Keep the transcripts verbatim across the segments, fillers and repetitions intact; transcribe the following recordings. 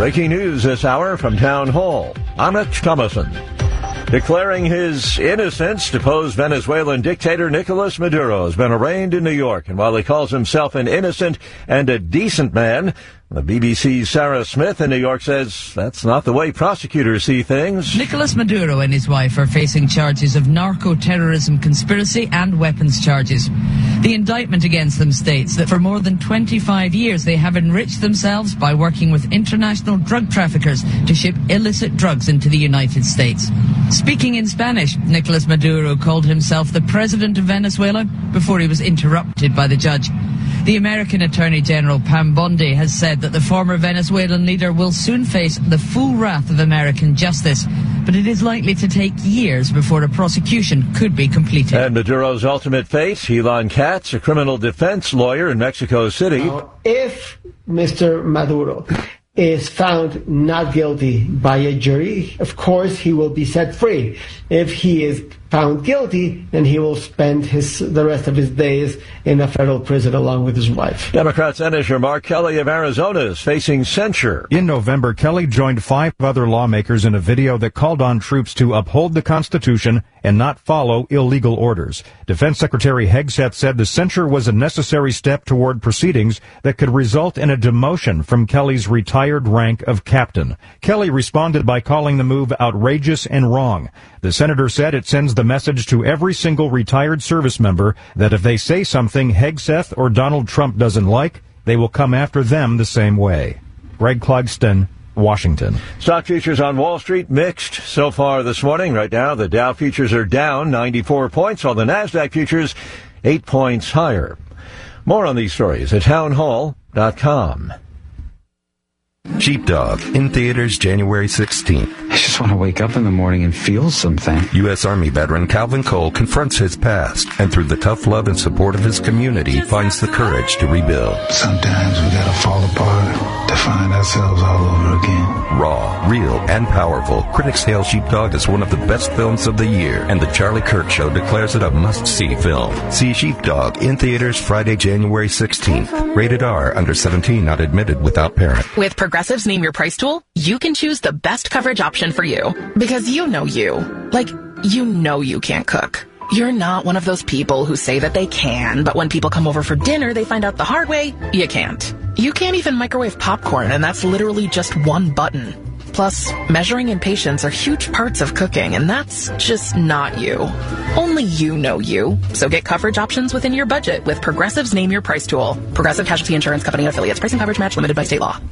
Breaking news this hour from Town Hall. I'm Rich Thomason. Declaring his innocence, deposed Venezuelan dictator Nicolas Maduro has been arraigned in New York. And while he calls himself an innocent and a decent man, the B B C's Sarah Smith in New York says that's not the way prosecutors see things. Nicolas Maduro and his wife are facing charges of narco-terrorism conspiracy and weapons charges. The indictment against them states that for more than twenty-five years they have enriched themselves by working with international drug traffickers to ship illicit drugs into the United States. Speaking in Spanish, Nicolas Maduro called himself the president of Venezuela before he was interrupted by the judge. The American Attorney General Pam Bondi has said that the former Venezuelan leader will soon face the full wrath of American justice, but it is likely to take years before a prosecution could be completed. And Maduro's ultimate fate, Elon Katz, a criminal defense lawyer in Mexico City. Now, if Mister Maduro is found not guilty by a jury, of course he will be set free. If he is found guilty, then he will spend his the rest of his days in a federal prison along with his wife. Democrat Senator Mark Kelly of Arizona is facing censure. In November, Kelly joined five other lawmakers in a video that called on troops to uphold the Constitution and not follow illegal orders. Defense Secretary Hegseth said the censure was a necessary step toward proceedings that could result in a demotion from Kelly's retired rank of captain. Kelly responded by calling the move outrageous and wrong. The senator said it sends the message to every single retired service member that if they say something Hegseth or Donald Trump doesn't like, they will come after them the same way. Greg Clugston, Washington. Stock futures on Wall Street mixed so far this morning. Right now, the Dow futures are down ninety-four points, while the NASDAQ futures eight points higher. More on these stories at townhall dot com. Sheepdog, in theaters January sixteenth. I just want to wake up in the morning and feel something. U S. Army veteran Calvin Cole confronts his past, and through the tough love and support of his community, finds the courage to rebuild. Sometimes we gotta fall apart to find ourselves all over again. Raw, real, and powerful, critics hail Sheepdog as one of the best films of the year, and the Charlie Kirk Show declares it a must-see film. See Sheepdog in theaters Friday, January sixteenth. Rated R, under seventeen, not admitted without parent. With Progressive's Name Your Price tool, you can choose the best coverage option for you. Because you know you. Like, you know you can't cook. You're not one of those people who say that they can, but when people come over for dinner, they find out the hard way, you can't. You can't even microwave popcorn, and that's literally just one button. Plus, measuring and patience are huge parts of cooking, and that's just not you. Only you know you. So get coverage options within your budget with Progressive's Name Your Price tool. Progressive Casualty Insurance Company and affiliates. Pricing coverage match limited by state law.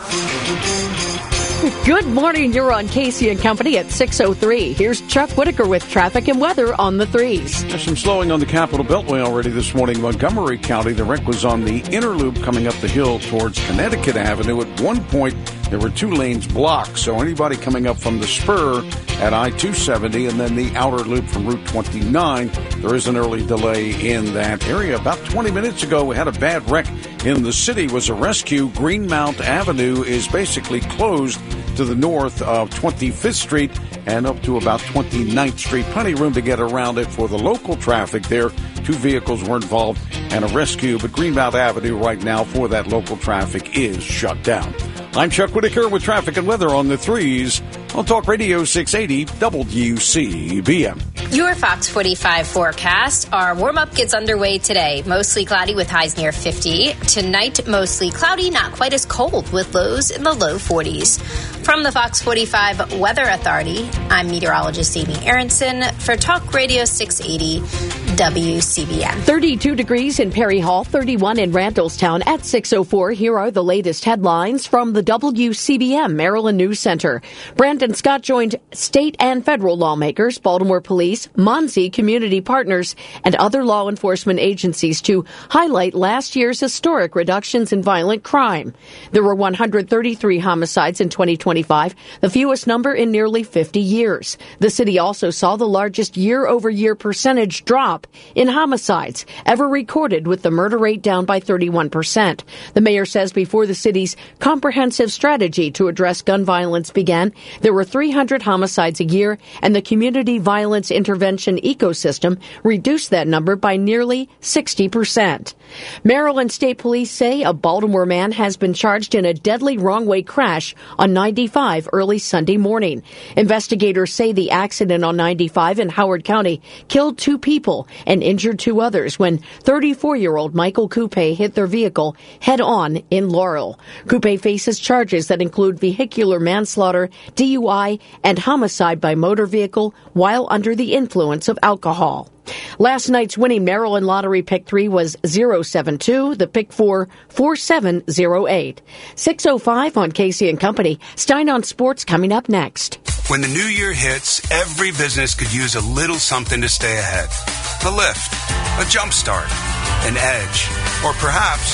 Good morning. You're on Casey and Company at six oh three. Here's Chuck Whitaker with traffic and weather on the threes. There's some slowing on the Capitol Beltway already this morning. Montgomery County, the wreck was on the inner loop coming up the hill towards Connecticut Avenue. At one point, there were two lanes blocked, so anybody coming up from the spur at I two seventy and then the outer loop from Route twenty-nine, there is an early delay in that area. About twenty minutes ago, we had a bad wreck in the city. It was a rescue. Greenmount Avenue is basically closed to the north of twenty-fifth Street and up to about twenty-ninth Street. Plenty of room to get around it for the local traffic there. Two vehicles were involved and a rescue, but Greenmount Avenue right now for that local traffic is shut down. I'm Chuck Whitaker with traffic and weather on the threes on Talk Radio six eighty W C B M. Your Fox forty-five forecast. Our warm-up gets underway today. Mostly cloudy with highs near fifty. Tonight, mostly cloudy, not quite as cold with lows in the low forties. From the Fox forty-five Weather Authority, I'm meteorologist Amy Aronson for Talk Radio six eighty W C B M. thirty-two degrees in Perry Hall, thirty-one in Randallstown at six oh four. Here are the latest headlines from the W C B M Maryland News Center. Brandon Scott joined state and federal lawmakers, Baltimore Police, Muncie Community Partners, and other law enforcement agencies to highlight last year's historic reductions in violent crime. There were one hundred thirty-three homicides in twenty twenty-five, the fewest number in nearly fifty years. The city also saw the largest year-over-year percentage drop drop in homicides ever recorded, with the murder rate down by thirty-one percent. The mayor says before the city's comprehensive strategy to address gun violence began, there were three hundred homicides a year, and the community violence intervention ecosystem reduced that number by nearly sixty percent. Maryland State Police say a Baltimore man has been charged in a deadly wrong-way crash on ninety-five early Sunday morning. Investigators say the accident on ninety-five in Howard County killed two people and injured two others when thirty-four-year-old Michael Coupe hit their vehicle head-on in Laurel. Coupe faces charges that include vehicular manslaughter, D U I, and homicide by motor vehicle while under the influence of alcohol. Last night's winning Maryland Lottery Pick three was zero seven two, the Pick four, four seven zero eight. six oh five on Casey and Company. Stein on Sports coming up next. When the new year hits, every business could use a little something to stay ahead. A lift, a jump start, an edge, or perhaps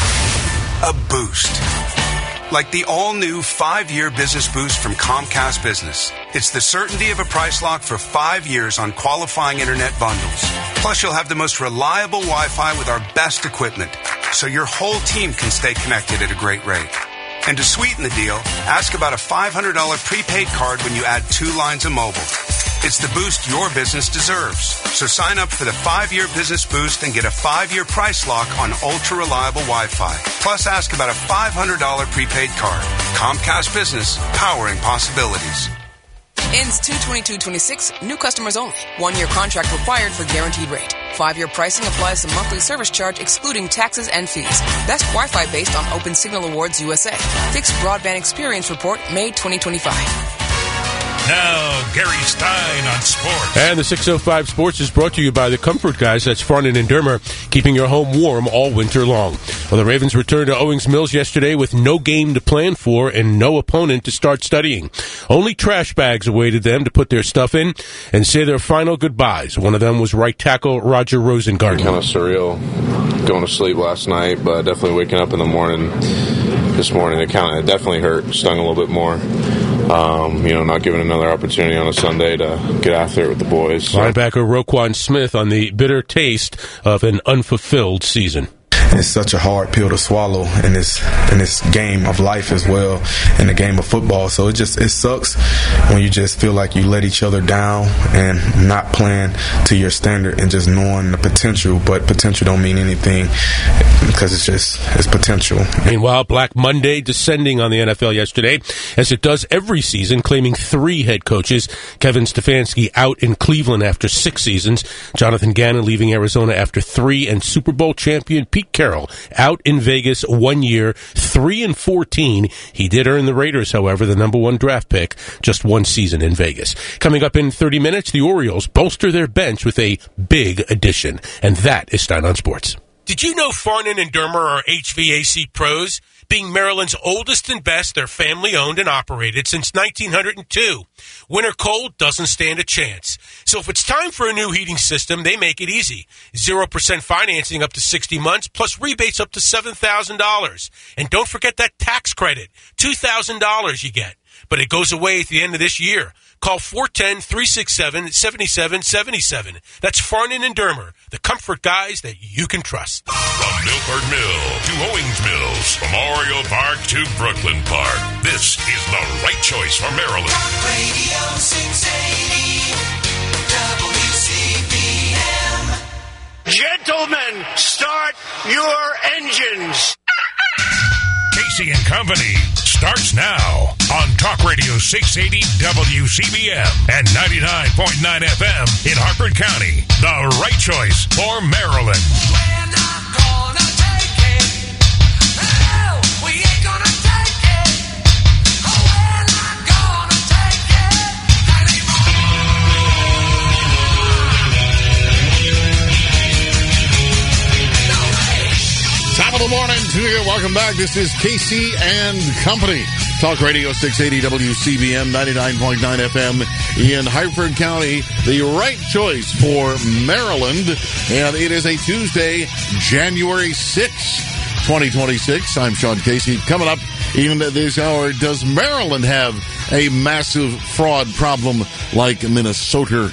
a boost. Like the all-new five-year business boost from Comcast Business. It's the certainty of a price lock for five years on qualifying internet bundles. Plus, you'll have the most reliable Wi-Fi with our best equipment, so your whole team can stay connected at a great rate. And to sweeten the deal, ask about a five hundred dollars prepaid card when you add two lines of mobile. It's the boost your business deserves. So sign up for the five-year business boost and get a five-year price lock on ultra-reliable Wi-Fi. Plus, ask about a five hundred dollars prepaid card. Comcast Business, powering possibilities. Ends two twenty-two twenty-six. New customers only. One-year contract required for guaranteed rate. Five-year pricing applies to monthly service charge excluding taxes and fees. Best Wi-Fi based on Open Signal Awards U S A. Fixed Broadband Experience Report, May twenty twenty-five. Now, Gary Stein on sports. And the six oh five Sports is brought to you by the Comfort Guys. That's Farnan and Dermer, keeping your home warm all winter long. Well, the Ravens returned to Owings Mills yesterday with no game to plan for and no opponent to start studying. Only trash bags awaited them to put their stuff in and say their final goodbyes. One of them was right tackle Roger Rosengarten. Kind of surreal going to sleep last night, but definitely waking up in the morning this morning, it kind of definitely hurt, stung a little bit more. Um, you know, not given another opportunity on a Sunday to get after it with the boys. So. Linebacker Roquan Smith on the bitter taste of an unfulfilled season. It's such a hard pill to swallow in this in this game of life as well, in the game of football. So it just it sucks when you just feel like you let each other down and not playing to your standard and just knowing the potential, but potential don't mean anything because it's just it's potential. Meanwhile, Black Monday descending on the N F L yesterday, as it does every season, claiming three head coaches. Kevin Stefanski out in Cleveland after six seasons. Jonathan Gannon leaving Arizona after three, and Super Bowl champion Pete Carroll out in Vegas one year, three and fourteen. He did earn the Raiders, however, the number one draft pick, just one season in Vegas. Coming up in thirty minutes, the Orioles bolster their bench with a big addition, and that is Stein on Sports. Did you know Farnan and Dermer are H V A C pros? Being Maryland's oldest and best, they're family-owned and operated since nineteen oh two. Winter cold doesn't stand a chance. So if it's time for a new heating system, they make it easy. zero percent financing up to sixty months, plus rebates up to seven thousand dollars. And don't forget that tax credit, two thousand dollars you get. But it goes away at the end of this year. Call four one zero, three six seven, seven seven seven seven. That's Farnan and Dermer, the comfort guys that you can trust. From Milford Mill to Owings Mills, Memorial Park to Brooklyn Park, this is the right choice for Maryland. Radio six eighty W C B M. Gentlemen, start your engines. Casey and Company starts now on Talk Radio six eighty W C B M and ninety-nine point nine F M in Harford County. The right choice for Maryland. We're not gonna take it. No, we ain't gonna take it. Oh, we're not gonna take it anymore. Top of the morning to you. Welcome back. This is Casey and Company. Talk Radio six eighty W C B M, ninety-nine point nine F M in Harford County. The right choice for Maryland. And it is a Tuesday, January sixth, twenty twenty-six. I'm Sean Casey. Coming up even at this hour, does Maryland have a massive fraud problem like Minnesota?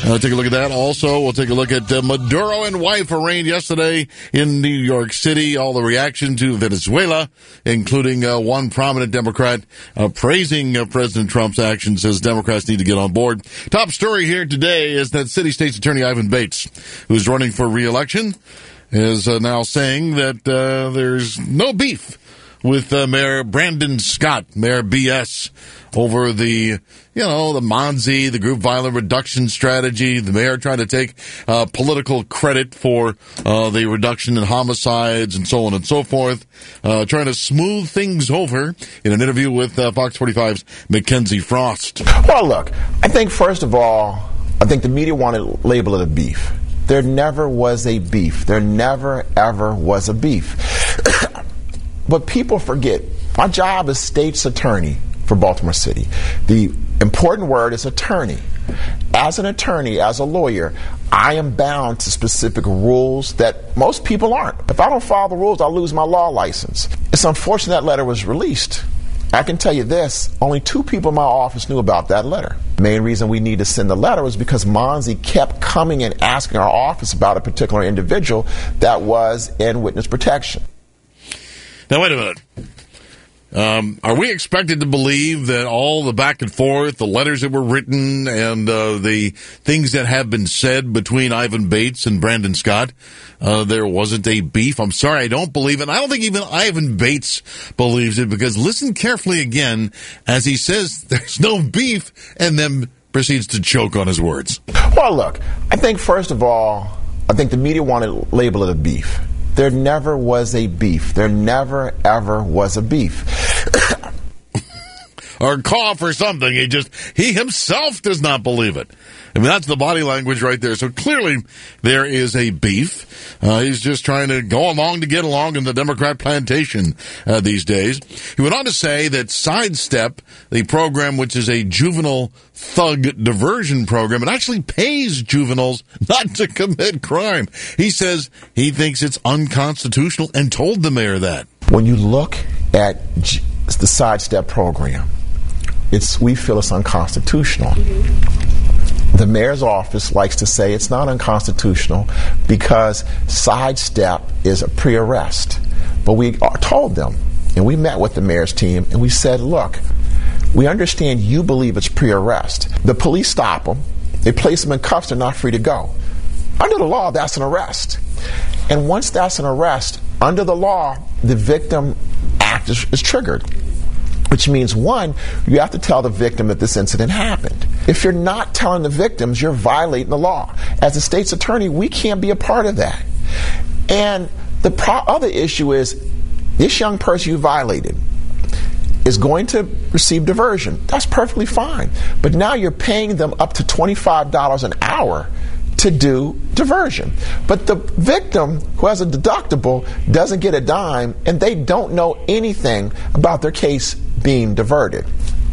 Uh, take a look at that. Also, we'll take a look at uh, Maduro and wife arraigned yesterday in New York City. All the reaction to Venezuela, including uh, one prominent Democrat uh, praising uh, President Trump's actions, says Democrats need to get on board. Top story here today is that City State's Attorney Ivan Bates, who's running for re-election, is uh, now saying that uh, there's no beef with uh, Mayor Brandon Scott, Mayor B S, over the, you know, the Monzi, the group violent reduction strategy, the mayor trying to take uh, political credit for uh, the reduction in homicides and so on and so forth, uh, trying to smooth things over in an interview with uh, Fox forty-five's Mackenzie Frost. Well, look, I think, first of all, I think the media wanted to label it a beef. There never was a beef. There never, ever was a beef. But people forget, my job is state's attorney for Baltimore City. The important word is attorney. As an attorney, as a lawyer, I am bound to specific rules that most people aren't. If I don't follow the rules, I'll lose my law license. It's unfortunate that letter was released. I can tell you this, only two people in my office knew about that letter. The main reason we need to send the letter was because Monzi kept coming and asking our office about a particular individual that was in witness protection. Now, wait a minute. Um, are we expected to believe that all the back and forth, the letters that were written, and uh, the things that have been said between Ivan Bates and Brandon Scott, uh, there wasn't a beef? I'm sorry, I don't believe it. I don't think even Ivan Bates believes it, because listen carefully again as he says there's no beef and then proceeds to choke on his words. Well, look, I think, first of all, I think the media wanted to label it a beef. There never was a beef. There never, ever was a beef. Or cough or something. He just, he himself does not believe it. I mean, that's the body language right there. So clearly there is a beef. Uh, he's just trying to go along to get along in the Democrat plantation uh, these days. He went on to say that Sidestep, the program which is a juvenile thug diversion program, it actually pays juveniles not to commit crime. He says he thinks it's unconstitutional and told the mayor that. When you look at G- the Sidestep program, it's we feel it's unconstitutional. Mm-hmm. The mayor's office likes to say it's not unconstitutional because Sidestep is a pre-arrest. But we told them, and we met with the mayor's team, and we said, look, we understand you believe it's pre-arrest. The police stop them. They place them in cuffs. They're not free to go. Under the law, that's an arrest. And once that's an arrest, under the law, the victim act is, is triggered. Which means, one, you have to tell the victim that this incident happened. If you're not telling the victims, you're violating the law. As a state's attorney, we can't be a part of that. And the pro- other issue is, this young person you violated is going to receive diversion. That's perfectly fine. But now you're paying them up to twenty-five dollars an hour to do diversion. But the victim who has a deductible doesn't get a dime, and they don't know anything about their case being diverted.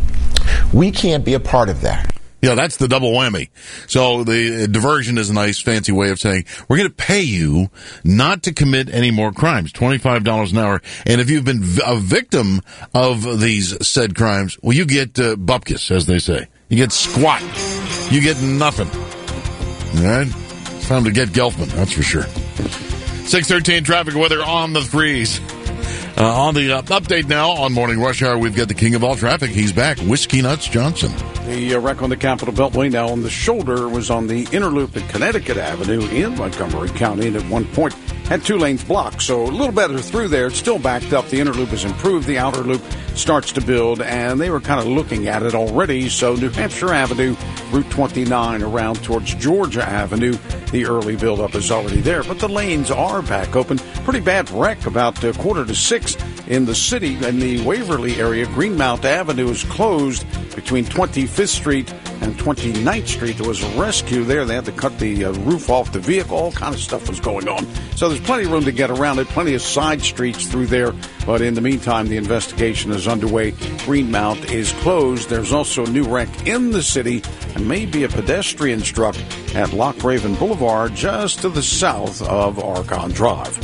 We can't be a part of that. Yeah, that's the double whammy. So the diversion is a nice fancy way of saying we're going to pay you not to commit any more crimes, twenty-five dollars an hour. And if you've been a victim of these said crimes, well, you get uh, bupkis, as they say. You get squat. You get nothing. All right? It's time to get Gelfman, that's for sure. six thirteen traffic weather on the threes. Uh, on the uh, update now on Morning Rush Hour, we've got the king of all traffic. He's back, Whiskey Nuts Johnson. The uh, wreck on the Capitol Beltway now on the shoulder was on the inner loop at Connecticut Avenue in Montgomery County, and at one point had two lanes blocked. So a little better through there. It's still backed up. The inner loop has improved. The outer loop starts to build, and they were kind of looking at it already. So New Hampshire Avenue, Route twenty-nine around towards Georgia Avenue, the early buildup is already there. But the lanes are back open. Pretty bad wreck about a quarter to six in the city. In the Waverly area, Greenmount Avenue is closed between twenty-fifth Street and twenty-ninth Street. There was a rescue there. They had to cut the uh, roof off the vehicle. All kind of stuff was going on. So there's plenty of room to get around it, plenty of side streets through there. But in the meantime, the investigation is underway. Greenmount is closed. There's also a new wreck in the city and maybe a pedestrian struck at Lock Raven Boulevard just to the south of Argonne Drive.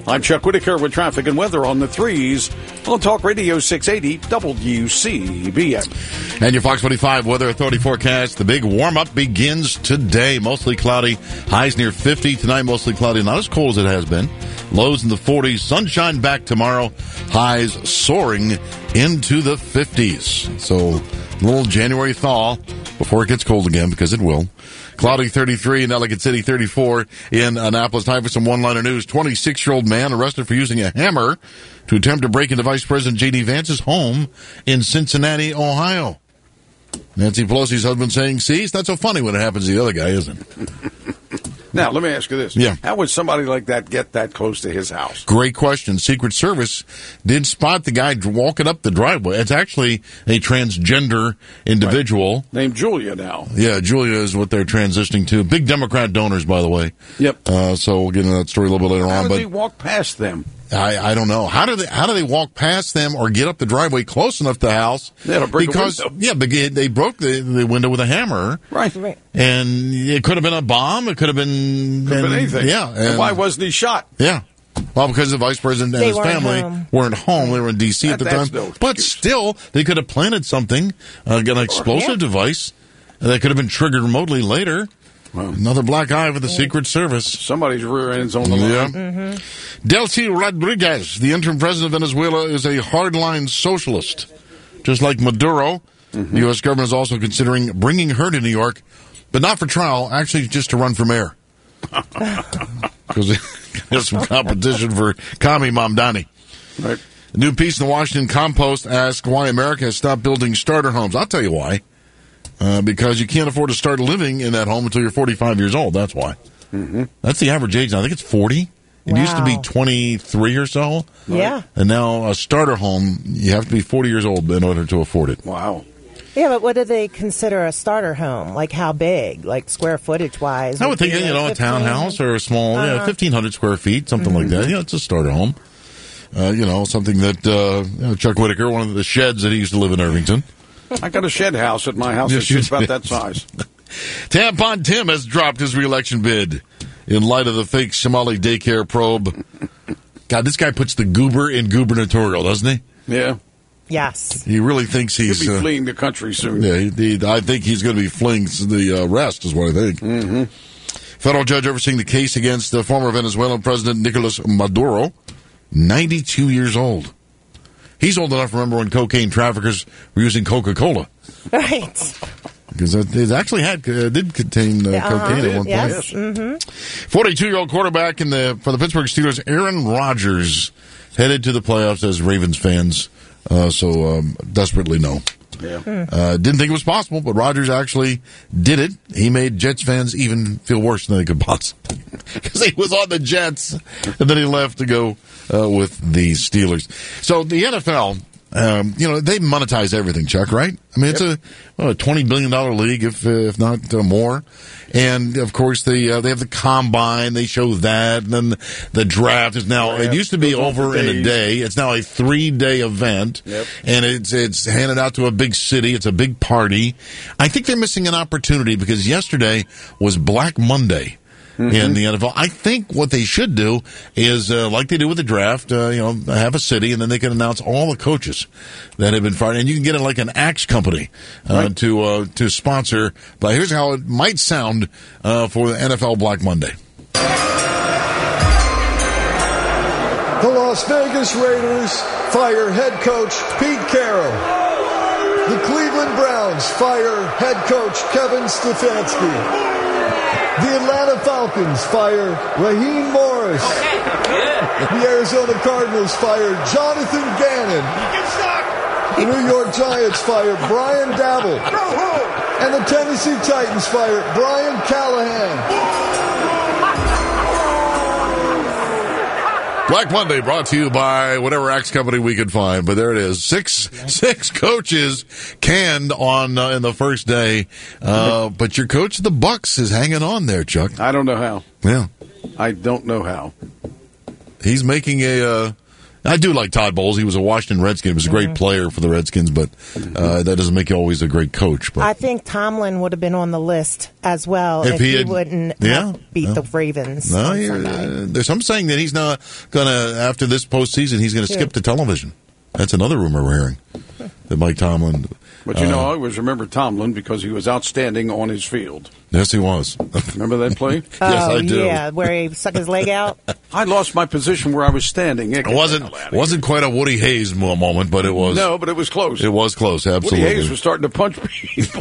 I'm Chuck Whitaker with traffic and weather on the threes on Talk Radio six eighty W C B M. And your Fox twenty-five Weather Authority forecast. The big warm-up begins today. Mostly cloudy. Highs near fifty. Tonight, mostly cloudy. Not as cold as it has been. Lows in the forties. Sunshine back tomorrow. Highs soaring into the fifties. So, a little January thaw before it gets cold again, because it will. Cloudy thirty-three in Ellicott City, thirty-four in Annapolis. Time for some one-liner news. twenty-six-year-old man arrested for using a hammer to attempt to break into Vice President J D. Vance's home in Cincinnati, Ohio. Nancy Pelosi's husband saying, see, it's not so funny when it happens to the other guy, isn't it? Now, let me ask you this. Yeah. How would somebody like that get that close to his house? Great question. Secret Service did spot the guy walking up the driveway. It's actually a transgender individual. Right. Named Julia now. Yeah, Julia is what they're transitioning to. Big Democrat donors, by the way. Yep. Uh, so we'll get into that story a little bit later How on. did But he walk past them? I, I don't know. How do they how do they walk past them or get up the driveway close enough to the house? Yeah, to break because a window. yeah, they, they broke the, the window with a hammer. Right. Right. And it could have been a bomb. It could have been, Could have been and- anything. Yeah. And, and- why wasn't he shot? Yeah. Well, because the vice president and They his weren't family home. weren't home. They were in D C at That- the that's time. no But still, they could have planted something, uh, an explosive Yeah. device that could have been triggered remotely later. Another black eye for the Secret Service. Somebody's rear end's on the Yeah. line. Mm-hmm. Delcy Rodriguez, the interim president of Venezuela, is a hardline socialist. Just like Maduro, Mm-hmm. the U S government is also considering bringing her to New York, but not for trial, actually just to run for mayor. Because there's some competition for Kami Mamdani. Right. A new piece in the Washington Compost asks why America has stopped building starter homes. I'll tell you why. Uh, because you can't afford to start living in that home until you're forty-five years old. That's why. Mm-hmm. That's the average age now. I think it's forty. It used to be Wow. twenty-three or so. Yeah. And now a starter home, you have to be forty years old in order to afford it. Wow. Yeah, but what do they consider a starter home? Like how big? Like square footage wise? I would think, be you like know, a fifteen? townhouse or a small, yeah, Uh-huh. fifteen hundred square feet, something like that. Yeah, it's a starter home. Uh, you know, something that uh, you know, Chuck Whitaker, one of the sheds that he used to live in Irvington. I got a shed house at my house. Yes, It's you just about did. that size. Tampon Tim has dropped his reelection bid in light of the fake Somali daycare probe. God, this guy puts the goober in gubernatorial, doesn't he? Yeah. Yes. He really thinks he's... He'll be uh, fleeing the country soon. Yeah, he, he, I think he's going to be fleeing the uh, rest, is what I think. Mm-hmm. Federal judge overseeing the case against the former Venezuelan President Nicolas Maduro, ninety-two years old. He's old enough to remember when cocaine traffickers were using Coca-Cola. Right. Because it, it actually had uh, did contain uh, Uh-huh. cocaine at one point. Yes. Mm-hmm. forty-two-year-old quarterback in the for the Pittsburgh Steelers, Aaron Rodgers, headed to the playoffs as Ravens fans uh, so um, desperately know. Yeah. Uh, didn't think it was possible, but Rodgers actually did it. He made Jets fans even feel worse than they could possibly. Because he was on the Jets, and then he left to go uh, with the Steelers. So the N F L, um, you know, they monetize everything, Chuck, right? I mean, it's a, well, a twenty billion dollars league, if uh, if not uh, more. And, of course, they uh, they have the combine. They show that. And then the draft is now, it used to be over in a day. It's now a three-day event. Yep. And it's it's handed out to a big city. It's a big party. I think they're missing an opportunity because yesterday was Black Monday. Mm-hmm. In the N F L, I think what they should do is, uh, like they do with the draft, uh, you know, have a city, and then they can announce all the coaches that have been fired, and you can get it like an axe company uh, Right. to uh, to sponsor. But here's how it might sound uh, for the N F L Black Monday. The Las Vegas Raiders fire head coach Pete Carroll. The Cleveland Browns fire head coach Kevin Stefanski. The Atlanta Falcons fire Raheem Morris. The Arizona Cardinals fire Jonathan Gannon. The New York Giants fire Brian Dabble. And the Tennessee Titans fire Brian Callahan. Black Monday brought to you by whatever axe company we could find, but there it is. Six six coaches canned on uh, in the first day, uh, but your coach of the Bucks is hanging on there, Chuck. I don't know how. Yeah, I don't know how. he's making a uh, I do like Todd Bowles. He was a Washington Redskin. He was a great Mhm. player for the Redskins, but uh, that doesn't make you always a great coach. But I think Tomlin would have been on the list as well If if, he he, had- wouldn't yeah, have beat yeah. the Ravens. no, on you're, Sunday. uh, there's some saying that he's not going to, after this postseason, he's going to Yeah. skip to television. That's another rumor we're hearing, that Mike Tomlin. But you uh, know, I always remember Tomlin because he was outstanding on his field. Yes, he was. Remember that play? Yes, I Oh, do. yeah, where he stuck his leg out. I lost my position where I was standing. It wasn't wasn't quite a Woody Hayes mo- moment, but it was. No, but it was close. It was close, absolutely. Woody Hayes was starting to punch people.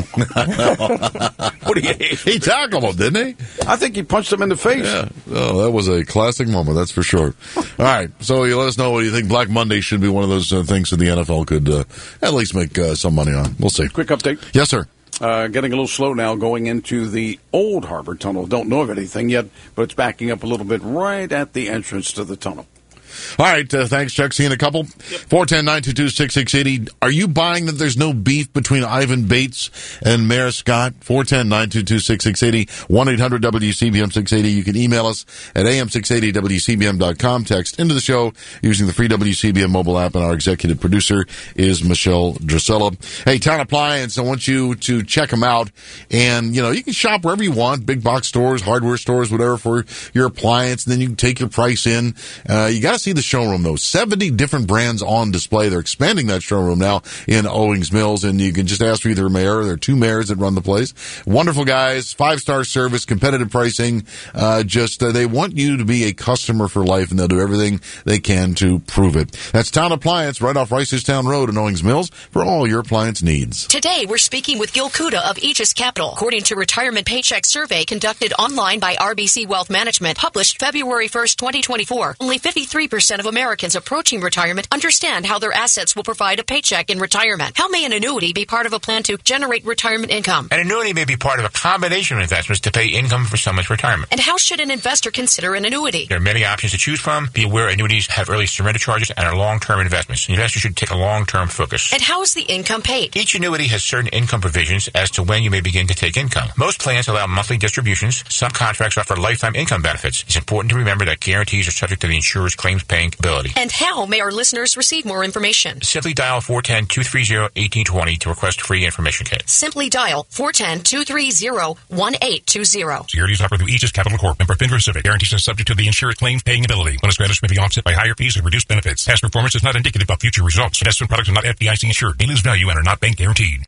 Woody Hayes. He tackled him, didn't he? I think he punched him in the face. Yeah. Oh, that was a classic moment, that's for sure. All right, so you let us know what you think. Black Monday should be one of those uh, things that the N F L could uh, at least make uh, some money on. We'll see. Quick update. Yes, sir. Uh, getting a little slow now going into the old Harbor Tunnel. Don't know of anything yet, but it's backing up a little bit right at the entrance to the tunnel. All right, uh, thanks, Chuck. See you in a couple. four one zero, nine two two, six six eight zero. Are you buying that there's no beef between Ivan Bates and Mayor Scott? four one zero, nine two two, six six eight zero. one eight hundred W C B M six eighty. You can email us at A M six eighty W C B M dot com. Text into the show using the free W C B M mobile app, and our executive producer is Michelle Drusilla. Hey, Town Appliance, I want you to check them out. And, you know, you can shop wherever you want, big box stores, hardware stores, whatever, for your appliance, and then you can take your price in. Uh, you got to see the showroom, though. seventy different brands on display. They're expanding that showroom now in Owings Mills, and you can just ask for either a mayor. There are two mayors that run the place. Wonderful guys, five-star service, competitive pricing. Uh, just, uh, they want you to be a customer for life, and they'll do everything they can to prove it. That's Town Appliance, right off Ricerstown Road in Owings Mills, for all your appliance needs. Today, we're speaking with Gil Kuda of Aegis Capital. According to Retirement Paycheck Survey conducted online by R B C Wealth Management, published February first, twenty twenty-four, only fifty-three percent of Americans approaching retirement understand how their assets will provide a paycheck in retirement. How may an annuity be part of a plan to generate retirement income? An annuity may be part of a combination of investments to pay income for someone's retirement. And how should an investor consider an annuity? There are many options to choose from. Be aware annuities have early surrender charges and are long-term investments. Investors should take a long-term focus. And how is the income paid? Each annuity has certain income provisions as to when you may begin to take income. Most plans allow monthly distributions. Some contracts offer lifetime income benefits. It's important to remember that guarantees are subject to the insurer's claims paying ability. And how may our listeners receive more information? Simply dial four one zero, two three zero, one eight two zero to request a free information kit. Simply dial four one zero, two three zero, one eight two zero. Securities offered through Aegis Capital Corp. Member FINRA Pacific. Guarantees are subject to the insurer claims paying ability. Bonus granted may be offset by higher fees and reduced benefits. Past performance is not indicative of future results. Investment products are not F D I C insured. May lose value and are not bank guaranteed.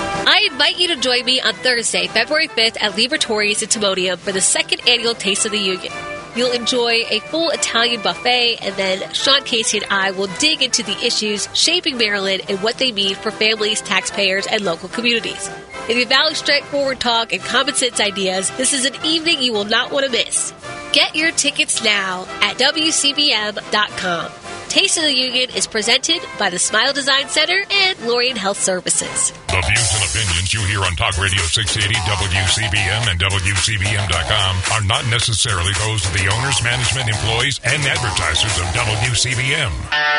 I invite you to join me on Thursday, February fifth at Libertori's in Timonium for the second annual Taste of the Union. You'll enjoy a full Italian buffet, and then Sean Casey and I will dig into the issues shaping Maryland and what they mean for families, taxpayers, and local communities. If you value straightforward talk and common sense ideas, this is an evening you will not want to miss. Get your tickets now at W C B M dot com. Taste of the Union is presented by the Smile Design Center and Lorien Health Services. The views and opinions you hear on Talk Radio six eighty, W C B M, and W C B M dot com are not necessarily those of the owners, management, employees, and advertisers of W C B M.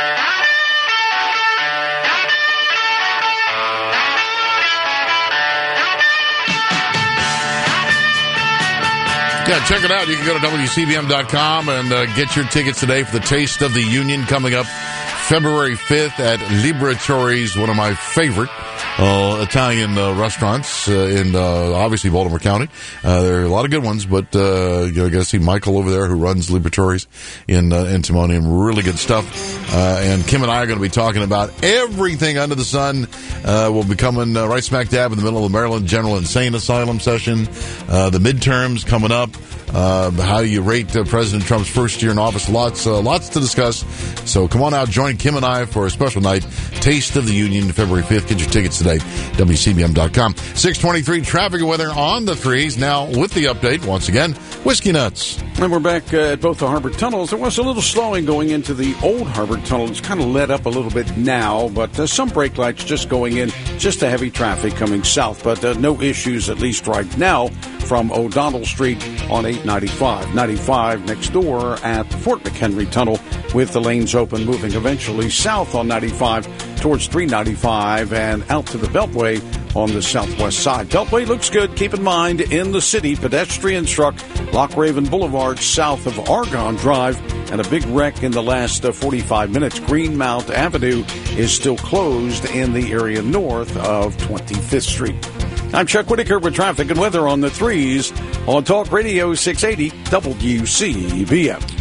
Yeah, check it out. You can go to W C B M dot com and uh, get your tickets today for the Taste of the Union coming up February fifth at Liberatore's, one of my favorite uh, Italian uh, restaurants uh, in uh, obviously Baltimore County. Uh, there are a lot of good ones, but uh, you got to see Michael over there who runs Liberatore's in uh, in Timonium. Really good stuff. Uh, and Kim and I are going to be talking about everything under the sun. Uh, we'll be coming uh, right smack dab in the middle of the Maryland General Insane Asylum session. Uh, the midterms coming up. Uh, how you rate uh, President Trump's first year in office. Lots, uh, lots to discuss. So come on out, join Kim and I for a special night, Taste of the Union, February fifth. Get your tickets today, W C B M dot com. six twenty-three traffic and weather on the threes. Now with the update, once again, Whiskey Nuts. And we're back uh, at both the Harbor Tunnels. There was a little slowing going into the old Harbor Tunnel. It's kind of let up a little bit now, but uh, some brake lights just going in, just a heavy traffic coming south, but uh, no issues, at least right now, from O'Donnell Street on eight ninety-five. ninety-five next door at the Fort McHenry Tunnel with the lanes open, moving eventually south on ninety-five towards three ninety-five and out to the Beltway on the southwest side. Beltway looks good. Keep in mind, in the city, pedestrian struck Loch Raven Boulevard south of Argonne Drive, and a big wreck in the last uh, forty-five minutes. Greenmount Avenue is still closed in the area north of twenty-fifth Street. I'm Chuck Whitaker with traffic and weather on the threes on Talk Radio six eighty W C B M.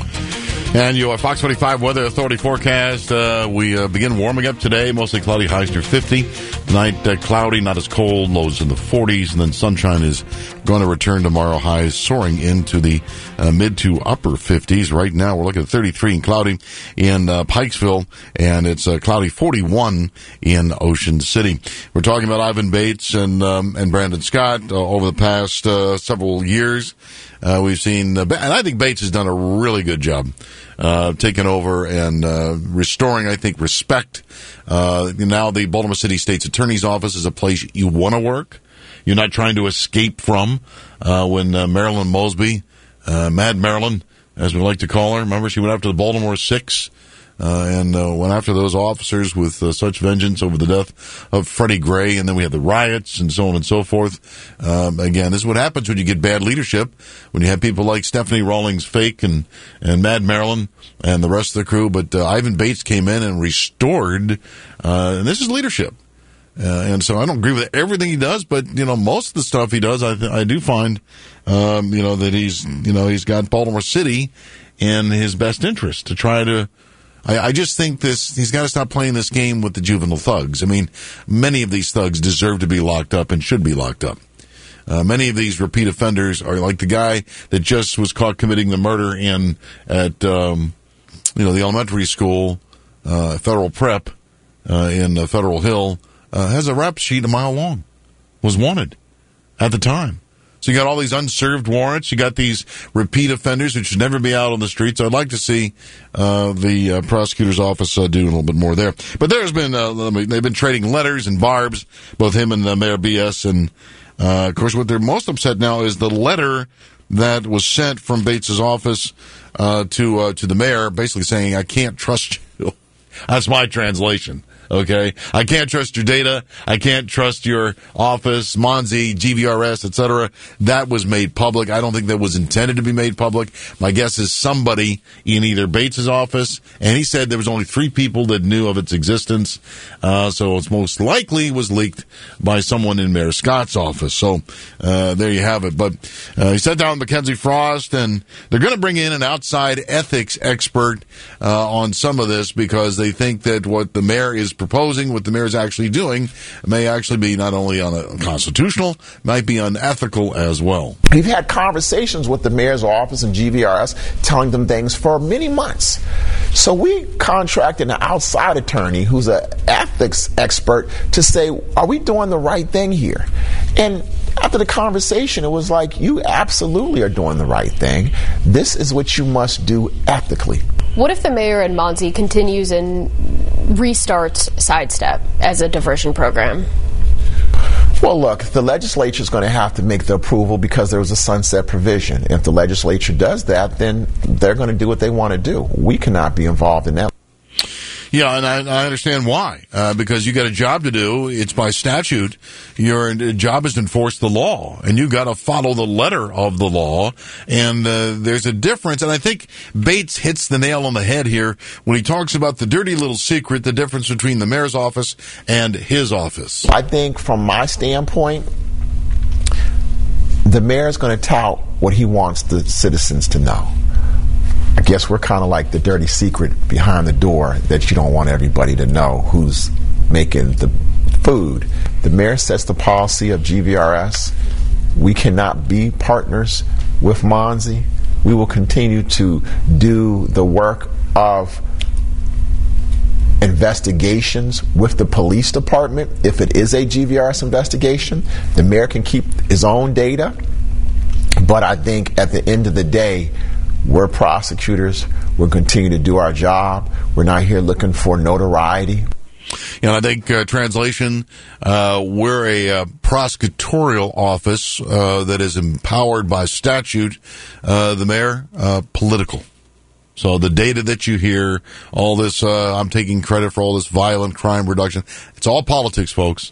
And your Fox twenty-five Weather Authority forecast, uh, we uh, begin warming up today, mostly cloudy, highs near fifty. Tonight, uh, cloudy, not as cold, lows in the forties, and then sunshine is going to return tomorrow, highs soaring into the uh, mid to upper fifties. Right now, we're looking at thirty-three and cloudy in uh, Pikesville, and it's uh, cloudy forty-one in Ocean City. We're talking about Ivan Bates and um, and Brandon Scott uh, over the past uh, several years. Uh, we've seen, uh, and I think Bates has done a really good job uh, taking over and uh, restoring, I think, respect. Uh, now the Baltimore City State's Attorney's Office is a place you want to work. You're not trying to escape from. Uh, when uh, Marilyn Mosby, uh, Mad Marilyn, as we like to call her, remember she went after the Baltimore Six? Uh, and uh, went after those officers with uh, such vengeance over the death of Freddie Gray, and then we had the riots and so on and so forth. Um, again, this is what happens when you get bad leadership, when you have people like Stephanie Rawlings Fake and, and Mad Marilyn and the rest of the crew. But uh, Ivan Bates came in and restored, uh, and this is leadership. Uh, and so I don't agree with everything he does, but, you know, most of the stuff he does, I, th- I do find, um, you know, that he's, you know, he's got Baltimore City in his best interest to try to, I, I just think this, he's got to stop playing this game with the juvenile thugs. I mean, many of these thugs deserve to be locked up and should be locked up. Uh, many of these repeat offenders are like the guy that just was caught committing the murder in, at, um, you know, the elementary school, uh, Federal Prep, uh, in uh, Federal Hill, uh, has a rap sheet a mile long, was wanted at the time. So you got all these unserved warrants. You got these repeat offenders who should never be out on the streets. I'd like to see uh, the uh, prosecutor's office uh, do a little bit more there. But there's been uh, they've been trading letters and barbs, both him and uh, Mayor B S. And uh, of course, what they're most upset now is the letter that was sent from Bates's office uh, to uh, to the mayor, basically saying, "I can't trust you." That's my translation. Okay, I can't trust your data. I can't trust your office, Monzi, G V R S, et cetera. That was made public. I don't think that was intended to be made public. My guess is somebody in either Bates's office, and he said there was only three people that knew of its existence. Uh, so it's most likely was leaked by someone in Mayor Scott's office. So uh, there you have it. But uh, he sat down with Mackenzie Frost, and they're going to bring in an outside ethics expert uh, on some of this because they think that what the mayor is proposing, what the mayor is actually doing, may actually be not only unconstitutional, might be unethical as well. We've had conversations with the mayor's office and G V R S telling them things for many months. So we contracted an outside attorney who's an ethics expert to say, are we doing the right thing here? And after the conversation, it was like, you absolutely are doing the right thing. This is what you must do ethically. What if the mayor and Monzi continues and restarts Sidestep as a diversion program? Well, look, the legislature is going to have to make the approval because there was a sunset provision. If the legislature does that, then they're going to do what they want to do. We cannot be involved in that. Yeah, and I, I understand why. Uh, because you got a job to do. It's by statute. Your job is to enforce the law, and you got to follow the letter of the law. And uh, there's a difference. And I think Bates hits the nail on the head here when he talks about the dirty little secret, the difference between the mayor's office and his office. I think from my standpoint, the mayor is going to tout what he wants the citizens to know. I guess we're kind of like the dirty secret behind the door that you don't want everybody to know who's making the food. The mayor sets the policy of G V R S. We cannot be partners with Monzi. We will continue to do the work of investigations with the police department. If it is a G V R S investigation, the mayor can keep his own data. But I think at the end of the day, we're prosecutors. We'll continue to do our job. We're not here looking for notoriety. And I think, uh, translation, uh, we're a uh, prosecutorial office uh, that is empowered by statute. Uh, the mayor, uh, political. So the data that you hear, all this, uh, I'm taking credit for all this violent crime reduction. It's all politics, folks.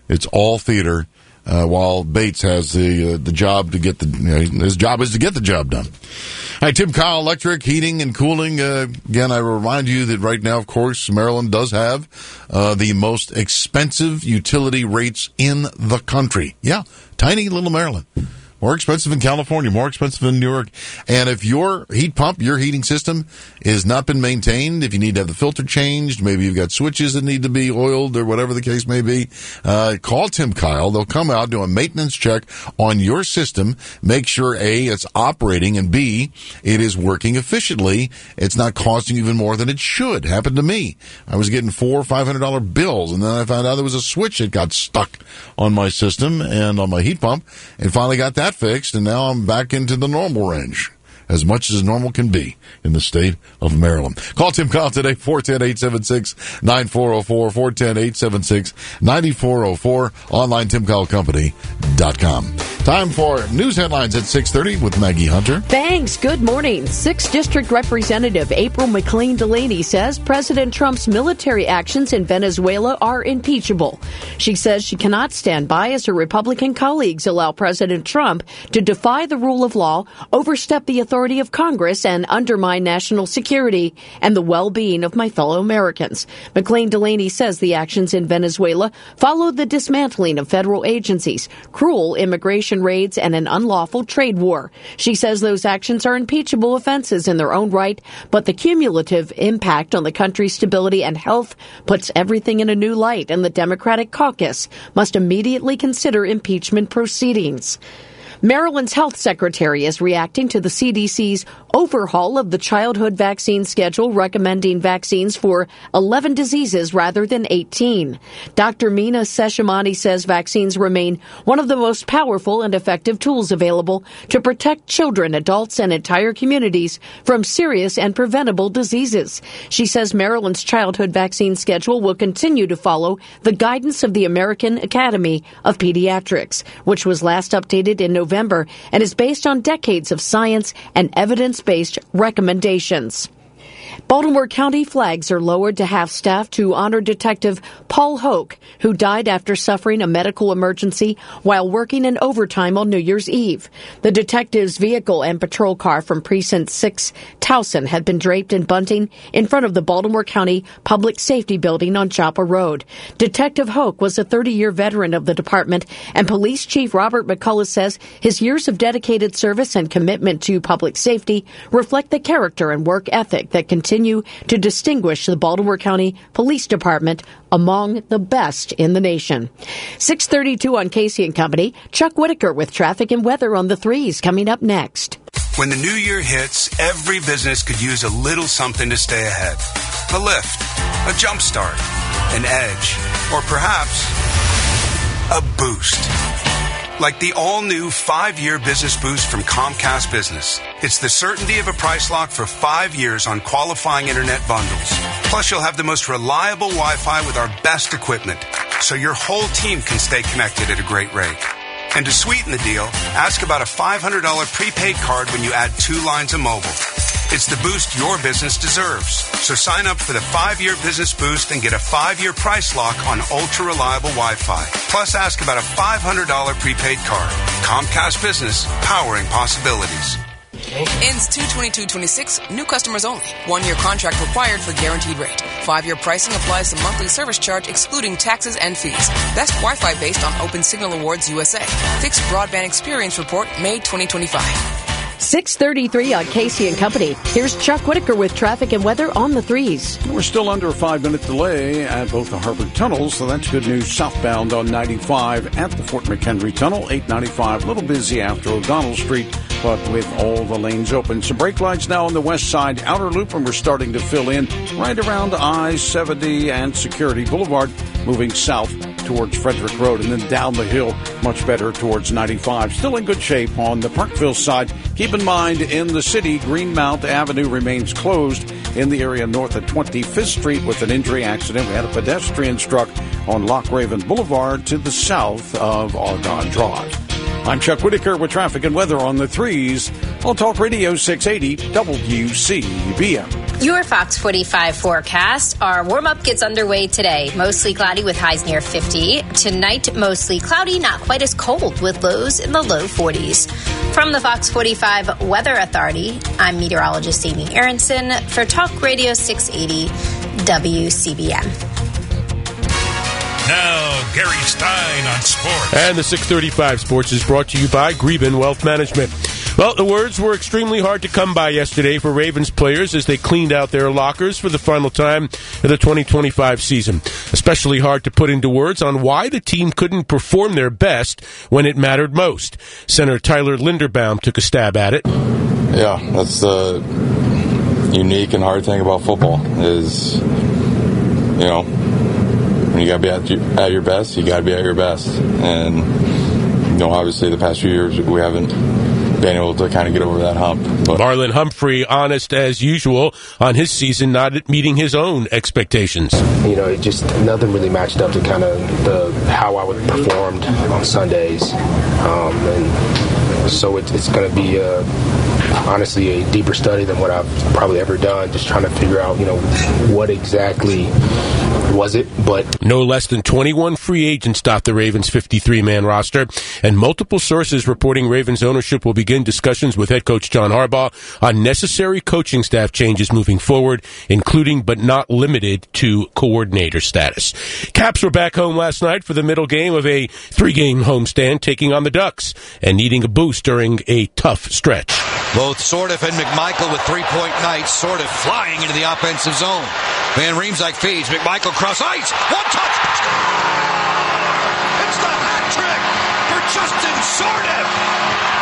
It's all theater. Uh, while Bates has the uh, the job to get the you know, his job is to get the job done. All right, Tim Kyle, electric, heating, and cooling. Uh, again, I remind you that right now, of course, Maryland does have uh, the most expensive utility rates in the country. Yeah, tiny little Maryland. More expensive in California, more expensive in New York. And if your heat pump, your heating system has not been maintained, if you need to have the filter changed, maybe you've got switches that need to be oiled or whatever the case may be, uh, call Tim Kyle. They'll come out, do a maintenance check on your system, make sure A, it's operating, and B, it is working efficiently. It's not costing you even more than it should. Happened to me. I was getting four or five hundred dollar bills, and then I found out there was a switch that got stuck on my system and on my heat pump, and finally got that fixed, and now I'm back into the normal range, as much as normal can be in the state of Maryland. Call Tim Kyle today, four one zero, eight seven six, nine four zero four, four one zero, eight seven six, nine four zero four, online tim kyle company dot com. Time for news headlines at six thirty with Maggie Hunter. Thanks. Good morning. sixth District Representative April McLean Delaney says President Trump's military actions in Venezuela are impeachable. She says she cannot stand by as her Republican colleagues allow President Trump to defy the rule of law, overstep the authority of Congress, and undermine national security and the well-being of my fellow Americans. McLean Delaney says the actions in Venezuela followed the dismantling of federal agencies, cruel immigration raids, and an unlawful trade war. She says those actions are impeachable offenses in their own right, but the cumulative impact on the country's stability and health puts everything in a new light, and the Democratic caucus must immediately consider impeachment proceedings. Maryland's health secretary is reacting to the C D C's overhaul of the childhood vaccine schedule, recommending vaccines for eleven diseases rather than eighteen. Doctor Meena Seshamani says vaccines remain one of the most powerful and effective tools available to protect children, adults, and entire communities from serious and preventable diseases. She says Maryland's childhood vaccine schedule will continue to follow the guidance of the American Academy of Pediatrics, which was last updated in November. November and is based on decades of science and evidence-based recommendations. Baltimore County flags are lowered to half-staff to honor Detective Paul Hoke, who died after suffering a medical emergency while working in overtime on New Year's Eve. The detective's vehicle and patrol car from Precinct six Towson had been draped in bunting in front of the Baltimore County Public Safety Building on Joppa Road. Detective Hoke was a thirty-year veteran of the department, and Police Chief Robert McCullough says his years of dedicated service and commitment to public safety reflect the character and work ethic that continue continue to distinguish the Baltimore County Police Department among the best in the nation. six thirty-two on Casey and Company. Chuck Whitaker with traffic and weather on the threes coming up next. When the new year hits, every business could use a little something to stay ahead. A lift, a jump start, an edge, or perhaps a boost. Like the all-new five-year business boost from Comcast Business. It's the certainty of a price lock for five years on qualifying internet bundles. Plus, you'll have the most reliable Wi-Fi with our best equipment, so your whole team can stay connected at a great rate. And to sweeten the deal, ask about a five hundred dollars prepaid card when you add two lines of mobile. It's the boost your business deserves. So sign up for the five-year business boost and get a five-year price lock on ultra-reliable Wi-Fi. Plus, ask about a five hundred dollars prepaid card. Comcast Business, powering possibilities. Ends two twenty-two twenty-six. New customers only. One-year contract required for guaranteed rate. Five-year pricing applies to monthly service charge excluding taxes and fees. Best Wi-Fi based on Open Signal Awards U S A. Fixed Broadband Experience Report, May twenty twenty-five. six thirty-three on Casey and Company. Here's Chuck Whitaker with traffic and weather on the threes. We're still under a five-minute delay at both the Harvard tunnels, so that's good news southbound on ninety-five at the Fort McHenry Tunnel. eight ninety-five, a little busy after O'Donnell Street, but with all the lanes open. Some brake lights now on the west side outer loop, and we're starting to fill in right around I seventy and Security Boulevard, moving south towards Frederick Road, and then down the hill much better towards ninety-five. Still in good shape on the Parkville side. Keep in mind, in the city, Greenmount Avenue remains closed in the area north of twenty-fifth Street with an injury accident. We had a pedestrian struck on Loch Raven Boulevard to the south of Argonne Drive. I'm Chuck Whitaker with traffic and weather on the threes on Talk Radio six eighty W C B M. Your Fox forty-five forecast. Our warm-up gets underway today. Mostly cloudy with highs near fifty. Tonight, mostly cloudy, not quite as cold with lows in the low forties. From the Fox forty-five Weather Authority, I'm meteorologist Amy Aronson for Talk Radio six eighty W C B M. Now, Gary Stein on sports. And the six thirty-five Sports is brought to you by Greben Wealth Management. Well, the words were extremely hard to come by yesterday for Ravens players as they cleaned out their lockers for the final time of the twenty twenty-five season. Especially hard to put into words on why the team couldn't perform their best when it mattered most. Senator Tyler Linderbaum took a stab at it. Yeah, that's the unique and hard thing about football is, you know, when you got to be at your, at your best, you got to be at your best. And, you know, obviously the past few years we haven't been able to kind of get over that hump. But Marlon Humphrey, honest as usual on his season, not meeting his own expectations. You know, it just nothing really matched up to kind of the how I would performed on Sundays. Um, and so it, it's going to be, uh, honestly, a deeper study than what I've probably ever done, just trying to figure out, you know, what exactly was it. But no less than twenty-one free agents dot the Ravens' fifty-three man roster, and multiple sources reporting Ravens ownership will begin discussions with head coach John Harbaugh on necessary coaching staff changes moving forward, including but not limited to coordinator status. Caps were back home last night for the middle game of a three-game homestand, taking on the Ducks and needing a boost during a tough stretch. Both Sordiff and McMichael with three-point nights. Sordiff flying into the offensive zone. Van Riemsdyk feeds. McMichael cross ice. One touch. It's the hat trick for Justin Sordiff.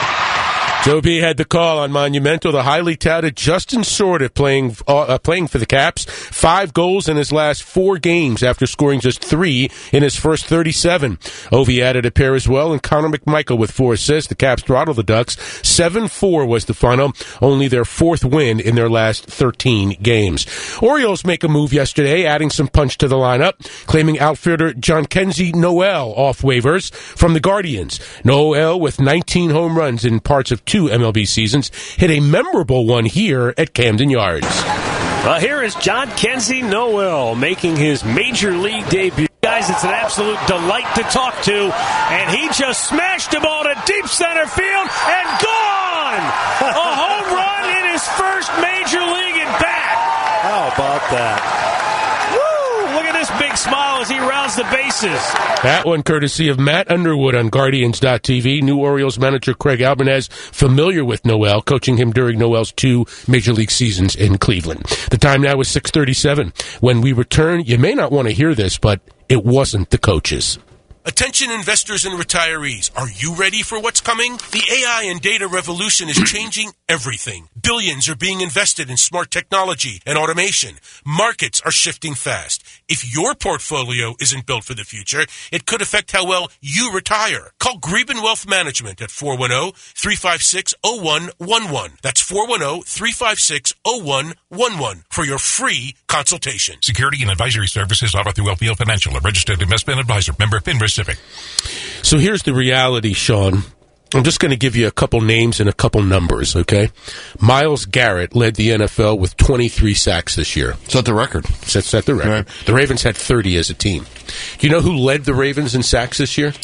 Joe B had the call on Monumental. The highly touted Justin Sordiff playing uh, playing for the Caps. Five goals in his last four games after scoring just three in his first thirty-seven. Ovi added a pair as well, and Connor McMichael with four assists. The Caps throttled the Ducks. seven four was the final, only their fourth win in their last thirteen games. Orioles make a move yesterday, adding some punch to the lineup, claiming outfielder Jhonkensy Noel off waivers from the Guardians. Noel, with nineteen home runs in parts of two M L B seasons, hit a memorable one here at Camden Yards. Well, here is Jhonkensy Noel making his major league debut. Guys, it's an absolute delight to talk to, and he just smashed the ball to deep center field and gone! A home run in his first major league at bat. How about that? Woo! Look at this big smile as he rounds the bases. That one courtesy of Matt Underwood on Guardians dot T V. New Orioles manager Craig Albanez, familiar with Noel, coaching him during Noel's two major league seasons in Cleveland. The time now is six thirty-seven. When we return, you may not want to hear this, but it wasn't the coaches. Attention investors and retirees, are you ready for what's coming? The A I and data revolution is changing everything. Billions are being invested in smart technology and automation. Markets are shifting fast. If your portfolio isn't built for the future, it could affect how well you retire. Call Greben Wealth Management at four one zero, three five six, zero one one one. That's four one zero, three five six, zero one one one for your free consultation. Security and advisory services offered through L P L Financial, a registered investment advisor, member FINRA Civic. So here's the reality, Sean. I'm just going to give you a couple names and a couple numbers, okay? Myles Garrett led the N F L with twenty-three sacks this year. Set the record. Set, set the record. Right. The Ravens had thirty as a team. Do you know who led the Ravens in sacks this year?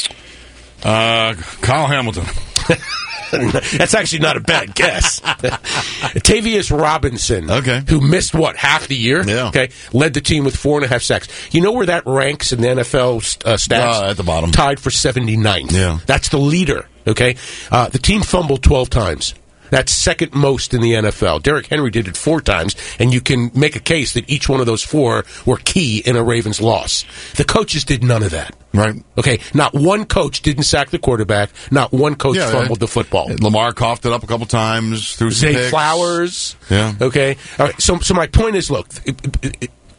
Uh, Kyle Hamilton. That's actually not a bad guess. Tavius Robinson, okay, who missed, what, half the year? Yeah. Okay, led the team with four and a half sacks. You know where that ranks in the N F L uh, stats? Uh, at the bottom. Tied for seventy-ninth. Yeah. That's the leader, okay? Uh, the team fumbled twelve times. That's second most in the N F L. Derrick Henry did it four times, and you can make a case that each one of those four were key in a Ravens loss. The coaches did none of that. Right. Okay, not one coach didn't sack the quarterback. Not one coach yeah, fumbled right. the football. Lamar coughed it up a couple times through some Zay picks. Flowers. Yeah. Okay. All right. So, so my point is, look, it, it, it,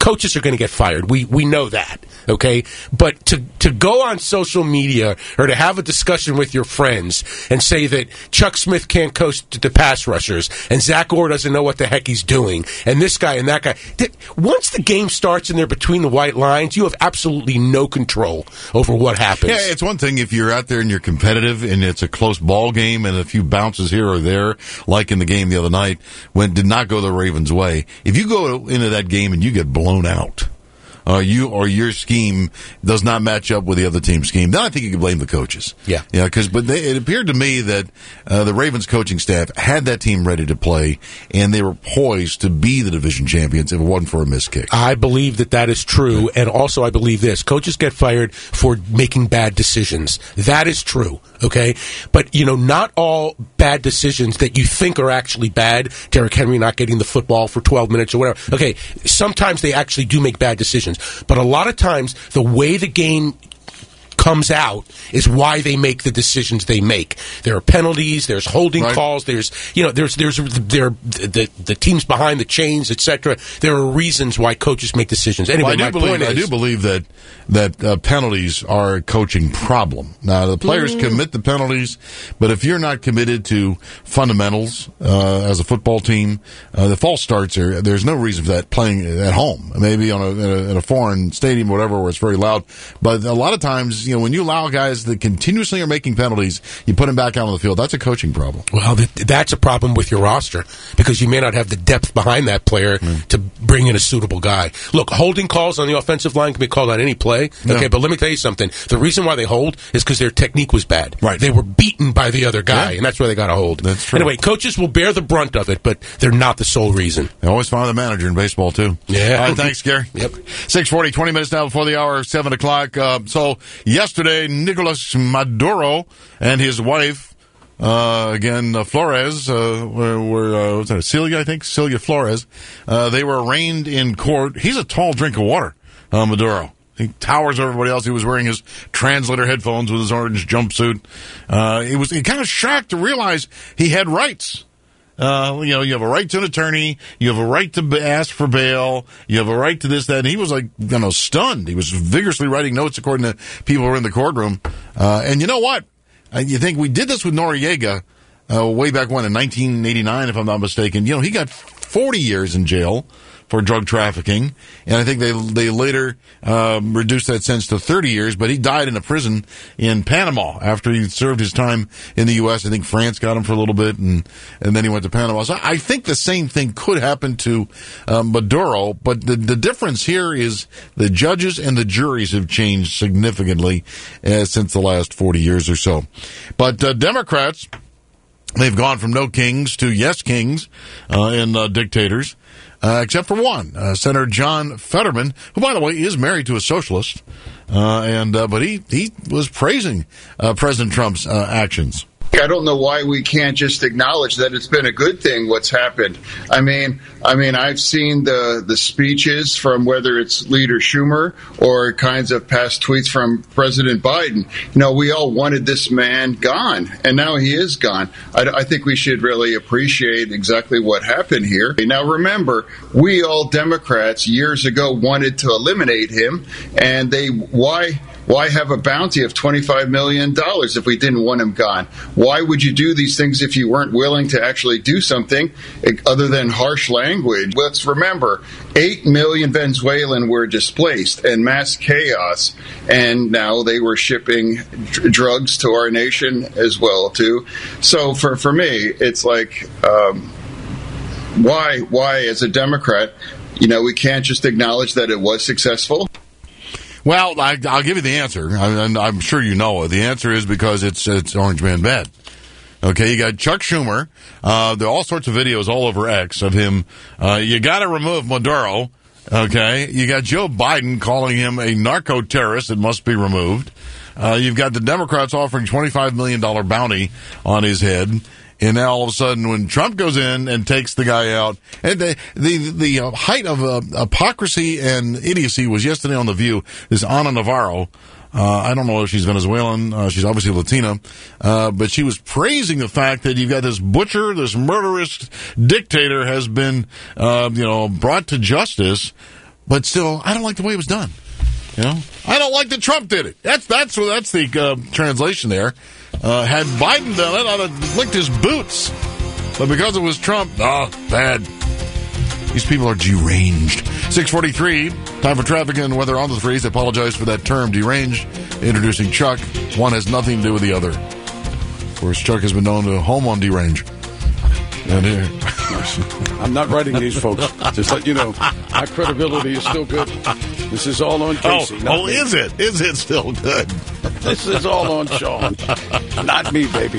coaches are going to get fired. We we know that, okay? But to to go on social media or to have a discussion with your friends and say that Chuck Smith can't coach the pass rushers and Zach Orr doesn't know what the heck he's doing and this guy and that guy. Once the game starts and they're between the white lines, you have absolutely no control over what happens. Yeah, it's one thing if you're out there and you're competitive and it's a close ball game and a few bounces here or there, like in the game the other night when it did not go the Ravens' way. If you go into that game and you get blown out, Uh, you or your scheme does not match up with the other team's scheme, then I think you can blame the coaches. Yeah, yeah. Because but they, it appeared to me that uh, the Ravens coaching staff had that team ready to play, and they were poised to be the division champions if it wasn't for a missed kick. I believe that that is true, and also I believe this: coaches get fired for making bad decisions. That is true. Okay, but you know, not all bad decisions that you think are actually bad. Derrick Henry not getting the football for twelve minutes or whatever. Okay, sometimes they actually do make bad decisions. But a lot of times, the way the game comes out is why they make the decisions they make. There are penalties, there's holding right. calls, there's you know, there's there's there the the teams behind the chains, et cetera. There are reasons why coaches make decisions. Anyway, well, I do my believe point is, I do believe that that uh, penalties are a coaching problem. Now the players mm. commit the penalties, but if you're not committed to fundamentals uh, as a football team, uh, the false starts are there's no reason for that playing at home. Maybe on a in a, in a foreign stadium, or whatever, where it's very loud. But a lot of times, you know, when you allow guys that continuously are making penalties, you put them back out on the field. That's a coaching problem. Well, th- that's a problem with your roster because you may not have the depth behind that player mm. to bring in a suitable guy. Look, holding calls on the offensive line can be called on any play. Okay, yeah. But let me tell you something. The reason why they hold is because their technique was bad. Right. They were beaten by the other guy, yeah. and that's why they got to hold. That's true. Anyway, coaches will bear the brunt of it, but they're not the sole reason. They always find the manager in baseball, too. Yeah. All right, thanks, Gary. Yep. six forty, twenty minutes now before the hour of seven o'clock. Uh, so, yesterday, Nicolas Maduro and his wife, uh, again, uh, Flores, uh, were, were uh, what's that, Celia, I think? Celia Flores. Uh, they were arraigned in court. He's a tall drink of water, uh, Maduro. He towers over everybody else. He was wearing his translator headphones with his orange jumpsuit. Uh, it was kind of shocked to realize he had rights. Uh, you know, you have a right to an attorney. You have a right to ask for bail. You have a right to this, that. And he was like, you know, stunned. He was vigorously writing notes according to people who were in the courtroom. Uh, and you know what? Uh, you think we did this with Noriega uh, way back when in nineteen eighty-nine, if I'm not mistaken. You know, he got forty years in jail for drug trafficking, and I think they they later um, reduced that sentence to thirty years, but he died in a prison in Panama after he served his time in the U S I think France got him for a little bit, and, and then he went to Panama. So I think the same thing could happen to um, Maduro, but the, the difference here is the judges and the juries have changed significantly uh, since the last forty years or so. But uh, Democrats, they've gone from no kings to yes kings uh, and uh, dictators. Uh, except for one, uh, Senator John Fetterman, who, by the way, is married to a socialist, uh, and uh, but he, he was praising uh, President Trump's uh, actions. I don't know why we can't just acknowledge that it's been a good thing what's happened. I mean, I mean, I've seen the, the speeches from whether it's Leader Schumer or kinds of past tweets from President Biden. You know, we all wanted this man gone, and now he is gone. I, I think we should really appreciate exactly what happened here. Now, remember, we all Democrats years ago wanted to eliminate him, and they why? Why have a bounty of twenty-five million dollars if we didn't want him gone? Why would you do these things if you weren't willing to actually do something other than harsh language? Let's remember, eight million Venezuelan were displaced and mass chaos, and now they were shipping dr- drugs to our nation as well, too. So for, for me, it's like, um, why, why as a Democrat, you know, we can't just acknowledge that it was successful? Well, I, I'll give you the answer, and I'm sure you know it. The answer is because it's it's Orange Man bad. Okay, you got Chuck Schumer. Uh, there are all sorts of videos all over X of him. Uh, you got to remove Maduro. Okay, you got Joe Biden calling him a narco terrorist that must be removed. Uh, you've got the Democrats offering twenty-five million dollars bounty on his head. And now all of a sudden, when Trump goes in and takes the guy out, and the the, the uh, height of uh, hypocrisy and idiocy was yesterday on The View. This Ana Navarro, uh, I don't know if she's Venezuelan, uh, she's obviously Latina, uh, but she was praising the fact that you've got this butcher, this murderous dictator has been, uh, you know, brought to justice but still, I don't like the way it was done. You know, I don't like that Trump did it. That's that's that's the uh, translation there. Uh, had Biden done it, I'd have licked his boots. But because it was Trump, oh, bad. These people are deranged. six forty-three, time for traffic and weather on the threes. I apologize for that term, deranged. Introducing Chuck. One has nothing to do with the other. Of course, Chuck has been known to home on derange. And here. I'm not writing these, folks. Just let you know, my credibility is still good. This is all on Casey. Oh, oh is it? Is it still good? This is all on Sean. Not me, baby.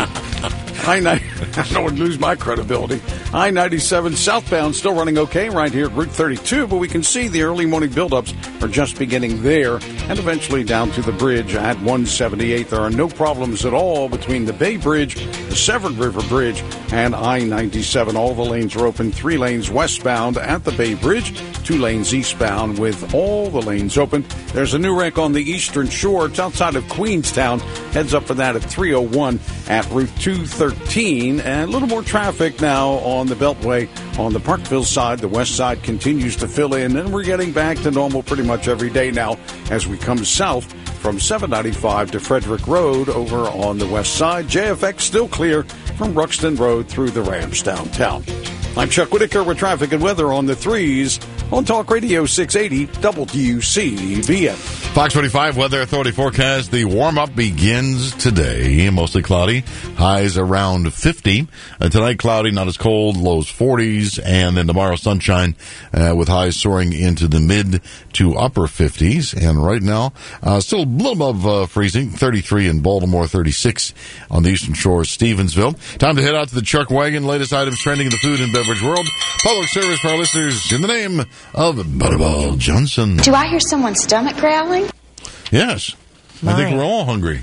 I don't want to lose my credibility. I ninety-seven southbound still running okay right here at Route thirty-two, but we can see the early morning buildups are just beginning there and eventually down to the bridge at one seventy-eight. There are no problems at all between the Bay Bridge, the Severn River Bridge, and I ninety-seven. All the lanes are open. Three lanes westbound at the Bay Bridge, two lanes eastbound with all the lanes open. There's a new wreck on the eastern shore. It's outside of Queenstown. Heads up for that at three oh one at Route two thirteen. And a little more traffic now on the Beltway on the Parkville side. The west side continues to fill in, and we're getting back to normal pretty much every day now as we come south from seven ninety-five to Frederick Road over on the west side. J F X still clear from Ruxton Road through the ramps downtown. I'm Chuck Whitaker with traffic and weather on the threes on Talk Radio six eighty W C B M. Fox twenty-five Weather Authority forecast. The warm-up begins today. Mostly cloudy. Highs around fifty. Uh, tonight, cloudy, not as cold. Lows forties. And then tomorrow, sunshine uh, with highs soaring into the mid to upper fifties. And right now, uh, still a little above uh, freezing. thirty-three in Baltimore, thirty-six on the eastern shore of Stevensville. Time to head out to the Chuck Wagon. Latest items trending in the food and beverage world. Public service for our listeners in the name of Butterball Johnson. Do I hear someone's stomach growling? Yes. I think we're all hungry.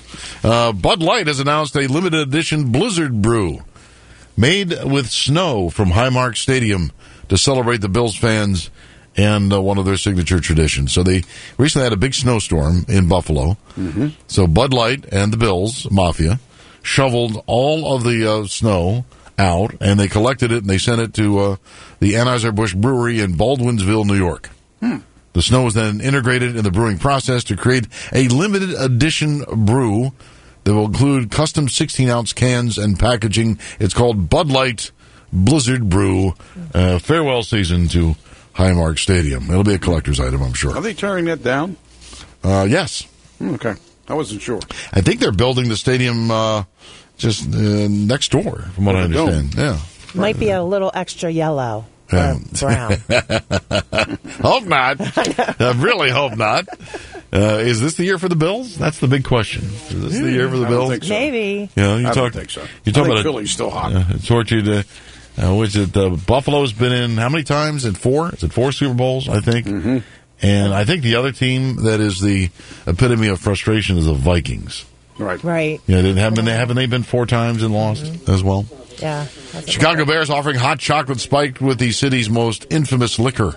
uh, Bud Light has announced a limited edition Blizzard Brew made with snow from Highmark Stadium to celebrate the Bills fans and uh, one of their signature traditions. So they recently had a big snowstorm in Buffalo. Mm-hmm. So Bud Light and the Bills Mafia shoveled all of the uh, snow out, and they collected it, and they sent it to uh, the Anheuser-Busch Brewery in Baldwinsville, New York. Hmm. The snow was then integrated in the brewing process to create a limited edition brew that will include custom sixteen-ounce cans and packaging. It's called Bud Light Blizzard Brew. Uh, farewell season to Highmark Stadium. It'll be a collector's item, I'm sure. Are they tearing that down? Uh, yes. Okay. I wasn't sure. I think they're building the stadium uh, just uh, next door, from what I understand. Yeah. Might be a little extra yellow. Or brown. Hope not. I really hope not. Uh, is this the year for the Bills? That's the big question. Is this yeah, the year for the I Bills? Don't think so. Maybe. You know, you I talk, don't think so. You talk I think about Philly's still hot. Uh, tortured. Uh, uh, which it? Uh, Buffalo's been in how many times? In four? Is it four Super Bowls? I think. Mm-hmm. And I think the other team that is the epitome of frustration is the Vikings. Right. Right. Yeah, didn't haven't they, haven't they been four times and lost mm-hmm. as well? Yeah. Chicago Bears offering hot chocolate spiked with the city's most infamous liquor.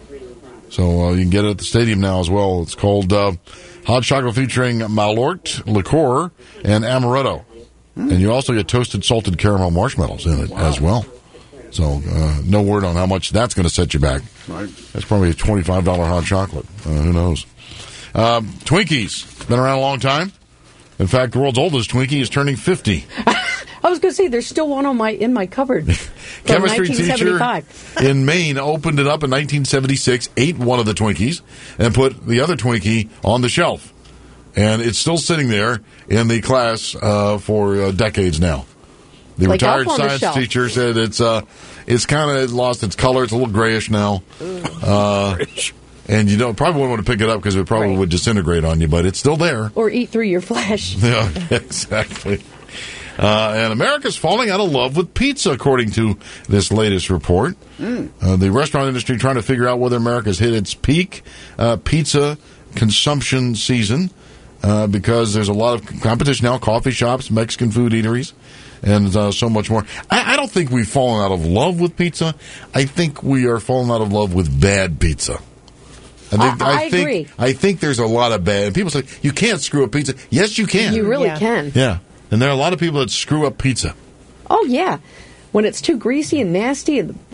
So uh, you can get it at the stadium now as well. It's called uh, hot chocolate featuring Malort, liqueur, and amaretto. Mm. And you also get toasted salted caramel marshmallows in it wow. as well. So uh, no word on how much that's going to set you back. Right. That's probably a twenty-five dollars hot chocolate. Uh, who knows? Um, Twinkies. Been around a long time. In fact, the world's oldest Twinkie is turning fifty. I was going to say, there's still one on my in my cupboard. Chemistry teacher in Maine opened it up in nineteen seventy-six, ate one of the Twinkies, and put the other Twinkie on the shelf. And it's still sitting there in the class uh, for uh, decades now. The like retired the science teacher said it's uh, it's kind of lost its color. It's a little grayish now. Uh, and you don't probably wouldn't want to pick it up because it probably right. would disintegrate on you, but it's still there. Or eat through your flesh. Yeah, exactly. Uh, and America's falling out of love with pizza, according to this latest report. Mm. Uh, the restaurant industry trying to figure out whether America's hit its peak uh, pizza consumption season uh, because there's a lot of competition now, coffee shops, Mexican food eateries, and uh, so much more. I, I don't think we've fallen out of love with pizza. I think we are falling out of love with bad pizza. I, think, I, I, I think, agree. I think there's a lot of bad. People say, you can't screw up pizza. Yes, you can. You really yeah. can. Yeah. And there are a lot of people that screw up pizza. Oh, yeah. When it's too greasy and nasty, and it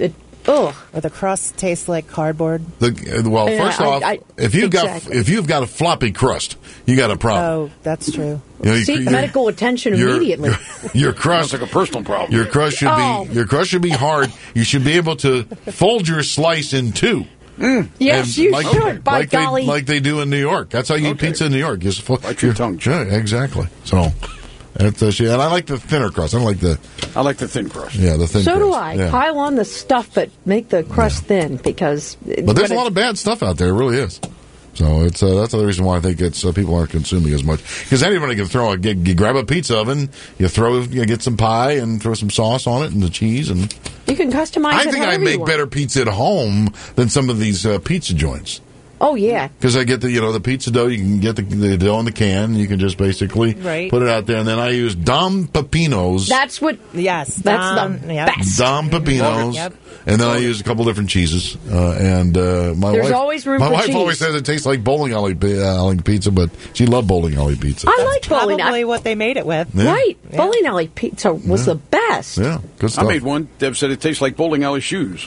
Oh, or the crust tastes like cardboard. The, well, Yeah, first I- off, I- if you've exactly. got if you've got a floppy crust, you got a problem. Oh, that's true. You know, you- Seek your- medical attention your- immediately. Your crust, Sounds like a personal problem. Your crust should Oh. be your crust should be hard. You should be able to fold your slice in two. Yes, And you like, should. By like golly. they, like they do in New York. That's how you eat pizza in New York. You just fo- Bite your tongue. Yeah, exactly. So, that's, uh, and I like the thinner crust. I don't like the. I like the thin crust. Yeah, the thin. So crust. do I. Yeah. Pile on the stuff, but make the crust thin because. But there's a lot of bad stuff out there. It really is. So it's uh, that's the reason why I think it's uh, people aren't consuming as much, because anybody can throw a get, you grab a pizza oven, you throw you get some pie and throw some sauce on it and the cheese, and You can customize I it think I however you make want. better pizza at home than some of these uh, pizza joints. Oh yeah. Because I get the you know the pizza dough, you can get the, the dough in the can, you can just basically Right. put it out there, and then I use Dom Pepino's. That's what. Yes, That's Dom, the yep. best. Dom Pepino's, Yep. and then I use a couple different cheeses. Uh, and uh, my There's wife, always room my for wife cheese. always says it tastes like bowling alley, pi- uh, alley pizza, but she loved bowling alley pizza. I like bowling Probably alley. what they made it with. Yeah. Right. Bowling alley pizza was the best. Yeah, good I stuff. made one. Deb said it tastes like bowling alley shoes.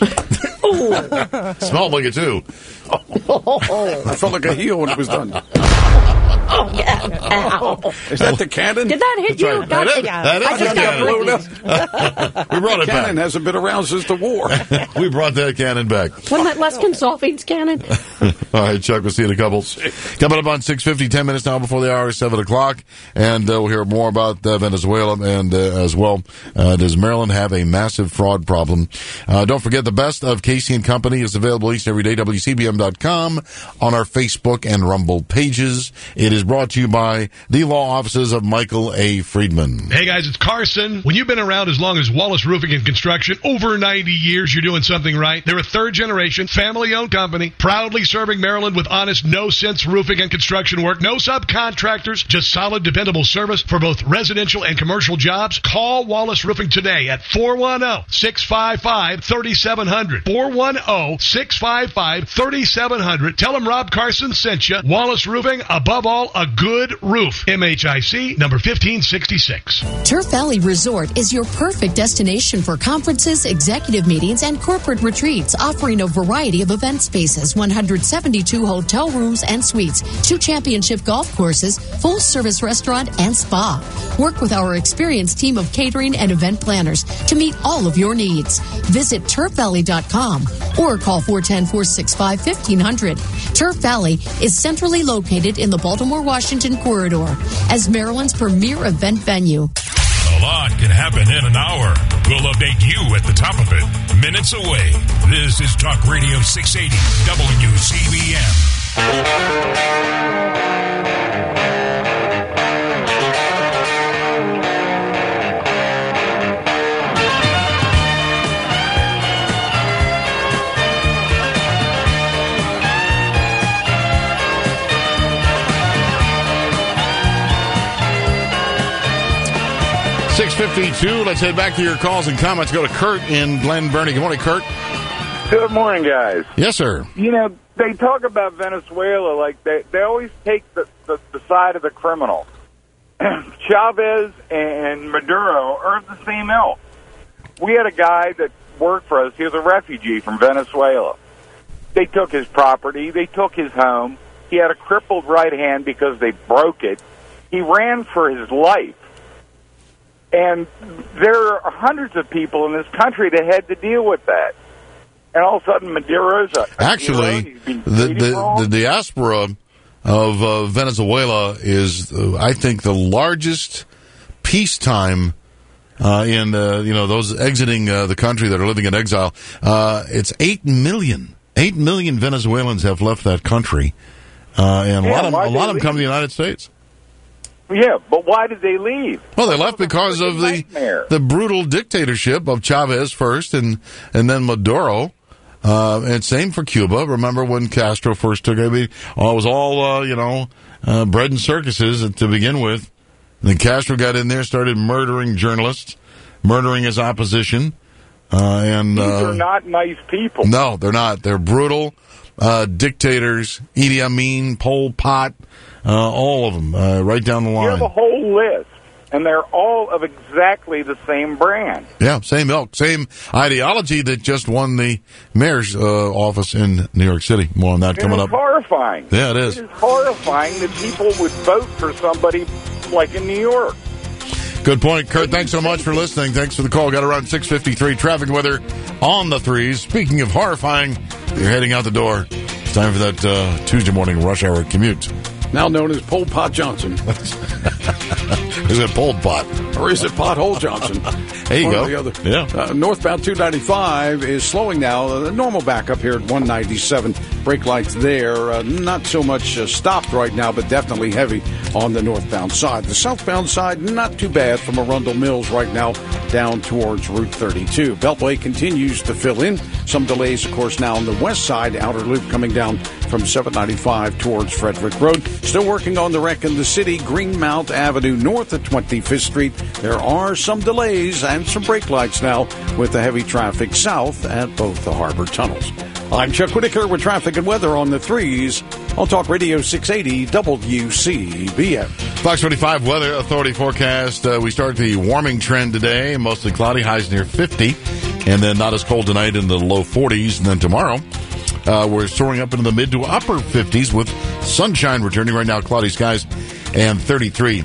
Smelled like it too. I felt like a heel when it was done. Oh yeah. Ow. Is that the cannon? Did that hit That's you? right. God, That is- it- that is I just the got cannon. Britney's. We brought it Cannon back. hasn't been around since the war. We brought that cannon back. Wasn't that Luskin Solfaing's cannon? All right, Chuck, we'll see you in a couple. Coming up on six fifty, ten minutes now before the hour, seven o'clock. And uh, we'll hear more about uh, Venezuela and uh, as well. Uh, does Maryland have a massive fraud problem? Uh, don't forget, the best of Casey and Company is available each and every day, W C B M dot com, on our Facebook and Rumble pages. It is brought to you by the law offices of Michael A. Friedman. Hey guys, it's Carson. When you've been around as long as Wallace Roofing and Construction, over ninety years, you're doing something right. They're a third generation, family owned company, proudly serving Maryland with honest, no sense roofing and construction work. No subcontractors, just solid, dependable service for both residential and commercial jobs. Call Wallace Roofing today at four one zero, six five five, three seven zero zero. four one zero, six five five, three seven zero zero. Tell them Rob Carson sent you. Wallace Roofing, above all, a good roof. M H I C number fifteen sixty-six. Turf Valley Resort is your perfect destination for conferences, executive meetings, and corporate retreats, offering a variety of event spaces, one hundred seventy-two hotel rooms and suites, two championship golf courses, full-service restaurant, and spa. Work with our experienced team of catering and event planners to meet all of your needs. Visit turf valley dot com or call four one zero, four six five, one five zero zero. Turf Valley is centrally located in the Baltimore-Washington corridor as Maryland's premier event venue. A lot can happen in an hour. We'll update you at the top of it. Minutes away. This is Talk Radio six eighty W C B M. six fifty-two, let's head back to your calls and comments. Go to Kurt in Glen Burnie. Good morning, Kurt. Good morning, guys. Yes, sir. You know, they talk about Venezuela like they, they always take the, the, the side of the criminal. Chavez and Maduro are the same ilk. We had a guy that worked for us. He was a refugee from Venezuela. They took his property. They took his home. He had a crippled right hand because they broke it. He ran for his life. And there are hundreds of people in this country that had to deal with that. And all of a sudden, Maduro's a, a Actually, hero. He's been the, treated the, wrong. the diaspora of uh, Venezuela is, uh, I think, the largest peacetime uh, in, uh, you know, those exiting uh, the country that are living in exile. Uh, it's eight million. Eight million Venezuelans have left that country. Uh, and a Yeah, lot of, why a they lot of them come to the leave? United States. Yeah, but why did they leave? Well, they left because of the nightmare. the brutal dictatorship of Chavez first, and and then Maduro, uh, and same for Cuba. Remember when Castro first took it? I mean, oh, it was all uh, you know, uh, bread and circuses to begin with. And then Castro got in there, started murdering journalists, murdering his opposition, uh, and These uh, are not nice people. no, they're not. They're brutal uh, dictators. Idi Amin, Pol Pot. Uh, all of them, uh, right down the You have a line. whole list. and they're all of exactly the same brand. Yeah, same ilk, same ideology that just won the mayor's uh, office in New York City. More on that It coming is up. horrifying. Yeah, it is. It is horrifying that people would vote for somebody like in New York. Good point, Kurt. Thanks so much for listening. Thanks for the call. Got around six fifty-three traffic weather on the threes. Speaking of horrifying, you're heading out the door. It's time for that uh, Tuesday morning rush hour commute. Now known as Pol Pot Johnson. Is it Pol Pot? Or is it Pothole Johnson? There you One go. Or the other. Yeah. Uh, northbound two ninety-five is slowing now. The normal backup here at one ninety-seven. Brake lights there. Uh, not so much uh, stopped right now, but definitely heavy on the northbound side. The southbound side, not too bad from Arundel Mills right now down towards Route thirty-two. Beltway continues to fill in. Some delays, of course, now on the west side. Outer loop coming down from seven ninety-five towards Frederick Road. Still working on the wreck in the city. Greenmount Avenue north of twenty-fifth Street. There are some delays and some brake lights now with the heavy traffic south at both the harbor tunnels. I'm Chuck Whitaker with traffic and weather on the threes on Talk Radio six eighty W C B M. Fox twenty-five Weather Authority forecast. Uh, we start the warming trend today. Mostly cloudy, highs near fifty. And then not as cold tonight in the low forties. And then tomorrow, uh, we're soaring up into the mid to upper fifties with sunshine returning. Right now, cloudy skies and thirty-three.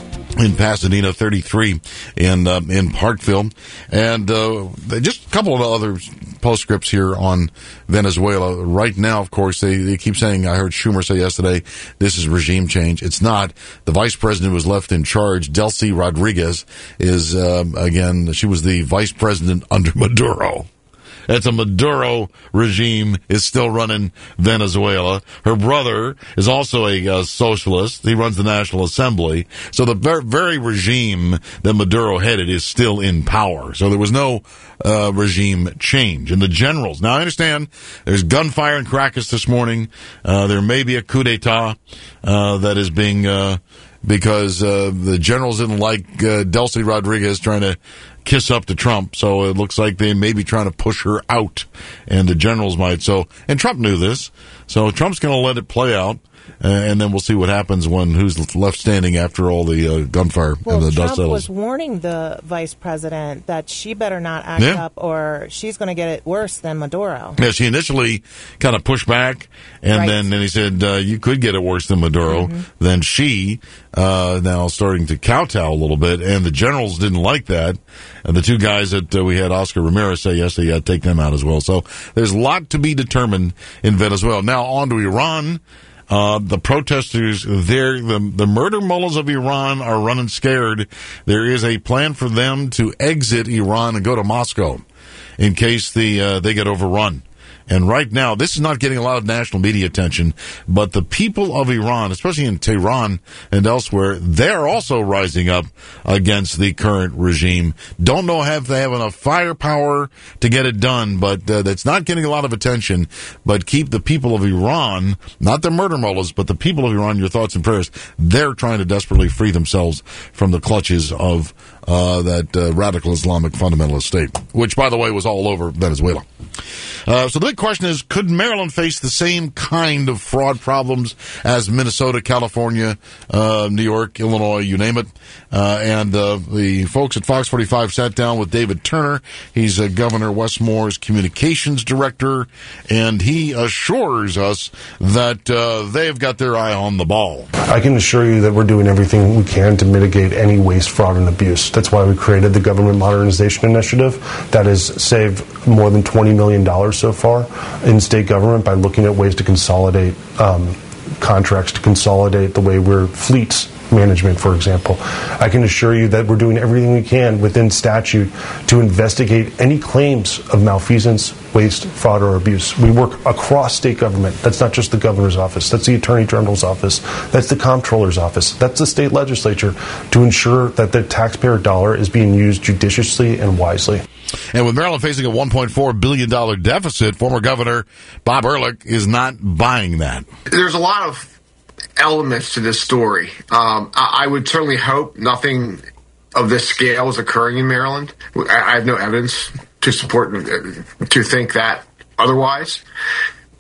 In Pasadena, thirty-three in uh, in Parkville, and uh, just a couple of other postscripts here on Venezuela. Right now, of course, they, they keep saying, I heard Schumer say yesterday, this is regime change. It's not. The vice president was left in charge. Delcy Rodriguez is, uh, again, she was the vice president under Maduro. That's a Maduro regime is still running Venezuela. Her brother is also a uh, socialist. He runs the National Assembly. So the very, very regime that Maduro headed is still in power. So there was no uh, regime change. And the generals, now I understand there's gunfire in Caracas this morning. Uh, there may be a coup d'etat uh, that is being... Uh, because uh, the generals didn't like uh, Delcy Rodriguez trying to kiss up to Trump, so it looks like they may be trying to push her out, and the generals might. So, and Trump knew this, so Trump's going to let it play out, uh, and then we'll see what happens when who's left standing after all the uh, gunfire well, and the Trump dust settles. was warning the vice president that she better not act Yeah. up, or she's going to get it worse than Maduro. Yeah, she initially kind of pushed back, and Right. then, then he said, uh, you could get it worse than Maduro. Mm-hmm. Then she, uh, now starting to kowtow a little bit, and the generals didn't like that. And the two guys that uh, we had Oscar Ramirez say yesterday, you got to take them out as well. So there's a lot to be determined in Venezuela. Now on to Iran. Uh, the protesters there, the, the murder mullahs of Iran are running scared. There is a plan for them to exit Iran and go to Moscow in case the uh, they get overrun. And right now, this is not getting a lot of national media attention, but the people of Iran, especially in Tehran and elsewhere, they're also rising up against the current regime. Don't know if they have enough firepower to get it done, but uh, that's not getting a lot of attention. But keep the people of Iran, not the murder mullahs, but the people of Iran, your thoughts and prayers. They're trying to desperately free themselves from the clutches of uh, that uh, radical Islamic fundamentalist state, which, by the way, was all over Venezuela. Uh, so the big question is, could Maryland face the same kind of fraud problems as Minnesota, California, uh, New York, Illinois, you name it? Uh, and uh, the folks at Fox forty-five sat down with David Turner. He's uh, Governor Westmore's communications director, and he assures us that uh, they've got their eye on the ball. I can assure you that we're doing everything we can to mitigate any waste, fraud, and abuse. That's why we created the Government Modernization Initiative that has saved more than twenty million dollars so far in state government by looking at ways to consolidate um, contracts, to consolidate the way we're fleets management, for example. I can assure you that we're doing everything we can within statute to investigate any claims of malfeasance, waste, fraud, or abuse. We work across state government. That's not just the governor's office. That's the attorney general's office. That's the comptroller's office. That's the state legislature to ensure that the taxpayer dollar is being used judiciously and wisely. And with Maryland facing a one point four billion dollars deficit, former Governor Bob Ehrlich is not buying that. There's a lot of elements to this story. Um, I, I would certainly hope nothing of this scale is occurring in Maryland. I, I have no evidence to support, to think that otherwise. But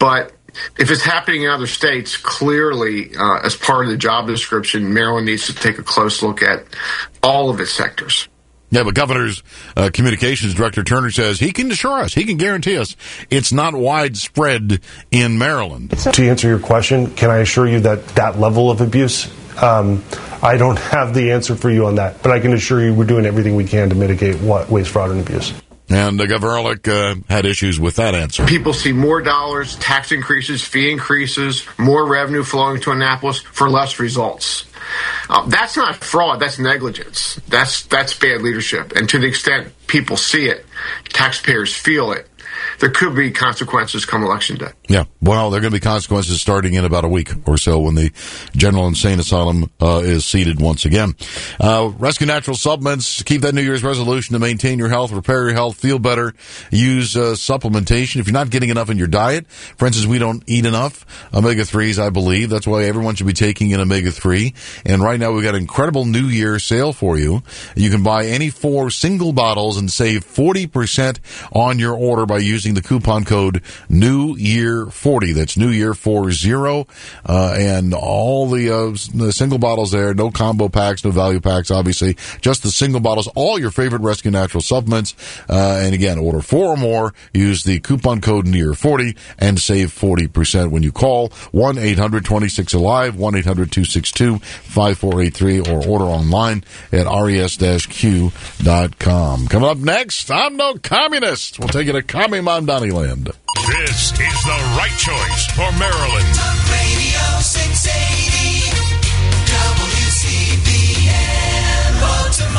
if it's happening in other states, clearly, uh, as part of the job description, Maryland needs to take a close look at all of its sectors. Yeah, but Governor's uh, Communications Director Turner says he can assure us, he can guarantee us it's not widespread in Maryland. To answer your question, can I assure you that that level of abuse, um, I don't have the answer for you on that, but I can assure you we're doing everything we can to mitigate what waste, fraud, and abuse. And uh, Governor Ehrlich uh, had issues with that answer. People see more dollars, tax increases, fee increases, more revenue flowing to Annapolis for less results. Uh, that's not fraud. That's negligence. That's that's bad leadership. And to the extent people see it, taxpayers feel it, there could be consequences come Election Day. Yeah, well, there are going to be consequences starting in about a week or so when the General Insane Asylum uh, is seated once again. Uh, Rescue Natural Supplements. Keep that New Year's resolution to maintain your health, repair your health, feel better. Use uh, supplementation. If you're not getting enough in your diet, for instance, we don't eat enough omega threes, I believe. That's why everyone should be taking an omega three. And right now we've got an incredible New Year sale for you. You can buy any four single bottles and save forty percent on your order by using the coupon code New Year forty. That's New Year forty. Uh, and all the, uh, the single bottles there, no combo packs, no value packs, obviously. Just the single bottles, all your favorite Rescue Natural supplements. Uh, and again, order four or more, use the coupon code New Year forty and save forty percent when you call one eight hundred twenty-six alive, one eight hundred two six two five four eight three, or order online at res q dot com. Coming up next, I'm no communist. We'll take you to Commie Mondaniland. This is the right choice for Maryland. Talk Radio six eighty W C B N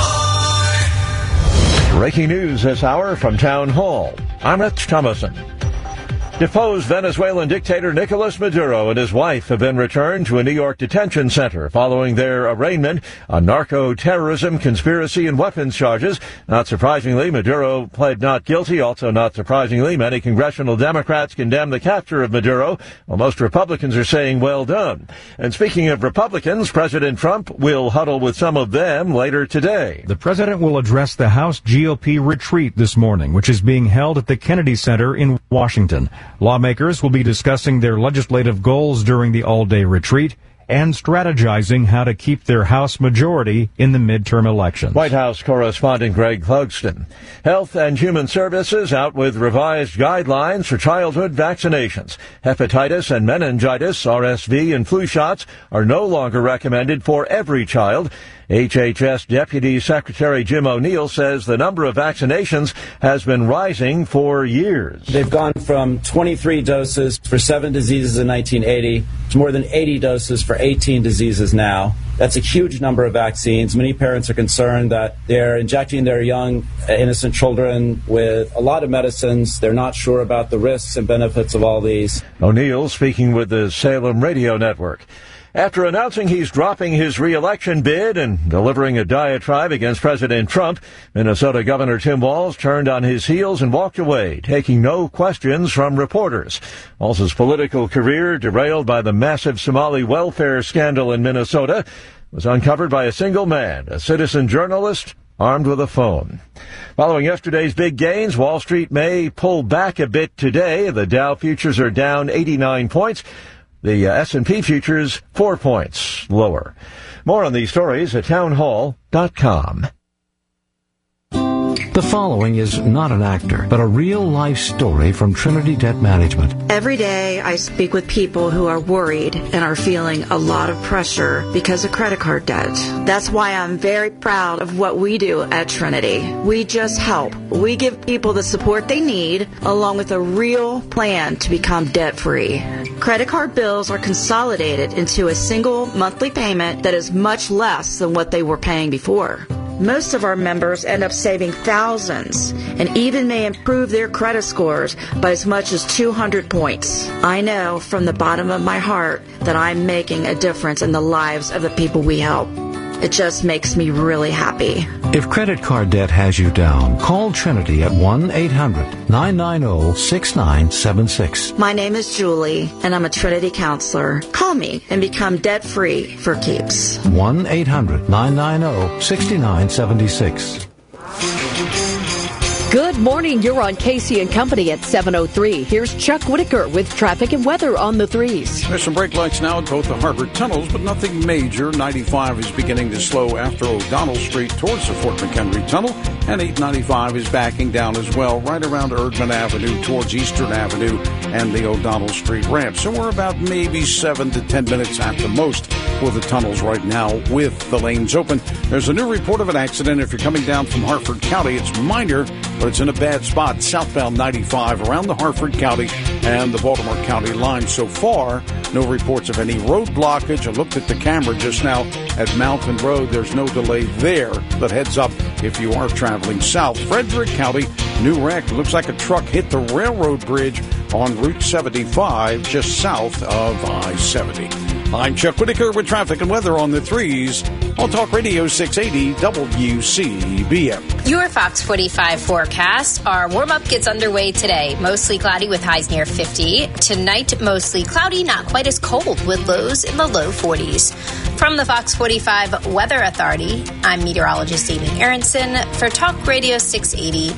Baltimore. Breaking news this hour from Town Hall. I'm Rich Thomason. Deposed Venezuelan dictator Nicolas Maduro and his wife have been returned to a New York detention center following their arraignment on narco-terrorism, conspiracy, and weapons charges. Not surprisingly, Maduro pled not guilty. Also not surprisingly, many congressional Democrats condemned the capture of Maduro, while most Republicans are saying well done. And speaking of Republicans, President Trump will huddle with some of them later today. The president will address the House G O P retreat this morning, which is being held at the Kennedy Center in Washington. Lawmakers will be discussing their legislative goals during the all-day retreat and strategizing how to keep their House majority in the midterm elections. White House correspondent Greg Clugston. Health and Human Services out with revised guidelines for childhood vaccinations. Hepatitis and meningitis, R S V, and flu shots are no longer recommended for every child. H H S Deputy Secretary Jim O'Neill says the number of vaccinations has been rising for years. They've gone from twenty-three doses for seven diseases in nineteen eighty to more than eighty doses for eighteen diseases now. That's a huge number of vaccines. Many parents are concerned that they're injecting their young, innocent children with a lot of medicines. They're not sure about the risks and benefits of all these. O'Neill speaking with the Salem Radio Network. After announcing he's dropping his re-election bid and delivering a diatribe against President Trump, Minnesota Governor Tim Walz turned on his heels and walked away, taking no questions from reporters. Walz's political career, derailed by the massive Somali welfare scandal in Minnesota, was uncovered by a single man, a citizen journalist armed with a phone. Following yesterday's big gains, Wall Street may pull back a bit today. The Dow futures are down eighty-nine points. The uh, S and P futures, four points lower. More on these stories at townhall dot com. The following is not an actor, but a real-life story from Trinity Debt Management. Every day I speak with people who are worried and are feeling a lot of pressure because of credit card debt. That's why I'm very proud of what we do at Trinity. We just help. We give people the support they need, along with a real plan to become debt-free. Credit card bills are consolidated into a single monthly payment that is much less than what they were paying before. Most of our members end up saving thousands and even may improve their credit scores by as much as two hundred points. I know from the bottom of my heart that I'm making a difference in the lives of the people we help. It just makes me really happy. If credit card debt has you down, call Trinity at one eight hundred nine nine zero six nine seven six. My name is Julie, and I'm a Trinity counselor. Call me and become debt-free for keeps. one eight hundred nine nine zero six nine seven six. Good morning. You're on Casey and Company at seven oh three. Here's Chuck Whitaker with traffic and weather on the threes. There's some brake lights now at both the Harvard tunnels, but nothing major. ninety-five is beginning to slow after O'Donnell Street towards the Fort McHenry Tunnel, and eight ninety-five is backing down as well right around Erdman Avenue towards Eastern Avenue and the O'Donnell Street ramp. So we're about maybe seven to ten minutes at the most for the tunnels right now with the lanes open. There's a new report of an accident. If you're coming down from Harford County, it's minor, but it's in a bad spot. Southbound ninety-five around the Harford County and the Baltimore County line. So far, no reports of any road blockage. I looked at the camera just now at Mountain Road. There's no delay there, but heads up if you are traveling south. Frederick County, new wreck. Looks like a truck hit the railroad bridge on Route seventy-five just south of I seventy. I'm Chuck Whitaker with traffic and weather on the threes on Talk Radio six eighty W C B M. Your Fox forty-five forecast. Our warm-up gets underway today. Mostly cloudy with highs near fifty. Tonight, mostly cloudy, not quite as cold with lows in the low forties. From the Fox forty-five Weather Authority, I'm meteorologist Amy Aronson for Talk Radio six eighty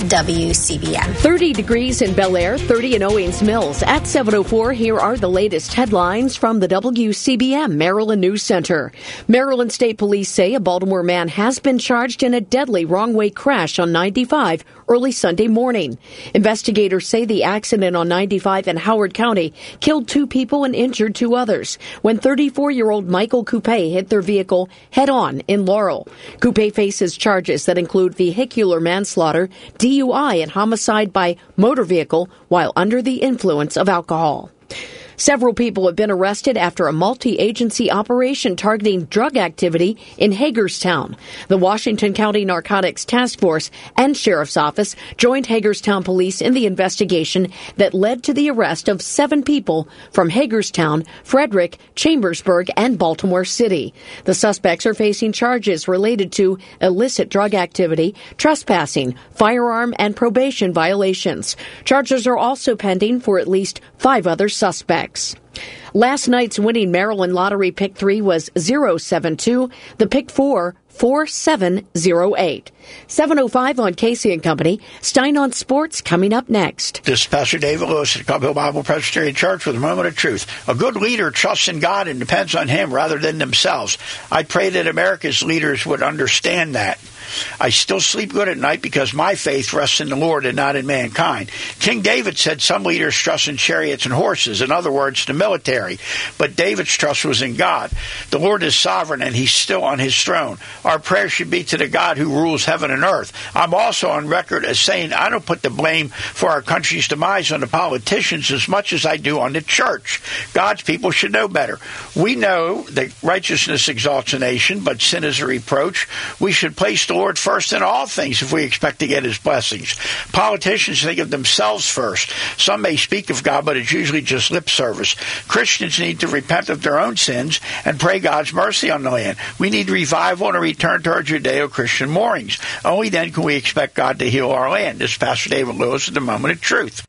W C B M. thirty degrees in Bel Air, thirty in Owings Mills. At seven oh four, here are the latest headlines from the W C B M Maryland News Center. Maryland State Police say a Baltimore man has been charged in a deadly wrong-way crash on ninety-five early Sunday morning. Investigators say the accident on ninety-five in Howard County killed two people and injured two others when thirty-four-year-old Michael Coupe hit their vehicle head-on in Laurel. Coupe faces charges that include vehicular manslaughter, D U I, and homicide by motor vehicle while under the influence of alcohol. Several people have been arrested after a multi-agency operation targeting drug activity in Hagerstown. The Washington County Narcotics Task Force and Sheriff's Office joined Hagerstown Police in the investigation that led to the arrest of seven people from Hagerstown, Frederick, Chambersburg, and Baltimore City. The suspects are facing charges related to illicit drug activity, trespassing, firearm, and probation violations. Charges are also pending for at least five other suspects. Last night's winning Maryland Lottery Pick three was zero seven two, the Pick four, four seven zero eight. seven oh five on Casey and Company. Stein on Sports coming up next. This is Pastor David Lewis at Cub Hill Bible Presbyterian Church with a moment of truth. A good leader trusts in God and depends on Him rather than themselves. I pray that America's leaders would understand that. I still sleep good at night because my faith rests in the Lord and not in mankind. King David said some leaders trust in chariots and horses, in other words, the military. But David's trust was in God. The Lord is sovereign and He's still on His throne. Our prayer should be to the God who rules heaven and earth. I'm also on record as saying I don't put the blame for our country's demise on the politicians as much as I do on the church. God's people should know better. We know that righteousness exalts a nation, but sin is a reproach. We should place the Lord first in all things if we expect to get His blessings. Politicians think of themselves first. Some may speak of God, but it's usually just lip service. Christians need to repent of their own sins and pray God's mercy on the land. We need revival and a return to our Judeo-Christian moorings. Only then can we expect God to heal our land. This is Pastor David Lewis at the Moment of Truth.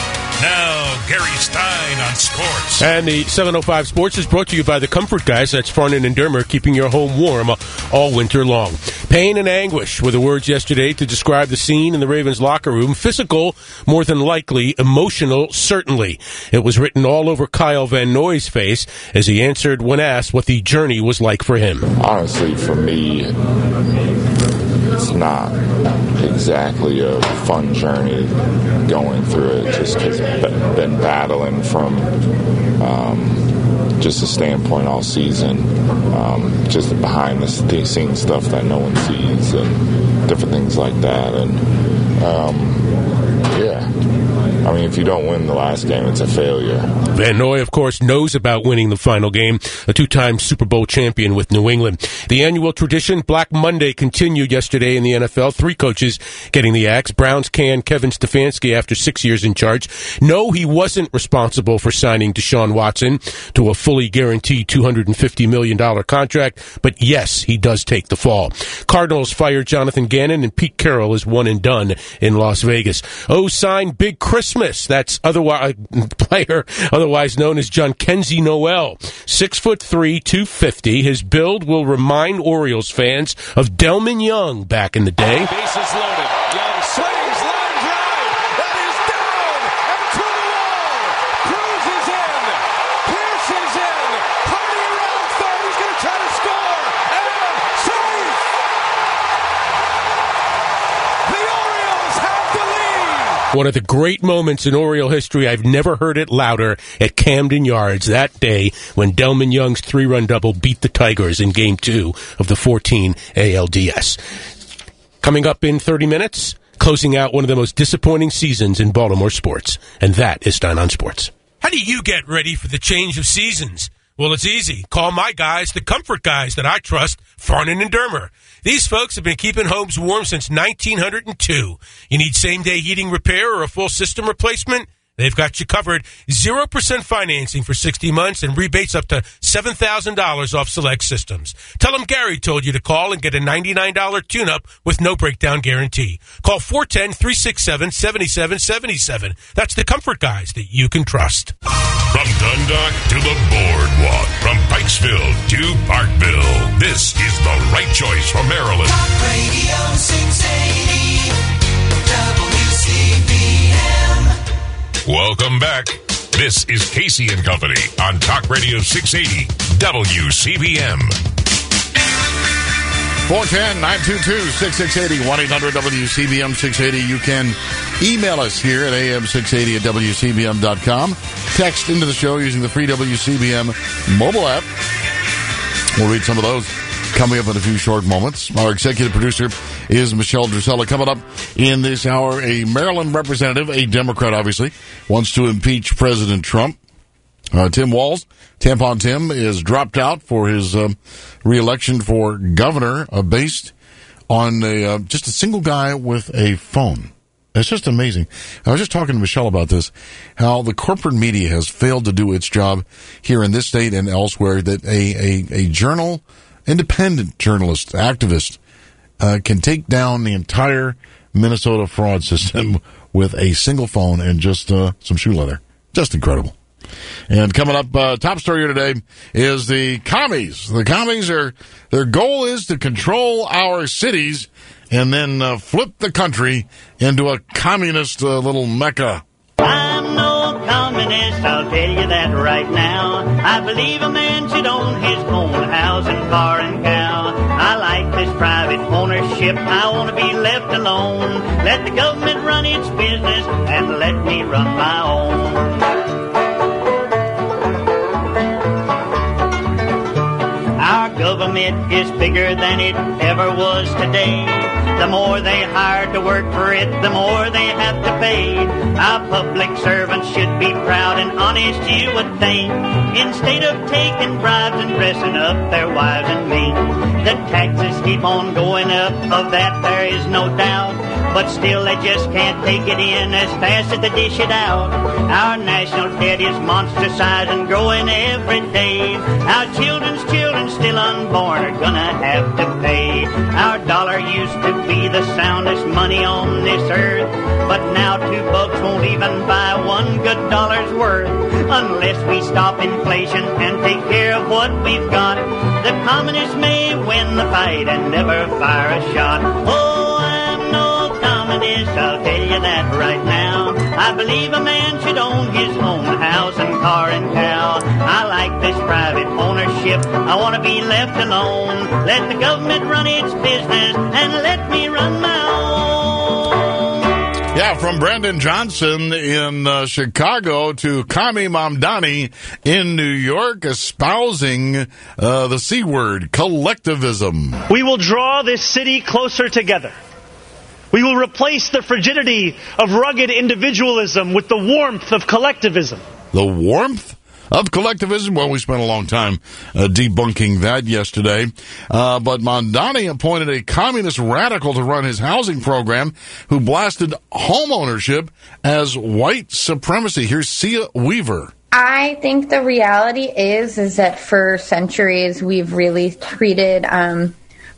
Now, Gary Stein on sports. And the seven oh five Sports is brought to you by the Comfort Guys. That's Farnan and Dermer, keeping your home warm all winter long. Pain and anguish were the words yesterday to describe the scene in the Ravens locker room. Physical, more than likely. Emotional, certainly. It was written all over Kyle Van Noy's face as he answered when asked what the journey was like for him. Honestly, for me, it's not exactly a fun journey going through it, just because I've been battling from um, just a standpoint all season, um, just behind the scenes stuff that no one sees and different things like that. And um, yeah, I mean, if you don't win the last game, it's a failure. Van Noy, of course, knows about winning the final game, a two-time Super Bowl champion with New England. The annual tradition, Black Monday, continued yesterday in the N F L. Three coaches getting the axe. Browns can Kevin Stefanski after six years in charge. No, he wasn't responsible for signing Deshaun Watson to a fully guaranteed two hundred fifty million dollars contract, but yes, he does take the fall. Cardinals fired Jonathan Gannon, and Pete Carroll is one and done in Las Vegas. Oh, sign Big Chris Christmas. That's otherwise player otherwise known as John Kenzie Noel. Six foot three, two fifty. His build will remind Orioles fans of Delman Young back in the day. Bases loaded. Young swings, line drive. That is down and to the wall. Cruz is in. Pierce is in. Hardy around third. He's going to try to score. And safe. The Orioles have the lead. One of the great moments in Oriole history. I've never heard it louder at Camden Yards that day when Delman Young's three-run double beat the Tigers in Game two of the fourteen A L D S. Coming up in thirty minutes, closing out one of the most disappointing seasons in Baltimore sports, and that is Stein on Sports. How do you get ready for the change of seasons? Well, it's easy. Call my guys, the comfort guys that I trust, Farnan and Dermer. These folks have been keeping homes warm since nineteen oh two. You need same-day heating repair or a full system replacement? They've got you covered. zero percent financing for sixty months and rebates up to seven thousand dollars off select systems. Tell them Gary told you to call and get a ninety-nine dollars tune-up with no breakdown guarantee. Call four one zero, three six seven, seven seven seven seven. That's the comfort guys that you can trust. From Dundalk to the Boardwalk, from Pikesville to Parkville, this is the right choice for Maryland. Talk Radio six eighty W C B M. Welcome back. This is Casey and Company on Talk Radio six eighty W C B M. four one zero, nine two two, six six eight zero, one eight hundred W C B M six eighty. You can email us here at A M six eighty at W C B M dot com. Text into the show using the free W C B M mobile app. We'll read some of those coming up in a few short moments. Our executive producer is Michelle Drusella. Coming up in this hour, a Maryland representative, a Democrat obviously, wants to impeach President Trump. Uh, Tim Walz, Tampon Tim, is dropped out for his um, re-election for governor uh, based on a, uh, just a single guy with a phone. It's just amazing. I was just talking to Michelle about this, how the corporate media has failed to do its job here in this state and elsewhere, that a, a, a journal, independent journalist, activist, uh, can take down the entire Minnesota fraud system with a single phone and just uh, some shoe leather. Just incredible. And coming up, uh, top story here today is the commies. The commies are, their goal is to control our cities and then uh, flip the country into a communist uh, little mecca. I'm no communist, I'll tell you that right now. I believe a man should own his own house and car and cow. I like this private ownership, I want to be left alone. Let the government run its business and let me run my own. Our government is bigger than it ever was today. The more they hire to work for it, the more they have to pay. Our public servants should be proud and honest, you would think, instead of taking bribes and dressing up their wives and me. The taxes keep on going up, of that there is no doubt, but still they just can't take it in as fast as they dish it out. Our national debt is monster size and growing every day. Our children's children still unborn are gonna have to pay. Our dollar used to be the soundest money on this earth, but now two bucks won't even buy one good dollar's worth. Unless we stop inflation and take care of what we've got, the communists may win the fight and never fire a shot. Oh, I'm no communist, I'll tell you that right now. I believe a man should own his own house and car and cow. I like this private ownership, I want to be left alone. Let the government run its business and let me run my own. Yeah, from Brandon Johnson in uh, Chicago to Kami Mamdani in New York, espousing uh, the C word, collectivism. We will draw this city closer together. We will replace the frigidity of rugged individualism with the warmth of collectivism. The warmth of collectivism? Well, we spent a long time uh, debunking that yesterday. Uh, but Mamdani appointed a communist radical to run his housing program who blasted homeownership as white supremacy. Here's Sia Weaver. I think the reality is, is that for centuries we've really treated um,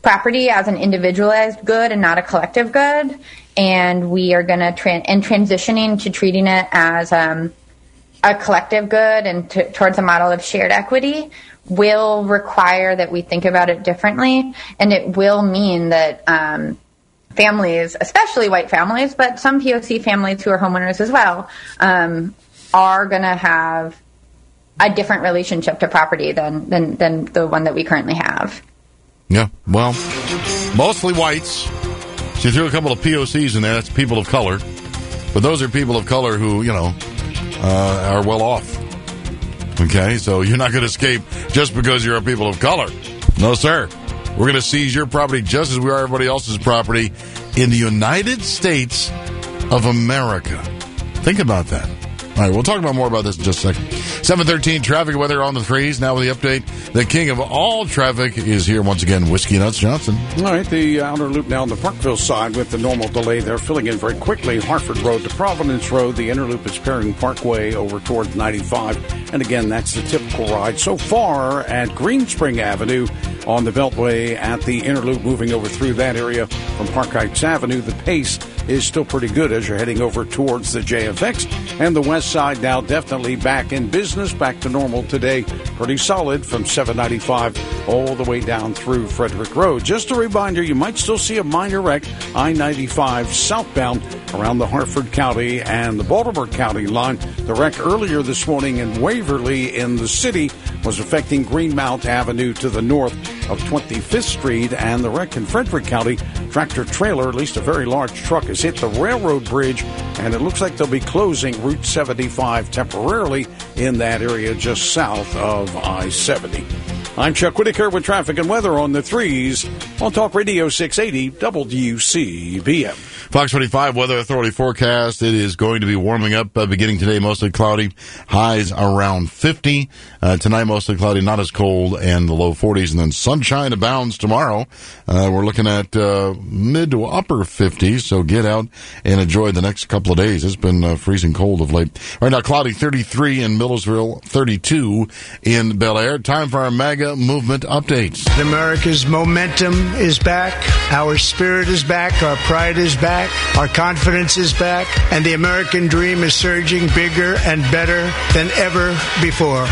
property as an individualized good and not a collective good. And we are going to tra- and transitioning to treating it as um, a collective good and t- towards a model of shared equity will require that we think about it differently. And it will mean that um, families, especially white families, but some P O C families who are homeowners as well, um, are going to have a different relationship to property than, than, than the one that we currently have. Yeah, well, mostly whites. So you threw a couple of P O Cs in there. That's people of color. But those are people of color who, you know, uh, are well off. Okay, so you're not going to escape just because you're a people of color. No, sir. We're going to seize your property just as we are everybody else's property in the United States of America. Think about that. All right, we'll talk about more about this in just a second. seven thirteen traffic weather on the threes. Now with the update, the king of all traffic is here once again, Whiskey Nuts Johnson. All right, the outer loop now on the Parkville side with the normal delay there, filling in very quickly. Hartford Road to Providence Road. The inner loop is Perryman Parkway over towards ninety-five. And again, that's the typical ride so far at Green Spring Avenue on the Beltway at the inner loop, moving over through that area from Park Heights Avenue. The pace is still pretty good as you're heading over towards the J F X. And the west side now definitely back in business, back to normal today. Pretty solid from seven ninety-five all the way down through Frederick Road. Just a reminder, you might still see a minor wreck, I ninety-five southbound around the Hartford County and the Baltimore County line. The wreck earlier this morning in Waverly in the city was affecting Greenmount Avenue to the north of twenty-fifth Street, and the wreck in Frederick County, tractor trailer, at least a very large truck, has hit the railroad bridge, and it looks like they'll be closing Route seventy-five temporarily in that area just south of I seventy. I'm Chuck Whitaker with traffic and weather on the threes on Talk Radio six eighty W C B M. Fox twenty-five Weather Authority forecast. It is going to be warming up uh, beginning today, mostly cloudy. Highs around fifty. Uh, tonight, mostly cloudy, not as cold, and the low forties. And then sunshine abounds tomorrow. Uh, we're looking at uh, mid to upper fifties, so get out and enjoy the next couple of days. It's been uh, freezing cold of late. Right now, cloudy thirty-three in Millersville, thirty-two in Bel Air. Time for our MAGA movement updates. America's momentum is back. Our spirit is back. Our pride is back. Our confidence is back, and the American dream is surging bigger and better than ever before.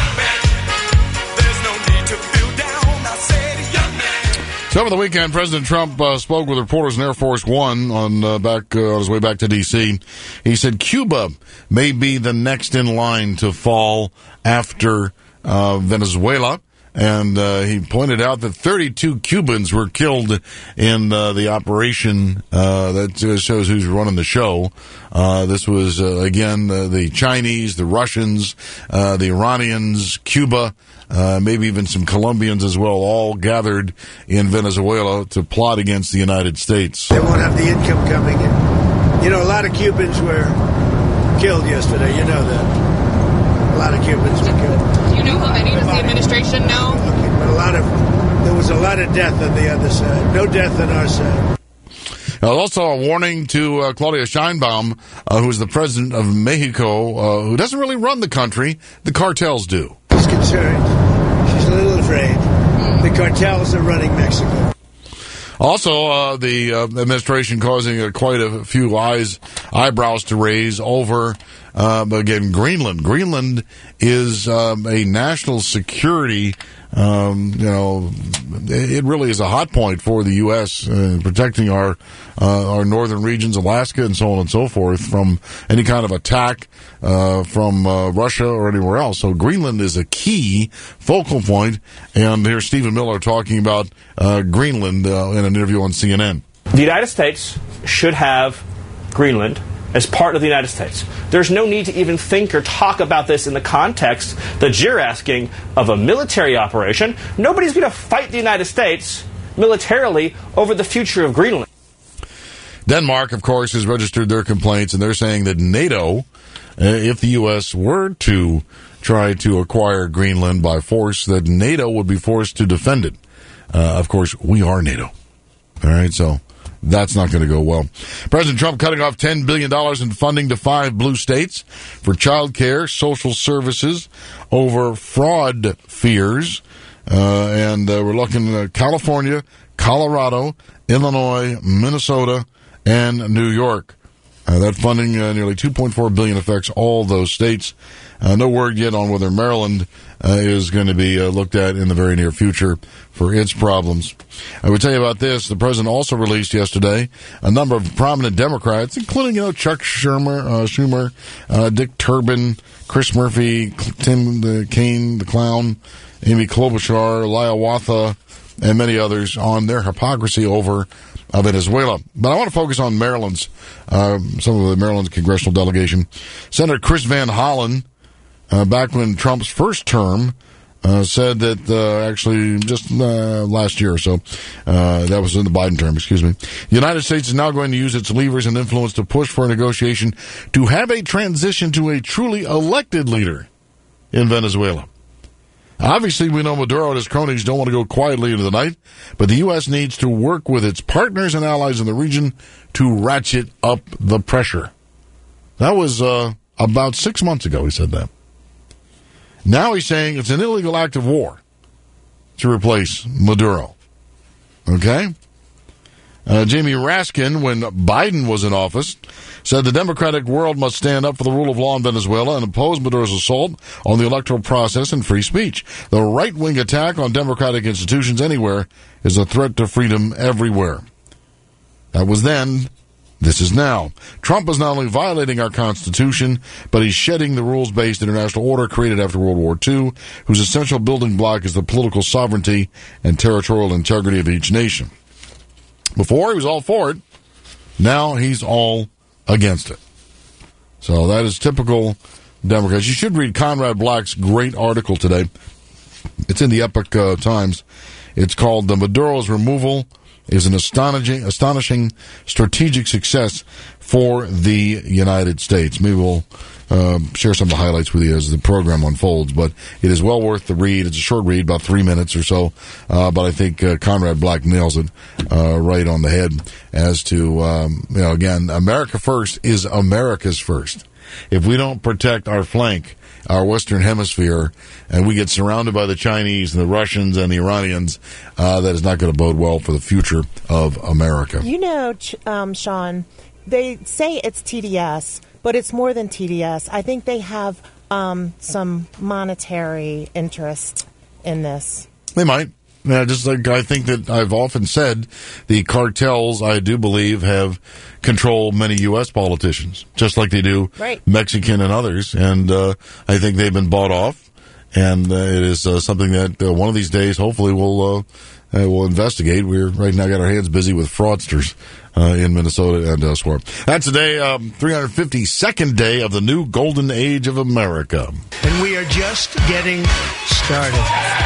So over the weekend, President Trump uh, spoke with reporters in Air Force One on uh, back uh, on his way back to D C. He said Cuba may be the next in line to fall after uh, Venezuela. And uh, he pointed out that thirty-two Cubans were killed in uh, the operation. Uh, that shows who's running the show. Uh, this was, uh, again, uh, the Chinese, the Russians, uh, the Iranians, Cuba, uh, maybe even some Colombians as well, all gathered in Venezuela to plot against the United States. They won't have the income coming in. You know, a lot of Cubans were killed yesterday. You know that. A lot of Cubans were killed. You know how many? Does the administration know? Okay, but a lot of, there was a lot of death on the other side. No death on our side. Now, also a warning to uh, Claudia Sheinbaum, uh, who's the president of Mexico, uh, who doesn't really run the country. The cartels do. She's concerned. She's a little afraid. The cartels are running Mexico. Also, uh, the uh, administration causing uh, quite a few eyes, eyebrows to raise over, um, again, Greenland. Greenland is um, a national security, um, you know, it really is a hot point for the U S, uh, protecting our uh, our northern regions, Alaska, and so on and so forth, from any kind of attack uh, from uh, Russia or anywhere else. So Greenland is a key focal point, and here's Stephen Miller talking about uh, Greenland uh, in an interview on C N N. The United States should have Greenland as part of the United States. There's no need to even think or talk about this in the context that you're asking of a military operation. Nobody's going to fight the United States militarily over the future of Greenland. Denmark, of course, has registered their complaints, and they're saying that NATO, uh, if the U S were to try to acquire Greenland by force, that NATO would be forced to defend it. Uh, of course, we are NATO. All right, so that's not going to go well. President Trump cutting off ten billion dollars in funding to five blue states for child care, social services over fraud fears. Uh, and uh, we're looking at California, Colorado, Illinois, Minnesota, and New York. Uh, that funding, uh, nearly two point four billion dollars, affects all those states. Uh, no word yet on whether Maryland uh, is going to be uh, looked at in the very near future for its problems. I would tell you about this. The president also released yesterday a number of prominent Democrats, including, you know, Chuck Schumer, uh, Schumer, uh, Dick Durbin, Chris Murphy, Tim the Kaine, the Clown, Amy Klobuchar, Hiawatha, and many others on their hypocrisy over uh, Venezuela. But I want to focus on Maryland's, uh, some of the Maryland's congressional delegation. Senator Chris Van Hollen, uh, back when Trump's first term, uh, said that uh, actually just uh, last year or so, uh, that was in the Biden term, excuse me, the United States is now going to use its levers and influence to push for a negotiation to have a transition to a truly elected leader in Venezuela. Obviously, we know Maduro and his cronies don't want to go quietly into the night, but the U S needs to work with its partners and allies in the region to ratchet up the pressure. That was uh, about six months ago he said that. Now he's saying it's an illegal act of war to replace Maduro. Okay? Uh, Jamie Raskin, when Biden was in office, said the democratic world must stand up for the rule of law in Venezuela and oppose Maduro's assault on the electoral process and free speech. The right-wing attack on democratic institutions anywhere is a threat to freedom everywhere. That was then. This is now. Trump is not only violating our Constitution, but he's shedding the rules-based international order created after World War Two, whose essential building block is the political sovereignty and territorial integrity of each nation. Before, he was all for it. Now, he's all against it. So that is typical Democrats. You should read Conrad Black's great article today. It's in the Epoch uh, Times. It's called "The Maduro's Removal is an astonishing, astonishing strategic success for the United States." Maybe we'll uh, share some of the highlights with you as the program unfolds, but it is well worth the read. It's a short read, about three minutes or so, uh, but I think uh, Conrad Black nails it uh, right on the head as to, um, you know, again, America first is America's first. If we don't protect our flank, our Western Hemisphere, and we get surrounded by the Chinese and the Russians and the Iranians, uh, that is not going to bode well for the future of America. You know, um, Sean, they say it's T D S, but it's more than T D S. I think they have um, some monetary interest in this. They might. Yeah, just like I think that I've often said, the cartels, I do believe, have controlled many U S politicians, just like they do right. Mexican and others. And uh, I think they've been bought off. And uh, it is uh, something that uh, one of these days, hopefully, we'll, uh, uh, we'll investigate. We're right now got our hands busy with fraudsters uh, in Minnesota and elsewhere. That's today, um, three hundred fifty-second day of the new golden age of America. And we are just getting started.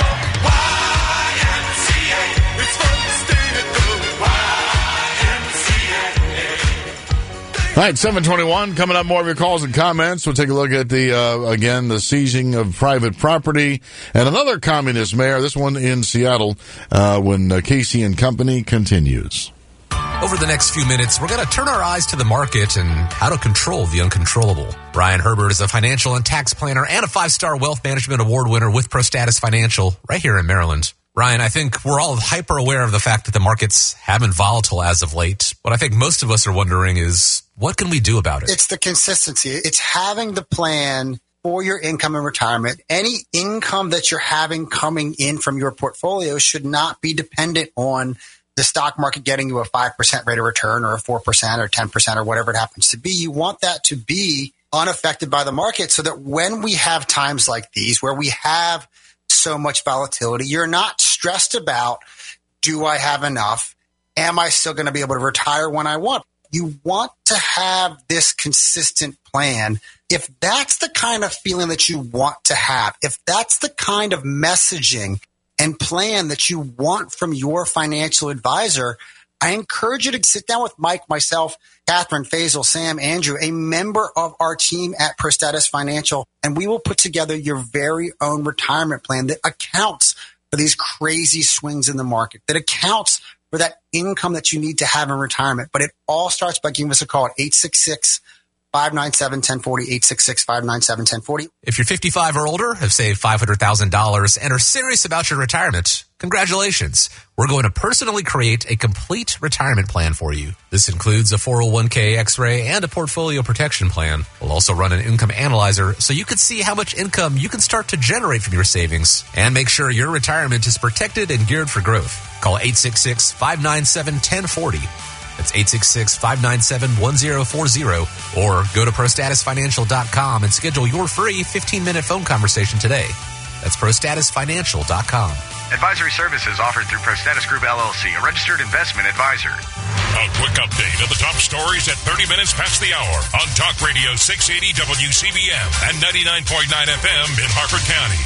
All right, seven twenty-one, coming up, more of your calls and comments. We'll take a look at the, uh, again, the seizing of private property and another communist mayor, this one in Seattle, uh, when uh, Casey and Company continues. Over the next few minutes, we're going to turn our eyes to the market and how to control the uncontrollable. Brian Herbert is a financial and tax planner and a five-star wealth management award winner with ProStatus Financial right here in Maryland. Ryan, I think we're all hyper aware of the fact that the markets have been volatile as of late. What I think most of us are wondering is, what can we do about it? It's the consistency. It's having the plan for your income and retirement. Any income that you're having coming in from your portfolio should not be dependent on the stock market getting you a five percent rate of return or a four percent or ten percent or whatever it happens to be. You want that to be unaffected by the market so that when we have times like these where we have so much volatility, you're not stressed about, do I have enough? Am I still going to be able to retire when I want? You want to have this consistent plan. If that's the kind of feeling that you want to have, if that's the kind of messaging and plan that you want from your financial advisor, I encourage you to sit down with Mike, myself, Catherine, Faisal, Sam, Andrew, a member of our team at ProStatus Financial, and we will put together your very own retirement plan that accounts for these crazy swings in the market, that accounts for that income that you need to have in retirement. But it all starts by giving us a call at eight six six, five nine seven, one zero four zero, eight six six, five nine seven, one zero four zero. If you're fifty-five or older, have saved five hundred thousand dollars, and are serious about your retirement, congratulations. We're going to personally create a complete retirement plan for you. This includes a four oh one k X-ray and a portfolio protection plan. We'll also run an income analyzer so you can see how much income you can start to generate from your savings and make sure your retirement is protected and geared for growth. Call eight six six, five nine seven, one zero four zero. That's eight six six, five nine seven, one zero four zero. Or go to prostatus financial dot com and schedule your free fifteen-minute phone conversation today. That's prostatus financial dot com. Advisory services offered through Prostatus Group, L L C, a registered investment advisor. A quick update of the top stories at thirty minutes past the hour on Talk Radio six eighty W C B M and ninety-nine point nine F M in Harford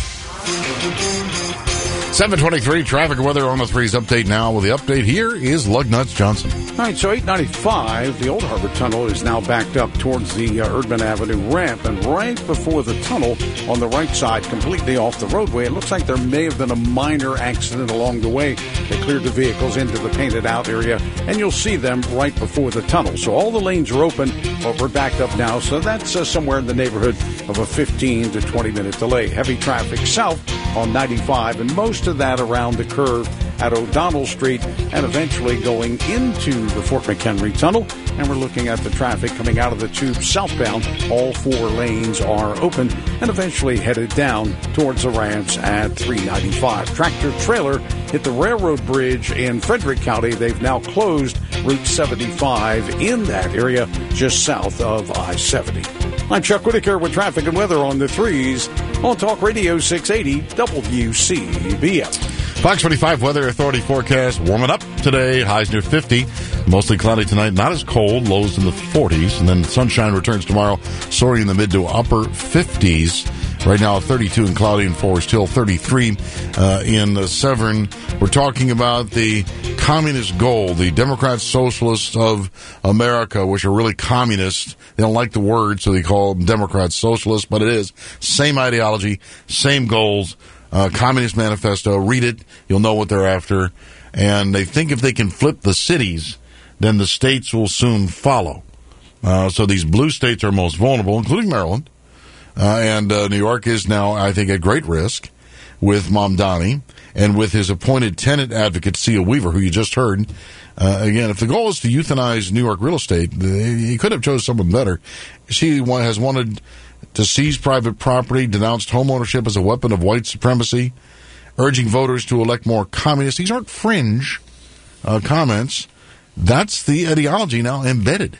County. seven twenty-three, traffic and weather on the threes update now. With the update, here is Lugnuts Johnson. All right, so eight ninety-five, the Old Harbor Tunnel is now backed up towards the uh, Erdman Avenue ramp, and right before the tunnel on the right side, completely off the roadway, it looks like there may have been a minor accident along the way. They cleared the vehicles into the painted out area, and you'll see them right before the tunnel. So all the lanes are open, but we're backed up now, so that's uh, somewhere in the neighborhood of a fifteen to twenty minute delay. Heavy traffic south on ninety-five, and most of that around the curve at O'Donnell Street and eventually going into the Fort McHenry Tunnel. And we're looking at the traffic coming out of the tube southbound. All four lanes are open and eventually headed down towards the ramps at three ninety-five. Tractor trailer hit the railroad bridge in Frederick County. They've now closed Route seventy-five in that area just south of I seventy. I'm Chuck Whitaker with traffic and weather on the threes on Talk Radio six eighty W C B M. Fox twenty-five Weather Authority forecast warming up today. Highs near fifty. Mostly cloudy tonight. Not as cold. Lows in the forties. And then sunshine returns tomorrow, soaring in the mid to upper fifties. Right now, thirty-two and cloudy in Forest Hill, thirty-three uh, in uh, Severn. We're talking about the communist goal, the Democrat Socialists of America, which are really communist. They don't like the word, so they call them Democrat Socialists, but it is. Same ideology, same goals. Uh, Communist Manifesto. Read it. You'll know what they're after. And they think if they can flip the cities, then the states will soon follow. Uh, so these blue states are most vulnerable, including Maryland. Uh, and uh, New York is now, I think, at great risk with Mamdani and with his appointed tenant advocate, Sia Weaver, who you just heard. Uh, again, if the goal is to euthanize New York real estate, he could have chose someone better. She has wanted to seize private property, denounced homeownership as a weapon of white supremacy, urging voters to elect more communists. These aren't fringe uh, comments. That's the ideology now embedded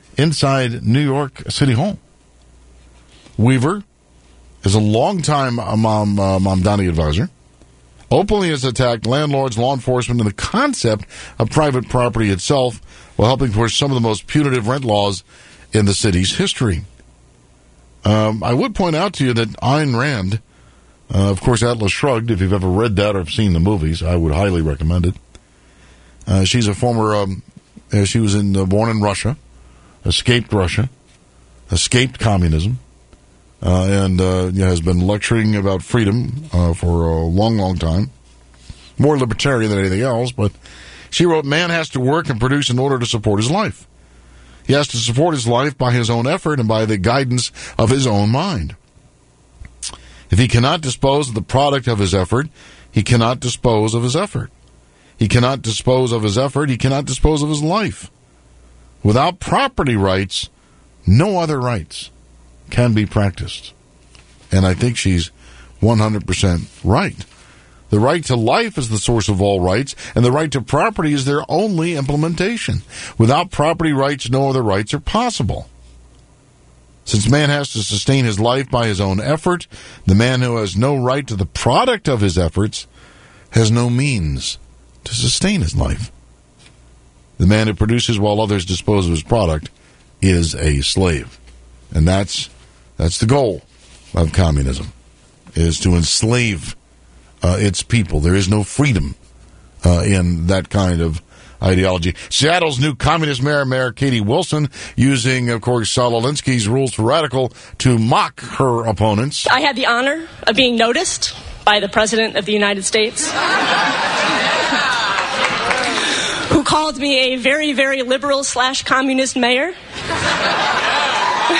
inside New York City Hall. Weaver is a longtime uh, Mom, uh, Mamdani advisor, openly has attacked landlords, law enforcement, and the concept of private property itself while helping push some of the most punitive rent laws in the city's history. Um, I would point out to you that Ayn Rand, uh, of course, Atlas Shrugged, if you've ever read that or have seen the movies, I would highly recommend it. Uh, she's a former, um, uh, she was in, uh, born in Russia, escaped Russia, escaped communism, uh, and uh, has been lecturing about freedom uh, for a long, long time. More libertarian than anything else, but she wrote, "Man has to work and produce in order to support his life. He has to support his life by his own effort and by the guidance of his own mind. If he cannot dispose of the product of his effort, he cannot dispose of his effort. He cannot dispose of his effort, he cannot dispose of his life. Without property rights, no other rights can be practiced." And I think she's one hundred percent right. The right to life is the source of all rights, and the right to property is their only implementation. Without property rights, no other rights are possible. Since man has to sustain his life by his own effort, the man who has no right to the product of his efforts has no means to sustain his life. The man who produces while others dispose of his product is a slave. And that's that's the goal of communism, is to enslave Uh, its people. There is no freedom uh, in that kind of ideology. Seattle's new communist mayor, Mayor Katie Wilson, using, of course, Saul Alinsky's rules for radical to mock her opponents. I had the honor of being noticed by the President of the United States, who called me a very, very liberal slash communist mayor.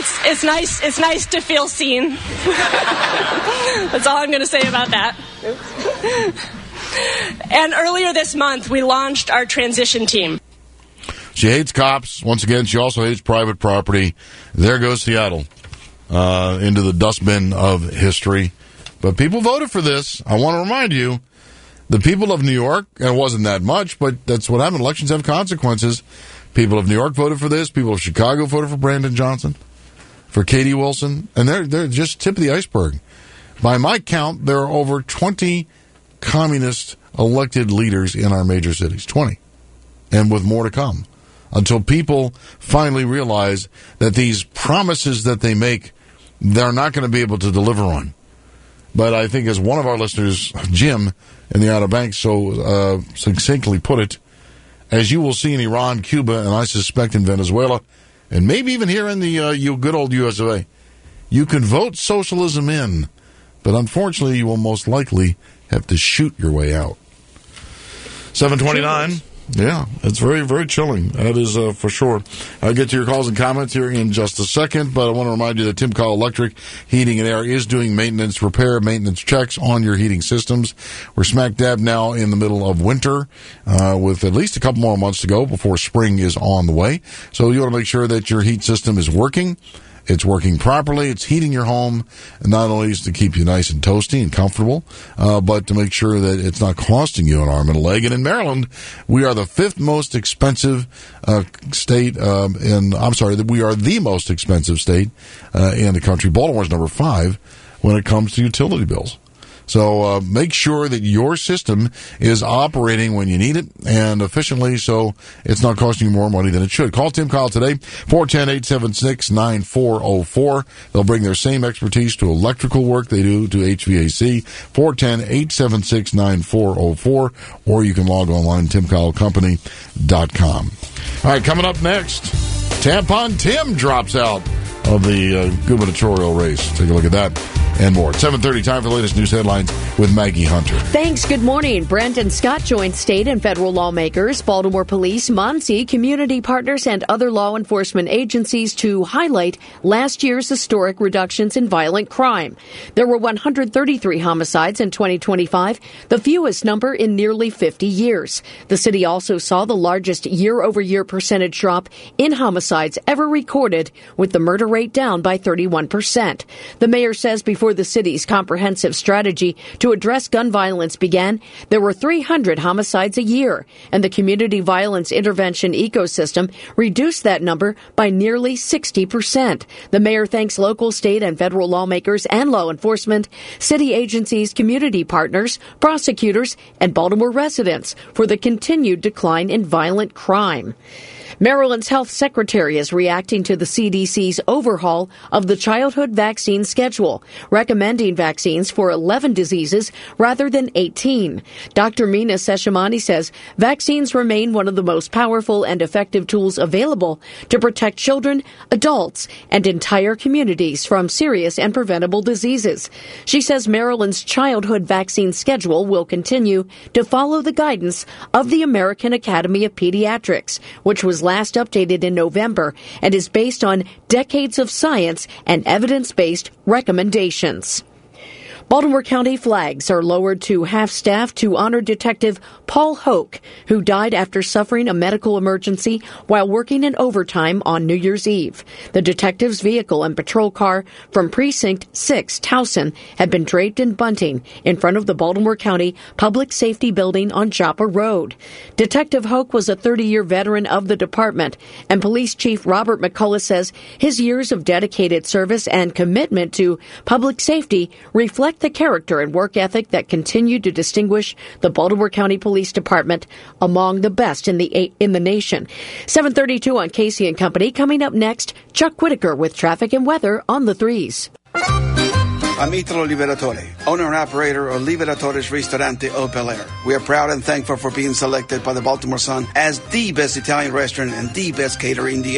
it's it's nice it's nice to feel seen. That's all I'm going to say about that. And earlier this month, we launched our transition team. She hates cops. Once again, she also hates private property. There goes Seattle uh, into the dustbin of history. But people voted for this. I want to remind you, the people of New York, and it wasn't that much, but that's what happened. Elections have consequences. People of New York voted for this. People of Chicago voted for Brandon Johnson, for Katie Wilson. And they're, they're just tip of the iceberg. By my count, there are over twenty communist elected leaders in our major cities. twenty. And with more to come. Until people finally realize that these promises that they make, they're not going to be able to deliver on. But I think as one of our listeners, Jim, in the Outer Banks, so uh, succinctly put it, as you will see in Iran, Cuba, and I suspect in Venezuela, and maybe even here in the uh, you good old U S of A, you can vote socialism in, but unfortunately you will most likely have to shoot your way out. seven twenty-nine. Yeah, it's very, very chilling. That is uh, for sure. I'll get to your calls and comments here in just a second, but I want to remind you that Tim Call Electric Heating and Air is doing maintenance, repair, maintenance checks on your heating systems. We're smack dab now in the middle of winter uh, with at least a couple more months to go before spring is on the way. So you want to make sure that your heat system is working. It's working properly. It's heating your home, and not only is to keep you nice and toasty and comfortable, uh, but to make sure that it's not costing you an arm and a leg. And in Maryland, we are the fifth most expensive uh, state. Um, in I'm sorry, that we are the most expensive state uh, in the country. Baltimore's number five when it comes to utility bills. So uh, make sure that your system is operating when you need it and efficiently, so it's not costing you more money than it should. Call Tim Kyle today, four one zero, eight seven six, nine four zero four. They'll bring their same expertise to electrical work they do to H V A C, four one zero, eight seven six, nine four zero four, or you can log online, tim kyle company dot com. All right, coming up next, Tampon Tim drops out of the uh, gubernatorial race. Take a look at that and more. seven thirty, time for the latest news headlines with Maggie Hunter. Thanks. Good morning. Brandon Scott joined state and federal lawmakers, Baltimore Police, Muncie, community partners, and other law enforcement agencies to highlight last year's historic reductions in violent crime. There were one hundred thirty-three homicides in twenty twenty-five, the fewest number in nearly fifty years. The city also saw the largest year-over-year percentage drop in homicides ever recorded, with the murder rate down by thirty-one percent. The mayor says before the city's comprehensive strategy to address gun violence began, there were three hundred homicides a year, and the community violence intervention ecosystem reduced that number by nearly sixty percent. The mayor thanks local, state, and federal lawmakers and law enforcement, city agencies, community partners, prosecutors, and Baltimore residents for the continued decline in violent crime. Maryland's health secretary is reacting to the C D C's overhaul of the childhood vaccine schedule, recommending vaccines for eleven diseases rather than eighteen. Doctor Meena Seshamani says vaccines remain one of the most powerful and effective tools available to protect children, adults, and entire communities from serious and preventable diseases. She says Maryland's childhood vaccine schedule will continue to follow the guidance of the American Academy of Pediatrics, which was last updated in November and is based on decades of science and evidence-based recommendations. Baltimore County flags are lowered to half-staff to honor Detective Paul Hoke, who died after suffering a medical emergency while working in overtime on New Year's Eve. The detective's vehicle and patrol car from Precinct six, Towson, had been draped in bunting in front of the Baltimore County Public Safety Building on Joppa Road. Detective Hoke was a thirty-year veteran of the department, and Police Chief Robert McCullough says his years of dedicated service and commitment to public safety reflect the character and work ethic that continue to distinguish the Baltimore County Police Department among the best in the in the nation. seven thirty-two on Casey and Company. Coming up next, Chuck Whitaker with traffic and weather on the threes. I'm Italo Liberatore, owner and operator of Liberatore's Ristorante Au Bel Air. We are proud and thankful for being selected by the Baltimore Sun as the best Italian restaurant and the best caterer in the area.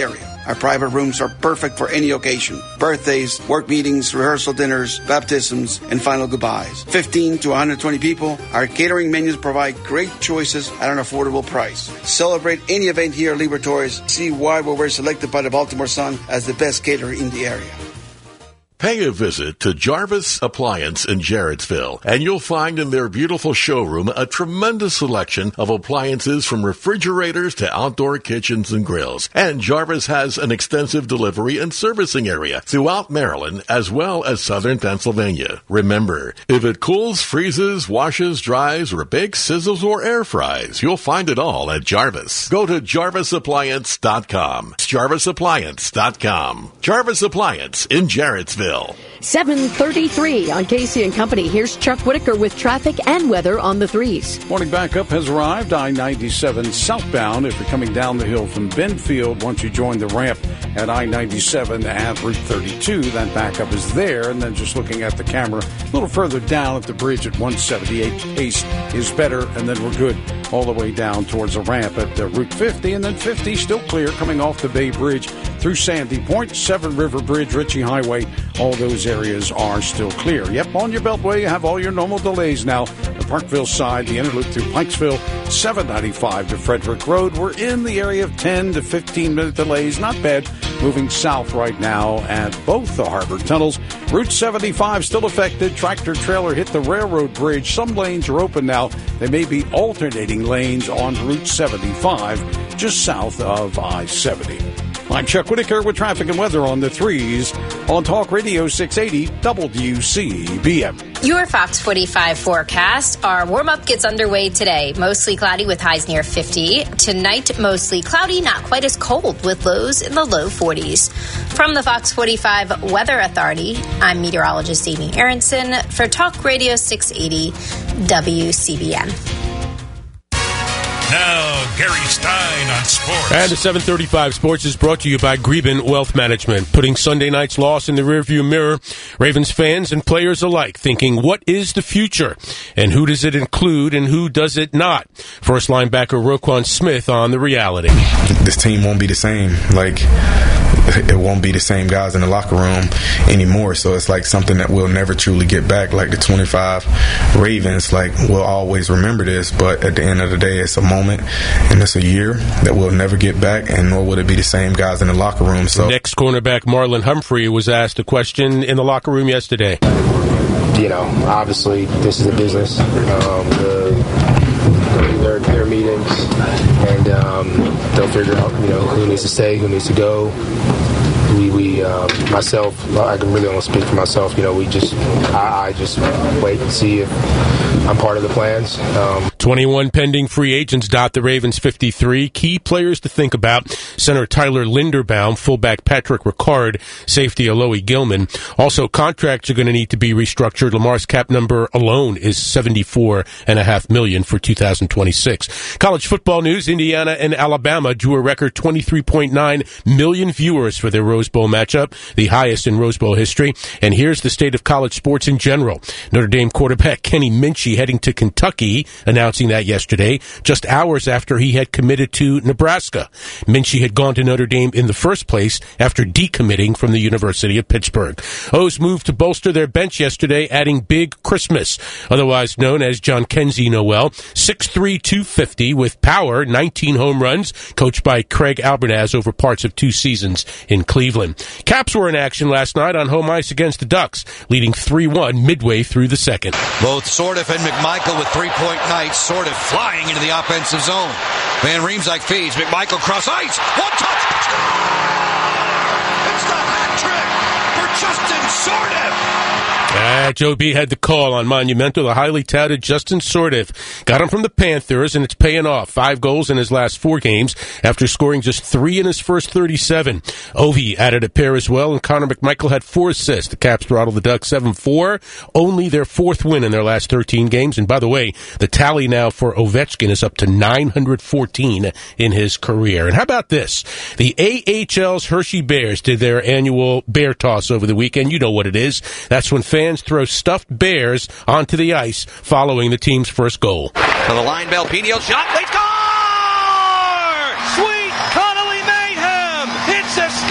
Our private rooms are perfect for any occasion. Birthdays, work meetings, rehearsal dinners, baptisms, and final goodbyes. fifteen to one hundred twenty people. Our catering menus provide great choices at an affordable price. Celebrate any event here at Libertores. See why we were selected by the Baltimore Sun as the best caterer in the area. Pay a visit to Jarvis Appliance in Jarrettsville, and you'll find in their beautiful showroom a tremendous selection of appliances from refrigerators to outdoor kitchens and grills. And Jarvis has an extensive delivery and servicing area throughout Maryland as well as southern Pennsylvania. Remember, if it cools, freezes, washes, dries, or bakes, sizzles, or air fries, you'll find it all at Jarvis. Go to jarvis appliance dot com. It's jarvis appliance dot com. Jarvis Appliance in Jarrettsville. seven thirty-three on Casey and Company. Here's Chuck Whitaker with traffic and weather on the threes. Morning backup has arrived. I ninety-seven southbound if you're coming down the hill from Benfield. Once you join the ramp at I ninety-seven at Route thirty-two, that backup is there. And then just looking at the camera a little further down at the bridge at one seventy-eight, pace is better. And then we're good all the way down towards the ramp at uh, Route fifty. And then fifty still clear coming off the Bay Bridge through Sandy Point, Seven River Bridge, Ritchie Highway. All those areas are still clear. Yep, on your Beltway, you have all your normal delays now. The Parkville side, the Interloop through Pikesville, seven ninety-five to Frederick Road. We're in the area of ten to fifteen minute delays. Not bad. Moving south right now at both the harbor tunnels. Route seventy-five still affected. Tractor trailer hit the railroad bridge. Some lanes are open now. They may be alternating lanes on Route seventy-five, just south of I seventy. I'm Chuck Whitaker with traffic and weather on the threes on Talk Radio six eighty W C B M. Your Fox forty-five forecast. Our warm-up gets underway today. Mostly cloudy with highs near fifty. Tonight, mostly cloudy, not quite as cold with lows in the low forties. From the Fox forty-five Weather Authority, I'm meteorologist Amy Aronson for Talk Radio six eighty W C B M. Now, Gary Stein on sports. And the seven thirty-five Sports is brought to you by Greben Wealth Management, putting Sunday night's loss in the rearview mirror. Ravens fans and players alike thinking, what is the future? And who does it include and who does it not? First linebacker Roquan Smith on the reality. This team won't be the same. Like, it won't be the same guys in the locker room anymore. So it's like something that we'll never truly get back. Like the twenty-five Ravens, like, we'll always remember this, but at the end of the day, it's a moment and it's a year that we'll never get back, and nor will it be the same guys in the locker room. So next cornerback Marlon Humphrey was asked a question in the locker room yesterday. You know, obviously this is a business. Um, the, their, their meetings, and um, they'll figure out, you know, who needs to stay, who needs to go. We, we um, myself, I can really only speak for myself. You know, we just, I, I just wait and see if I'm part of the plans. Um, twenty-one pending free agents dot the Ravens fifty-three. Key players to think about: center Tyler Linderbaum, fullback Patrick Ricard, safety Alohi Gilman. Also, contracts are going to need to be restructured. Lamar's cap number alone is seventy-four point five million dollars for two thousand twenty-six. College football news: Indiana and Alabama drew a record twenty-three point nine million viewers for their Rose Bowl matchup, the highest in Rose Bowl history. And here's the state of college sports in general. Notre Dame quarterback Kenny Minchey heading to Kentucky, announcing that yesterday, just hours after he had committed to Nebraska. Minchey had gone to Notre Dame in the first place after decommitting from the University of Pittsburgh. O's moved to bolster their bench yesterday, adding Big Christmas, otherwise known as John Kenzie Noel, six three, two fifty with power, nineteen home runs, coached by Craig Albernaz over parts of two seasons in Cleveland. Caps were in action last night on home ice against the Ducks, leading three one midway through the second. Both Sordiff and McMichael with three-point nights. Sordiff flying into the offensive zone. Van Riemsdyk feeds. McMichael cross ice. One touch. It's the hat trick for Justin Sordiff. Ah, Joe B had the call on Monumental. The highly touted Justin Sordiff got him from the Panthers, and it's paying off. Five goals in his last four games after scoring just three in his first thirty-seven. Ovi added a pair as well, and Connor McMichael had four assists. The Caps throttled the Ducks seven four, only their fourth win in their last thirteen games. And by the way, the tally now for Ovechkin is up to nine hundred fourteen in his career. And how about this? The A H L's Hershey Bears did their annual bear toss over the weekend. You know what it is. That's when fans throw stuffed bears onto the ice following the team's first goal. To the line, Belpino shot, they score! Sweet Connolly Mayhem! It's a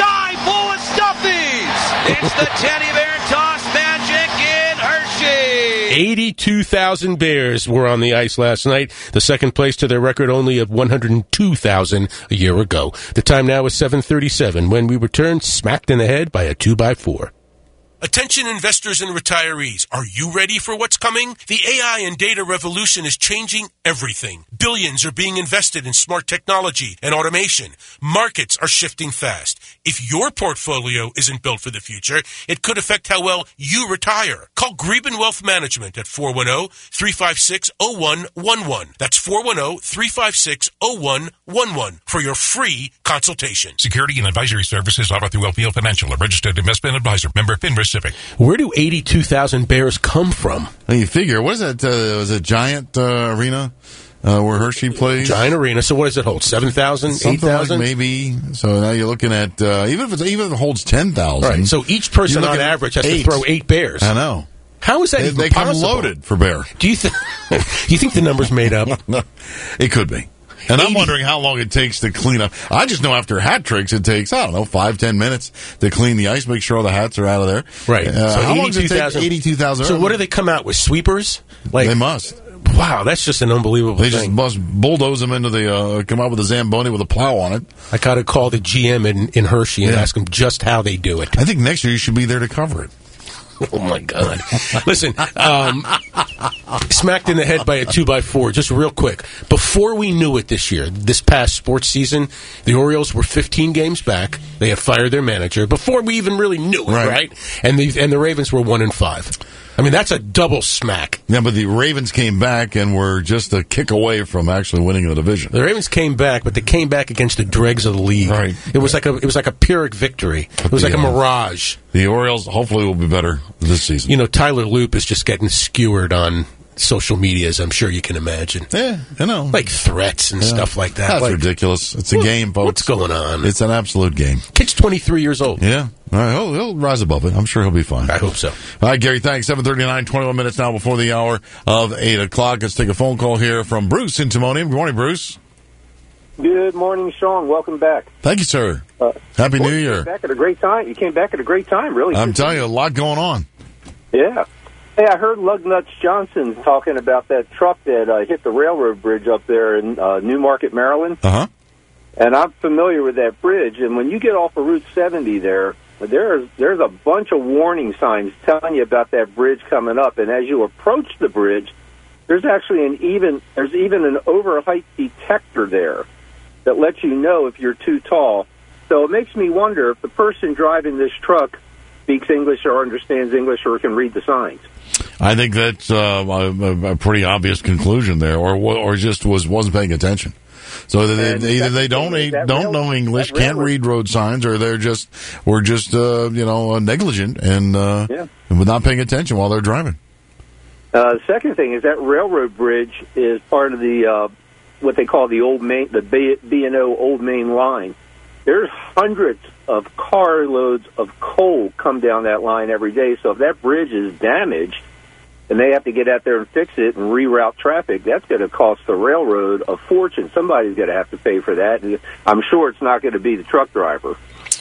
It's the teddy bear toss magic in Hershey. eighty-two thousand Bears were on the ice last night, the second place to their record only of one hundred two thousand a year ago. The time now is seven thirty-seven when we return smacked in the head by a two by four. Attention investors and retirees, are you ready for what's coming? The A I and data revolution is changing everything. Billions are being invested in smart technology and automation. Markets are shifting fast. If your portfolio isn't built for the future, it could affect how well you retire. Call Greben Wealth Management at four one zero, three five six, zero one one one. That's four one zero, three five six, zero one one one for your free consultation. Security and advisory services offered through L P L Financial, a registered investment advisor. Member FINRA Civic. Where do eighty-two thousand Bears come from? Well, you figure, what is that? Uh, was it Giant uh, Arena uh, where Hershey plays? Giant Arena. So what does it hold? seven thousand, eight thousand? Like maybe. So now you're looking at, uh, even if it's, even if it holds ten thousand. Right. So each person on average has eight. to throw eight Bears. I know. How is that they, even they possible? They come loaded for Bear. Do you, th- do you think the number's made up? It could be. And I'm wondering how long it takes to clean up. I just know after hat tricks, it takes, I don't know, five, ten minutes to clean the ice, make sure all the hats are out of there. Right. Uh, so how long does it take? eighty-two thousand. So what do they come out with? Sweepers? Like They must. Wow, that's just an unbelievable they thing. They just must bulldoze them into the, uh, come out with a Zamboni with a plow on it. I got to call the G M in, in Hershey and yeah. ask him just how they do it. I think next year you should be there to cover it. Oh, my God. Listen, um, smacked in the head by a two by four, just real quick. Before we knew it this year, this past sports season, the Orioles were fifteen games back. They had fired their manager before we even really knew it, right? right? And, the, and the Ravens were one and five. I mean, that's a double smack. Yeah, but the Ravens came back and were just a kick away from actually winning the division. The Ravens came back, but they came back against the dregs of the league. Right. It was like a it was like a Pyrrhic victory. It was the, like a mirage. The Orioles hopefully will be better this season. You know, Tyler Loop is just getting skewered on social media, as I'm sure you can imagine. Yeah, I know. Like threats and yeah. stuff like that. That's like, ridiculous. It's a what, game, folks. What's going on? It's an absolute game. Kid's twenty-three years old. Yeah. All right, he'll, he'll rise above it. I'm sure he'll be fine. I hope so. All right, Gary, thanks. seven thirty-nine, twenty-one minutes now before the hour of eight o'clock. Let's take a phone call here from Bruce in Timonium. Good morning, Bruce. Good morning, Sean. Welcome back. Thank you, sir. Uh, Happy well, New you Year. Came back at a great time. You came back at a great time, really. I'm telling you, a lot going on. Yeah. Hey, I heard Lugnuts Johnson talking about that truck that uh, hit the railroad bridge up there in uh, Newmarket, Maryland. Uh-huh. And I'm familiar with that bridge. And when you get off of Route seventy there, there's there's a bunch of warning signs telling you about that bridge coming up. And as you approach the bridge, there's actually an even there's even an overheight detector there that lets you know if you're too tall. So it makes me wonder if the person driving this truck speaks English or understands English or can read the signs. I think that's uh, a, a pretty obvious conclusion there, or or just was wasn't paying attention. So they, they, either they don't don't know English, can't read road signs, or they're just were just uh, you know negligent and uh, yeah. and not paying attention while they're driving. Uh, the second thing is that railroad bridge is part of the uh, what they call the old main the B and O Old Main Line. There's hundreds of carloads of coal come down that line every day. So if that bridge is damaged and they have to get out there and fix it and reroute traffic, that's going to cost the railroad a fortune. Somebody's going to have to pay for that. And I'm sure it's not going to be the truck driver.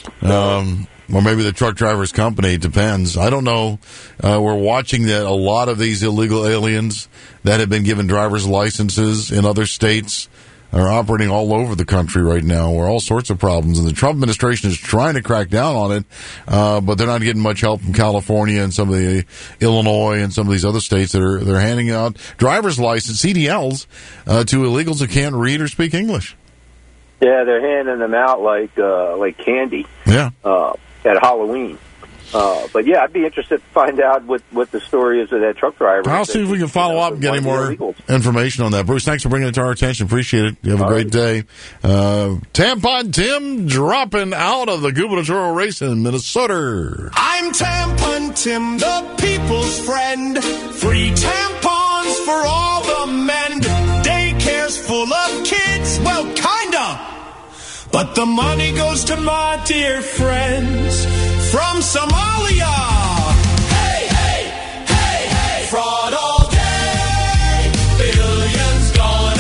Um, or maybe the truck driver's company. It depends. I don't know. Uh, we're watching that a lot of these illegal aliens that have been given driver's licenses in other states are operating all over the country right now, where all sorts of problems. And the Trump administration is trying to crack down on it, uh, but they're not getting much help from California and some of the Illinois and some of these other states that are they're handing out driver's license C D Ls uh, to illegals who can't read or speak English. Yeah, they're handing them out like uh, like candy. Yeah, uh, at Halloween. Uh, but yeah, I'd be interested to find out what, what the story is of that truck driver. I'll see if we can follow up and get any more information on that. Bruce, thanks for bringing it to our attention. Appreciate it. You have a All great right. day. Uh, Tampon Tim dropping out of the gubernatorial race in Minnesota. I'm Tampon Tim, the people's friend. Free tampons for all the men. Daycare's full of kids. Well, kinda. But the money goes to my dear friends from Somalia. Hey, hey, hey, hey. Fraud all day. Billions gone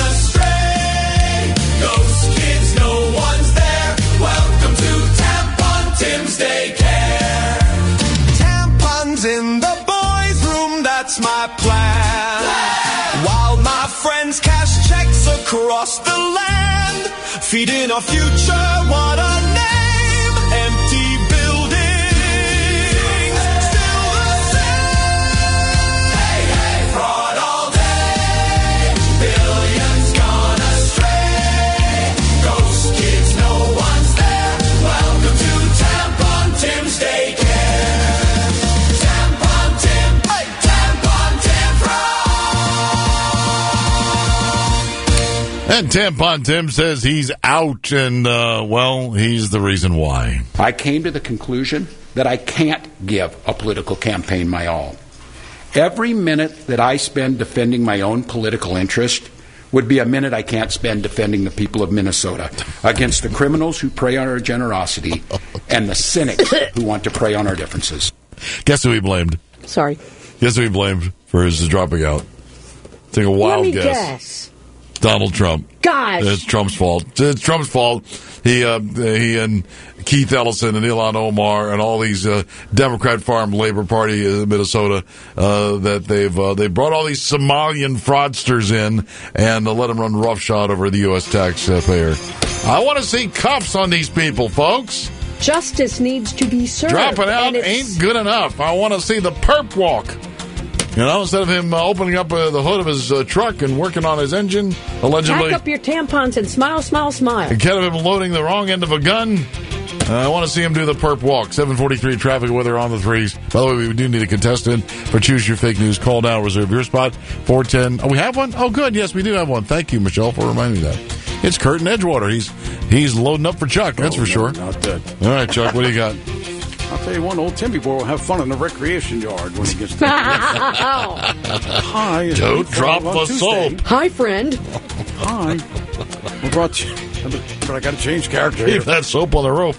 astray. Ghost kids, no one's there. Welcome to Tampon Tim's Daycare. tampons in the boys' room, that's my plan. While my friends cash checks across the land, feeding our future, what a name. Empty buildings, still the same. Hey, hey, fraud all day, billions gone astray. Ghost kids, no one's there. Welcome to Tampon Tim's Daycare. Tampon Tim, hey, Tampon Tim Fraud. And Tampon Tim says he's out, and, uh, well, he's the reason why. I came to the conclusion that I can't give a political campaign my all. Every minute that I spend defending my own political interest would be a minute I can't spend defending the people of Minnesota against the criminals who prey on our generosity and the cynics who want to prey on our differences. Guess who he blamed? Sorry. Guess who he blamed for his dropping out? Take a wild Let me guess. guess. Donald Trump. Gosh. It's Trump's fault. It's Trump's fault. He, uh, he and Keith Ellison and Ilhan Omar and all these uh, Democrat Farm Labor Party in Minnesota uh, that they've uh, they brought all these Somalian fraudsters in and uh, let them run roughshod over the U S taxpayer. I want to see cuffs on these people, folks. Justice needs to be served. Dropping out and it's- ain't good enough. I want to see the perp walk. You know, instead of him uh, opening up uh, the hood of his uh, truck and working on his engine, allegedly. Pack up your tampons and smile, smile, smile. Instead of him loading the wrong end of a gun, uh, I want to see him do the perp walk. seven forty-three traffic weather on the threes. By the way, we do need a contestant for Choose Your Fake News. Call now, reserve your spot. four ten. Oh, we have one? Oh, good. Yes, we do have one. Thank you, Michelle, for reminding me that. It's Kurt in Edgewater. He's he's loading up for Chuck, that's Oh, for sure. no, not that. All right, Chuck, what do you got? I'll tell you one, old Timmy boy will have fun in the recreation yard when he gets there. Hi. Don't drop the soap. Hi, friend. Hi. We brought you, but I got to change character here. Keep that soap on the rope.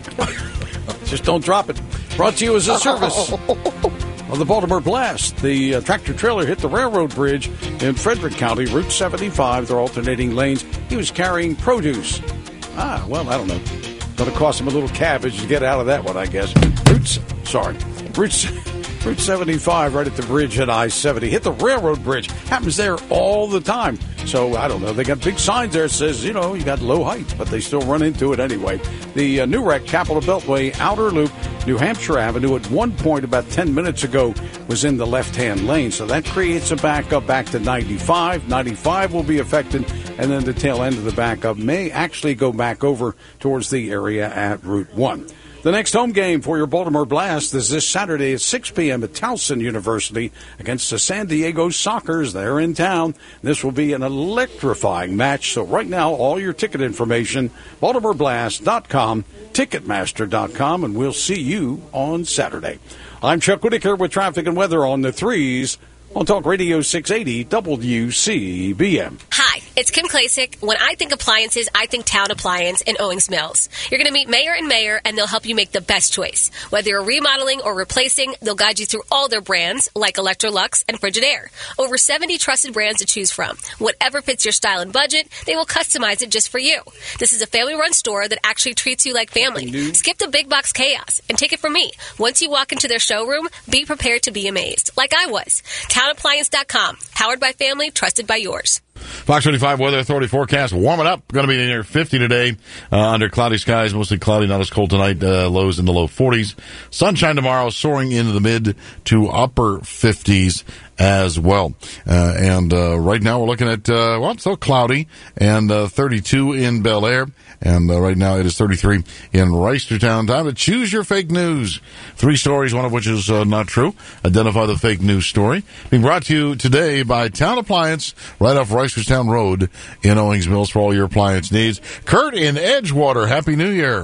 Just don't drop it. Brought to you as a service of the Baltimore Blast. The uh, tractor trailer hit the railroad bridge in Frederick County, Route seventy-five. They're alternating lanes. He was carrying produce. Ah, well, I don't know. Going to cost him a little cabbage to get out of that one, I guess. Route, sorry, Route, Route seventy-five, right at the bridge at I seventy. Hit the railroad bridge. Happens there all the time. So, I don't know. They got big signs there that says, you know, you got low height, but they still run into it anyway. The uh, new wreck, Capitol Beltway, Outer Loop, New Hampshire Avenue, at one point about ten minutes ago, was in the left-hand lane. So that creates a backup back to ninety-five. ninety-five will be affected, and then the tail end of the backup may actually go back over towards the area at Route one. The next home game for your Baltimore Blast is this Saturday at six p.m. at Towson University against the San Diego Sockers. They're in town. This will be an electrifying match. So right now, all your ticket information, baltimore blast dot com, ticketmaster dot com, and we'll see you on Saturday. I'm Chuck Whitaker with traffic and weather on the threes on Talk Radio six eighty W C B M. Hi, it's Kim Klasick. When I think appliances, I think Town Appliance in Owings Mills. You're going to meet Mayor and Mayor, and they'll help you make the best choice. Whether you're remodeling or replacing, they'll guide you through all their brands, like Electrolux and Frigidaire. Over seventy trusted brands to choose from. Whatever fits your style and budget, they will customize it just for you. This is a family-run store that actually treats you like family. Skip the big box chaos and take it from me. Once you walk into their showroom, be prepared to be amazed, like I was. town appliance dot com. Powered by family, trusted by yours. Fox twenty-five Weather Authority forecast. Warming up. Going to be near fifty today. Uh, under cloudy skies. Mostly cloudy. Not as cold tonight. Uh, lows in the low forties. Sunshine tomorrow. Soaring into the mid to upper fifties as well. Uh, and uh, right now we're looking at, uh, well, it's still cloudy. And uh, thirty-two in Bel Air. And uh, right now it is thirty-three in Reisterstown. Time to choose your fake news. Three stories, one of which is uh, not true. Identify the fake news story. Being brought to you today by Town Appliance, right off Reisterstown Road in Owings Mills for all your appliance needs. Kurt in Edgewater, Happy New Year.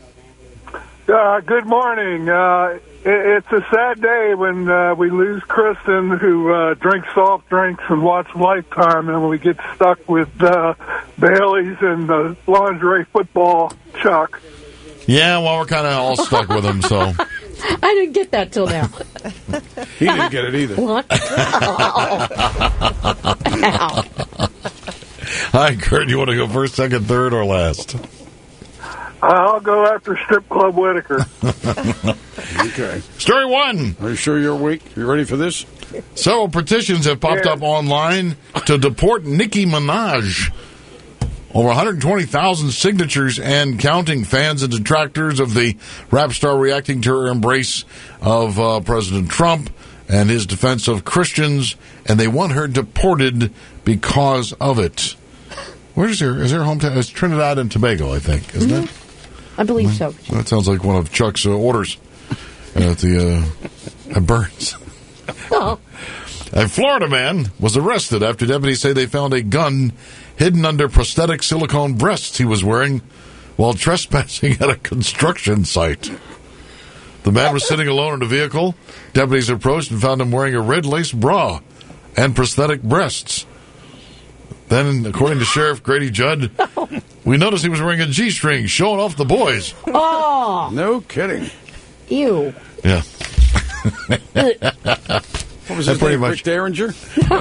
Uh, good morning. Uh, it, it's a sad day when uh, we lose Kristen, who uh, drinks soft drinks and watch Lifetime, and we get stuck with uh, Bailey's and the lingerie football Chuck. Yeah, well, we're kind of all stuck with him, so. I didn't get that till now. He didn't get it either. What? Ow. Hi, Kurt. You want to go first, second, third, or last? I'll go after Strip Club Whitaker. Okay. Story one. Are you sure you're awake? You ready for this? Several petitions have popped Yeah. up online to deport Nicki Minaj. Over one hundred twenty thousand signatures and counting. Fans and detractors of the rap star reacting to her embrace of uh, President Trump and his defense of Christians, and they want her deported because of it. Where's her? Is her hometown? It's Trinidad and Tobago, I think, isn't Mhm. it? I believe so. That sounds like one of Chuck's uh, orders at the uh, at Burns. Oh. A Florida man was arrested after deputies say they found a gun hidden under prosthetic silicone breasts he was wearing while trespassing at a construction site. The man was sitting alone in a vehicle. Deputies approached and found him wearing a red lace bra and prosthetic breasts. Then, according to Sheriff Grady Judd, we noticed he was wearing a G-string, showing off the boys. Oh. No kidding. Ew. Yeah. What was his pretty name? much- Rick Derringer?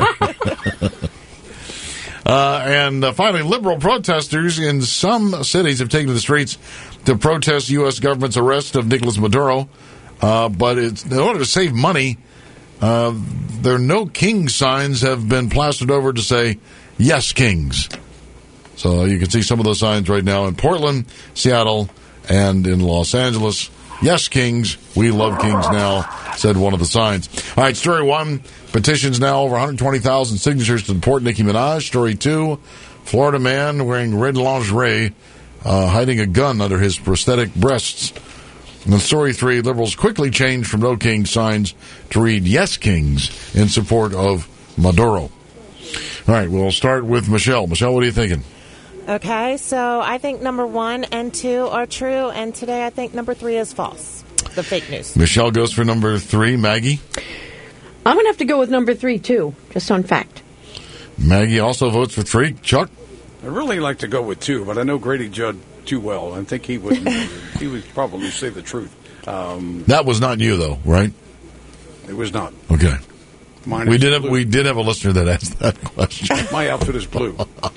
Uh, and uh, finally, liberal protesters in some cities have taken to the streets to protest U S government's arrest of Nicolas Maduro. Uh, but it's, in order to save money, uh, their No King signs have been plastered over to say, Yes, Kings. So you can see some of those signs right now in Portland, Seattle, and in Los Angeles. Yes, Kings. We love Kings now, said one of the signs. All right, story one. Petitions now over one hundred twenty thousand signatures to deport Nicki Minaj. Story two. Florida man wearing red lingerie, uh, hiding a gun under his prosthetic breasts. And then story three. Liberals quickly changed from No King signs to read Yes, Kings in support of Maduro. All right, we'll start with Michelle. Michelle, what are you thinking? Okay, so I think number one and two are true, and today I think number three is false. The fake news. Michelle goes for number three. Maggie? I'm going to have to go with number three, too, just on fact. Maggie also votes for three. Chuck? I really like to go with two, but I know Grady Judd too well. I think he would he would probably say the truth. Um, That was not you, though, right? it was not. Okay. Mine We is did have blue. we did have a listener that asked that question. My outfit is blue.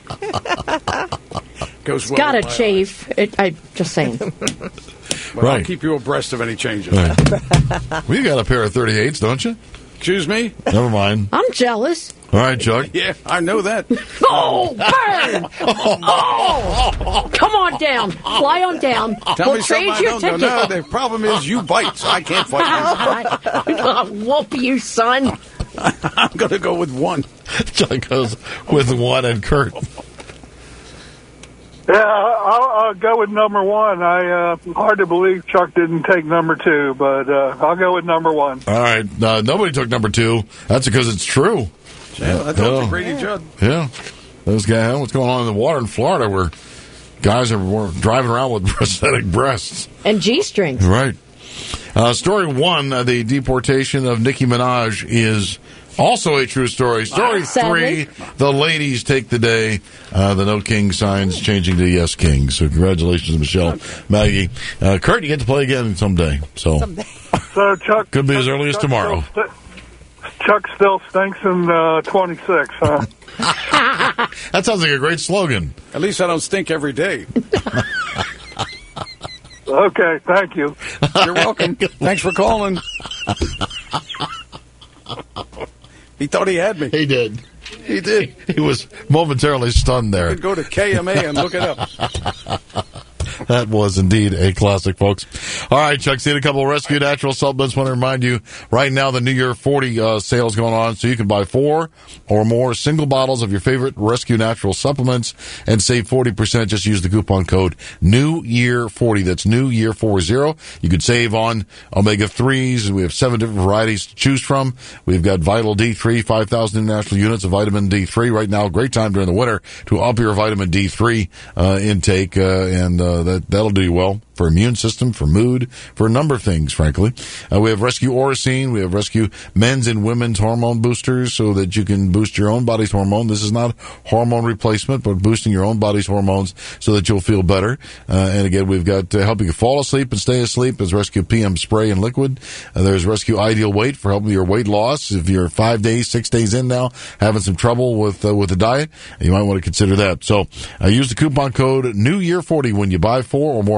Goes It's well got to with my chafe. It, I'm just saying. But Right. I'll keep you abreast of any changes. Right. We got a pair of thirty-eights, don't you? Excuse me? Never mind. I'm jealous. All right, Chuck. Yeah, I know that. Oh, burn! Oh, come on down. Fly on down. Tell we'll me trade something I your don't know. ticket. No, the problem is you bite, so I can't fight you. I'll whoop you, son. I'm going to go with one. Chuck goes with one and Kurt. Yeah, I'll, I'll go with number one. I uh, hard to believe Chuck didn't take number two, but uh, I'll go with number one. All right. Uh, nobody took number two. That's because it's true. Yeah, I told you, Grady Judd. Yeah. Those guys, what's going on in the water in Florida where guys are were driving around with prosthetic breasts? And G-strings. Right. Uh, story one, uh, the deportation of Nicki Minaj is also a true story. Story Sadly. three, the ladies take the day. Uh, the No King signs changing to Yes King. So congratulations, Michelle, Maggie. Uh, Kurt, you get to play again someday. So So Chuck could be as early as Chuck tomorrow. Still, Chuck still stinks in uh, twenty-six, huh? That sounds like a great slogan. At least I don't stink every day. Okay, thank you. You're welcome. Thanks for calling. He thought he had me. He did. He did. He was momentarily stunned You there. could go to K M A and look it up. That was indeed a classic, folks. All right, Chuck, seen a couple of Rescue Natural supplements. Want to remind you, right now the New Year forty uh, sale is going on, so you can buy four or more single bottles of your favorite Rescue Natural supplements and save forty percent. Just use the coupon code New Year forty. That's New Year forty. You could save on omega threes. We have seven different varieties to choose from. We've got Vital D three, five thousand international units of vitamin D three. Right now, great time during the winter to up your vitamin D three uh, intake, uh, and uh, that, that'll do you well for immune system, for mood, for a number of things, frankly. Uh, we have Rescue Oracine. We have Rescue Men's and Women's Hormone Boosters so that you can boost your own body's hormone. This is not hormone replacement, but boosting your own body's hormones so that you'll feel better. Uh, and again, we've got uh, helping you fall asleep and stay asleep. There's Rescue P M Spray and Liquid. Uh, there's Rescue Ideal Weight for helping your weight loss. If you're five days, six days in now, having some trouble with uh, with the diet, you might want to consider that. So uh, use the coupon code New Year forty when you buy four or more bottles.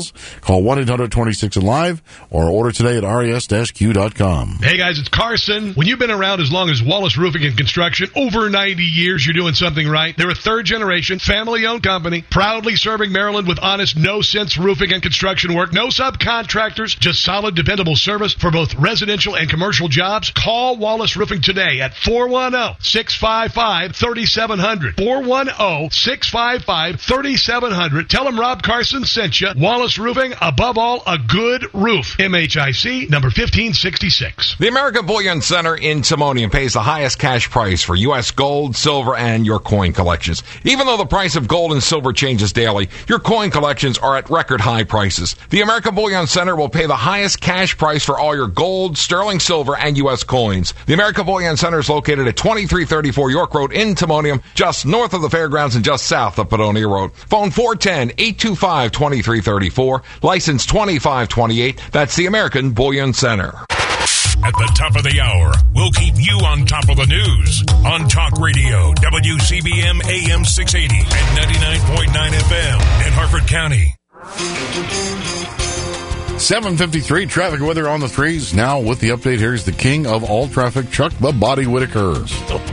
details. Call one eight hundred twenty-six alive or order today at R E S Q dot com. Hey guys, it's Carson. When you've been around as long as Wallace Roofing and Construction, over ninety years, you're doing something right. They're a third generation, family owned company, proudly serving Maryland with honest, no sense roofing and construction work. No subcontractors, just solid, dependable service for both residential and commercial jobs. Call Wallace Roofing today at four one zero, six five five, three seven zero zero. four one zero, six five five, three seven zero zero. Tell them Rob Carson sent you. Wallace Roofing, above all, a good roof. M H I C number fifteen sixty-six. The American Bullion Center in Timonium pays the highest cash price for U S gold, silver, and your coin collections. Even though the price of gold and silver changes daily, your coin collections are at record high prices. The American Bullion Center will pay the highest cash price for all your gold, sterling silver, and U S coins. The American Bullion Center is located at twenty-three thirty-four York Road in Timonium, just north of the fairgrounds and just south of Padonia Road. Phone four one zero, eight two five, two three three four, license twenty-five twenty-eight. That's the American Bullion Center. At the top of the hour, we'll keep you on top of the news on Talk Radio, W C B M A M six eighty and ninety-nine point nine F M in Harford County. seven fifty-three traffic weather on the threes. Now with the update, here's the king of all traffic, Chuck the Body Whitaker.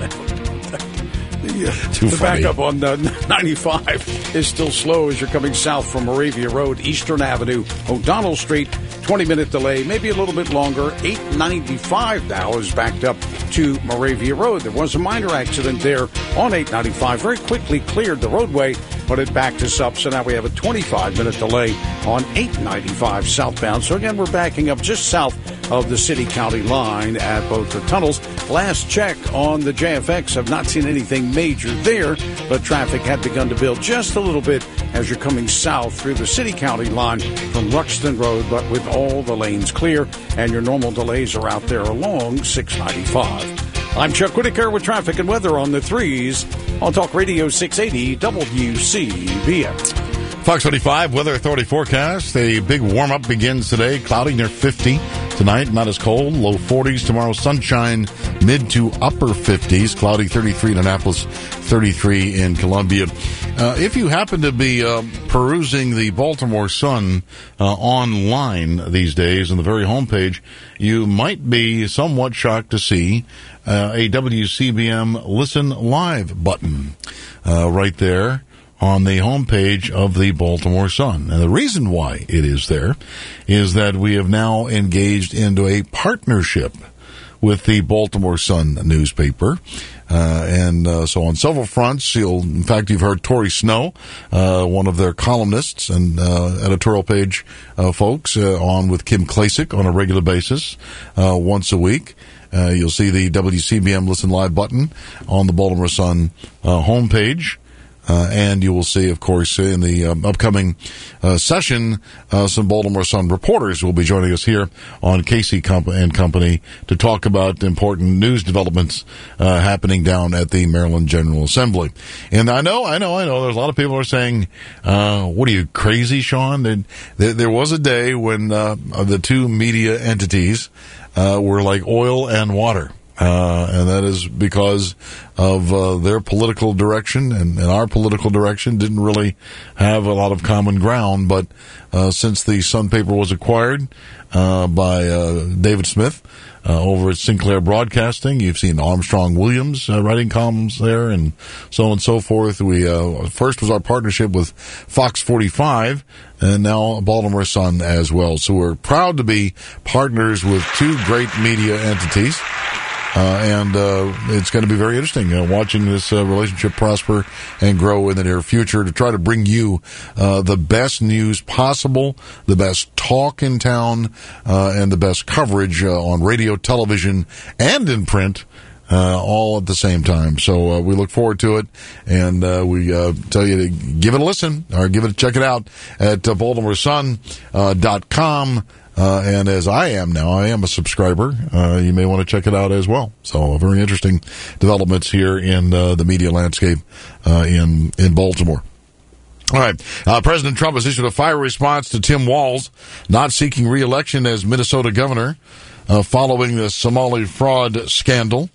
Yeah, Too the funny. backup on uh, ninety-five is still slow as you're coming south from Moravia Road, Eastern Avenue, O'Donnell Street. twenty-minute delay, maybe a little bit longer. eight ninety-five now is backed up to Moravia Road. There was a minor accident there on eight ninety-five. Very quickly cleared the roadway, but it backed us up. So now we have a twenty-five minute delay on eight ninety-five southbound. So again, we're backing up just south of the city-county line at both the tunnels. Last check on the J F X, have not seen anything major there, but traffic had begun to build just a little bit as you're coming south through the city-county line from Ruxton Road, but with all the lanes clear, and your normal delays are out there along six ninety-five. I'm Chuck Whitaker with traffic and weather on the threes on Talk Radio six eighty W C B M. Fox twenty-five Weather Authority forecast. A big warm-up begins today. Cloudy near fifty. Tonight, not as cold. Low forties. Tomorrow, sunshine, mid to upper fifties. Cloudy thirty-three in Annapolis, thirty-three in Columbia. Uh, if you happen to be uh, perusing the Baltimore Sun uh, online these days on the very homepage, you might be somewhat shocked to see uh, a W C B M Listen Live button uh, right there on the homepage of the Baltimore Sun. And the reason why it is there is that we have now engaged into a partnership with the Baltimore Sun newspaper. Uh, and uh, so on several fronts, you'll, in fact, you've heard Tori Snow, uh, one of their columnists and uh, editorial page uh, folks, uh, on with Kim Klasick on a regular basis uh, once a week. Uh, you'll see the W C B M Listen Live button on the Baltimore Sun uh, homepage. Uh, and you will see, of course, in the um, upcoming uh, session, uh, some Baltimore Sun reporters will be joining us here on Casey Comp- and Company to talk about important news developments uh, happening down at the Maryland General Assembly. And I know, I know, I know, there's a lot of people who are saying, uh, what are you, crazy, Sean? And there, there was a day when uh, the two media entities uh, were like oil and water. Uh, and that is because of uh, their political direction and, and our political direction didn't really have a lot of common ground. But uh, since the Sun paper was acquired uh, by uh, David Smith uh, over at Sinclair Broadcasting, you've seen Armstrong Williams uh, writing columns there and so on and so forth. We uh, first was our partnership with Fox forty-five. And now Baltimore Sun as well. So we're proud to be partners with two great media entities. Uh, and uh, it's going to be very interesting uh, watching this uh, relationship prosper and grow in the near future to try to bring you uh, the best news possible, the best talk in town, uh, and the best coverage uh, on radio, television, and in print. Uh, all at the same time. So uh, we look forward to it, and uh, we uh, tell you to give it a listen or give it check it out at uh, baltimore sun dot com. Uh, and as I am now, I am a subscriber. Uh, you may want to check it out as well. So uh, very interesting developments here in uh, the media landscape uh, in in Baltimore. All right. Uh, President Trump has issued a fire response to Tim Walz not seeking re-election as Minnesota governor uh, following the Somali fraud scandal.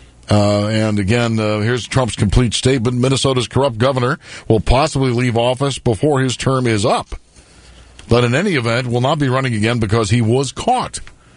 Uh, and again, uh, here's Trump's complete statement. Minnesota's corrupt governor will possibly leave office before his term is up. but in any event will not be running again because he was caught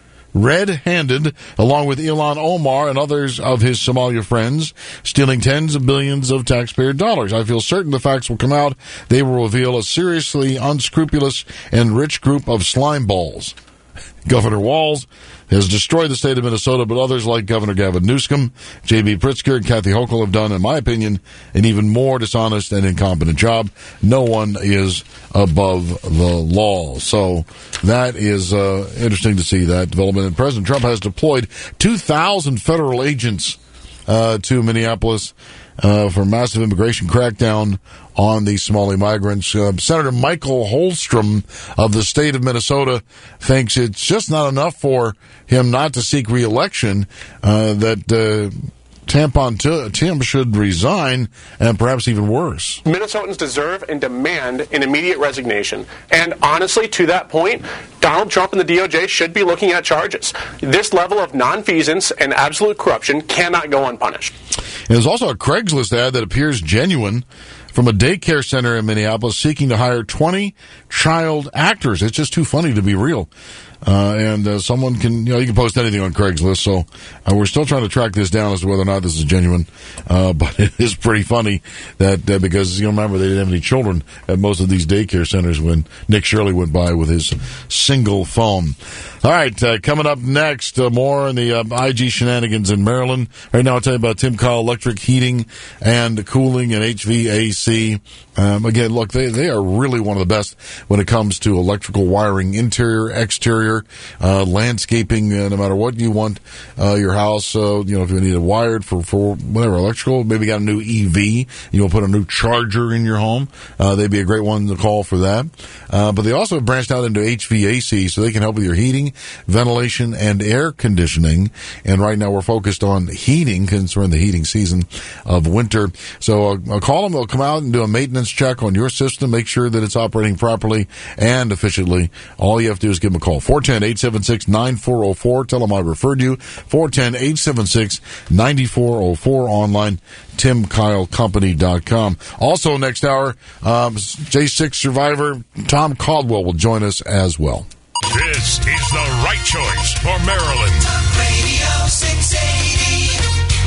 red-handed, along with Ilhan Omar and others of his Somalia friends, stealing tens of billions of taxpayer dollars. I feel certain the facts will come out. They will reveal a seriously unscrupulous and rich group of slime balls. Governor Walz has destroyed the state of Minnesota, but others like Governor Gavin Newsom, J B. Pritzker, and Kathy Hochul have done, in my opinion, an even more dishonest and incompetent job. No one is above the law. So that is uh, interesting to see that development. And President Trump has deployed two thousand federal agents uh, to Minneapolis uh, for a massive immigration crackdown on the Somali migrants. Uh, Senator Michael Holstrom of the state of Minnesota thinks it's just not enough for him not to seek re-election, uh, that uh, Tampon t- Tim should resign, and perhaps even worse. Minnesotans deserve and demand an immediate resignation. And honestly, to that point, Donald Trump and the D O J should be looking at charges. This level of nonfeasance and absolute corruption cannot go unpunished. There's also a Craigslist ad that appears genuine from a daycare center in Minneapolis seeking to hire twenty child actors. It's just too funny to be real. Uh, and uh, someone can, you know, you can post anything on Craigslist. So uh, we're still trying to track this down as to whether or not this is genuine. Uh, but it is pretty funny that uh, because, you know, remember they didn't have any children at most of these daycare centers when Nick Shirley went by with his single phone. All right, uh, coming up next, uh, more on the uh, I G shenanigans in Maryland. Right now I'll tell you about Tim Kyle Electric Heating and Cooling and H V A C. Um, again, look, they, they are really one of the best when it comes to electrical wiring, interior, exterior, uh, landscaping, uh, no matter what you want, uh, your house, uh, you know, if you need it wired for, for whatever, electrical, maybe got a new E V, you know, put a new charger in your home, uh, they'd be a great one to call for that. Uh, but they also have branched out into H V A C, so they can help with your heating, ventilation, and air conditioning. And right now we're focused on heating, because we're in the heating season of winter. So uh, I'll call them, they'll come out and do a maintenance check on your system, make sure that it's operating properly and efficiently. All you have to do is give them a call. four one zero, eight seven six, nine four zero four. Tell them I referred you. four one zero, eight seven six, nine four zero four. Online, tim kyle company dot com. Also next hour, um, J six survivor Tom Caldwell will join us as well. This is the right choice for Maryland. Talk Radio six eighty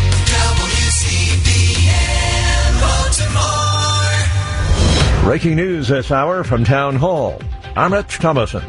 W C B N Baltimore. Breaking news this hour from Town Hall. I'm Rich Thomason.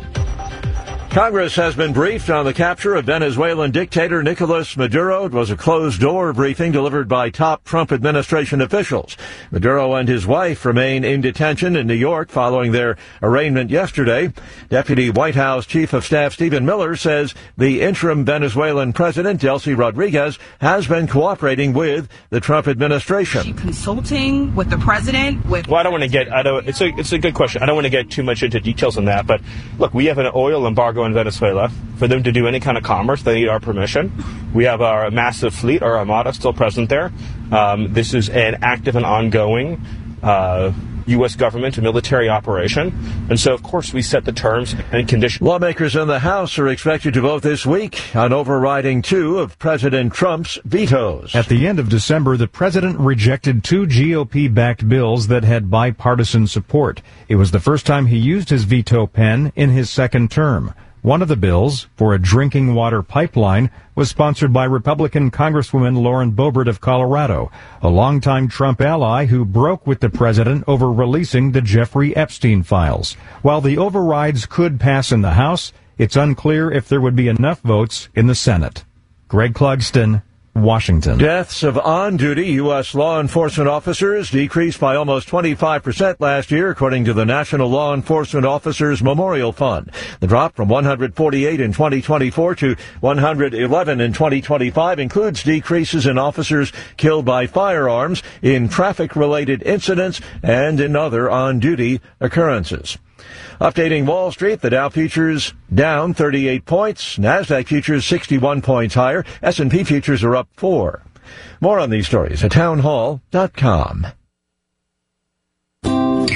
Congress has been briefed on the capture of Venezuelan dictator Nicolas Maduro. It was a closed-door briefing delivered by top Trump administration officials. Maduro and his wife remain in detention in New York following their arraignment yesterday. Deputy White House Chief of Staff Stephen Miller says the interim Venezuelan president, Delcy Rodriguez, has been cooperating with the Trump administration. Consulting with the president? With well, I don't want to get, I don't, it's a, it's a good question. I don't want to get too much into details on that, but look, we have an oil embargo in Venezuela. For them to do any kind of commerce, they need our permission. We have our massive fleet, our armada, still present there. Um, this is an active and ongoing uh, U S government and military operation. And so, of course, we set the terms and conditions. Lawmakers in the House are expected to vote this week on overriding two of President Trump's vetoes. At the end of December, the president rejected two G O P-backed bills that had bipartisan support. It was the first time he used his veto pen in his second term. One of the bills, for a drinking water pipeline, was sponsored by Republican Congresswoman Lauren Boebert of Colorado, a longtime Trump ally who broke with the president over releasing the Jeffrey Epstein files. While the overrides could pass in the House, it's unclear if there would be enough votes in the Senate. Greg Clugston, Washington. Deaths of on-duty U S law enforcement officers decreased by almost twenty-five percent last year, according to the National Law Enforcement Officers Memorial Fund. The drop from one hundred forty-eight in twenty twenty-four to one hundred eleven in twenty twenty-five includes decreases in officers killed by firearms, in traffic-related incidents, and in other on-duty occurrences. Updating Wall Street, the Dow futures down thirty-eight points. NASDAQ futures sixty-one points higher. S and P futures are up four. More on these stories at town hall dot com.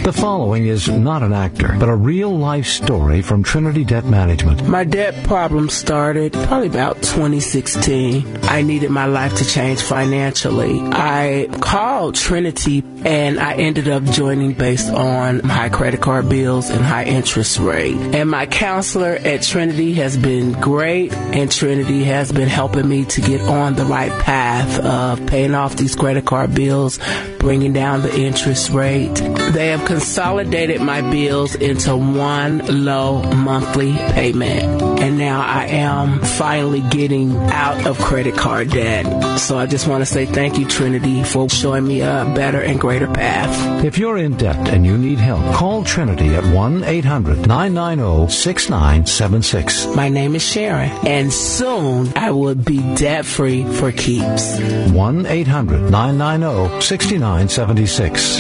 The following is not an actor, but a real-life story from Trinity Debt Management. My debt problem started probably about twenty sixteen. I needed my life to change financially. I called Trinity, and I ended up joining based on high credit card bills and high interest rate. And my counselor at Trinity has been great, and Trinity has been helping me to get on the right path of paying off these credit card bills, bringing down the interest rate. They have consolidated my bills into one low monthly payment. And now I am finally getting out of credit card debt. So I just want to say thank you, Trinity, for showing me a better and greater path. If you're in debt and you need help, call Trinity at one eight hundred nine nine zero six nine seven six. My name is Sharon, and soon I will be debt-free for keeps. one eight hundred nine nine zero six nine seven six.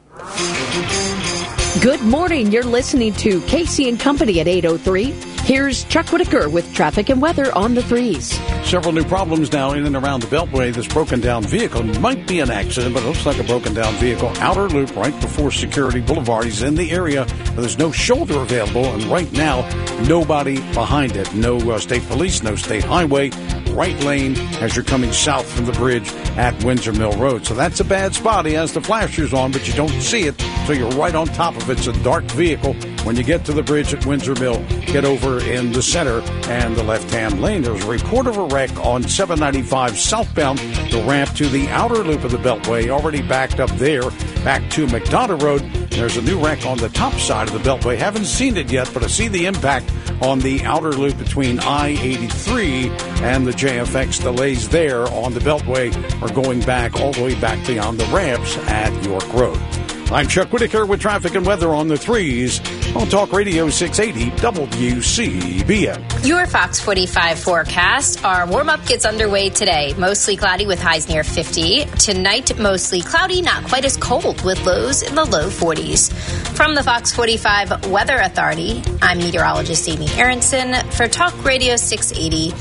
Good morning. You're listening to Casey and Company at eight oh three. Here's Chuck Whitaker with traffic and weather on the threes. Several new problems now in and around the Beltway. This broken down vehicle might be an accident, but it looks like a broken down vehicle. Outer loop right before Security Boulevard. He's in the area, but there's no shoulder available, and right now, nobody behind it. No uh, state police, no state highway. Right lane as you're coming south from the bridge at Windsor Mill Road. So that's a bad spot. He has the flashers on, but you don't see it, so you're right on top of it. It's a dark vehicle. When you get to the bridge at Windsor Mill, get over in the center and the left-hand lane. There's a report of a wreck on seven ninety-five southbound, the ramp to the outer loop of the Beltway, already backed up there, back to McDonough Road. There's a new wreck on the top side of the Beltway. Haven't seen it yet, but I see the impact on the outer loop between I eighty-three and the J F X. Delays there on the Beltway are going back all the way back beyond the ramps at York Road. I'm Chuck Whitaker with traffic and weather on the threes on Talk Radio six eighty W C B M. Your Fox forty-five forecast. Our warm-up gets underway today. Mostly cloudy with highs near fifty. Tonight, mostly cloudy, not quite as cold with lows in the low forties. From the Fox forty-five Weather Authority, I'm meteorologist Amy Aronson for Talk Radio six eighty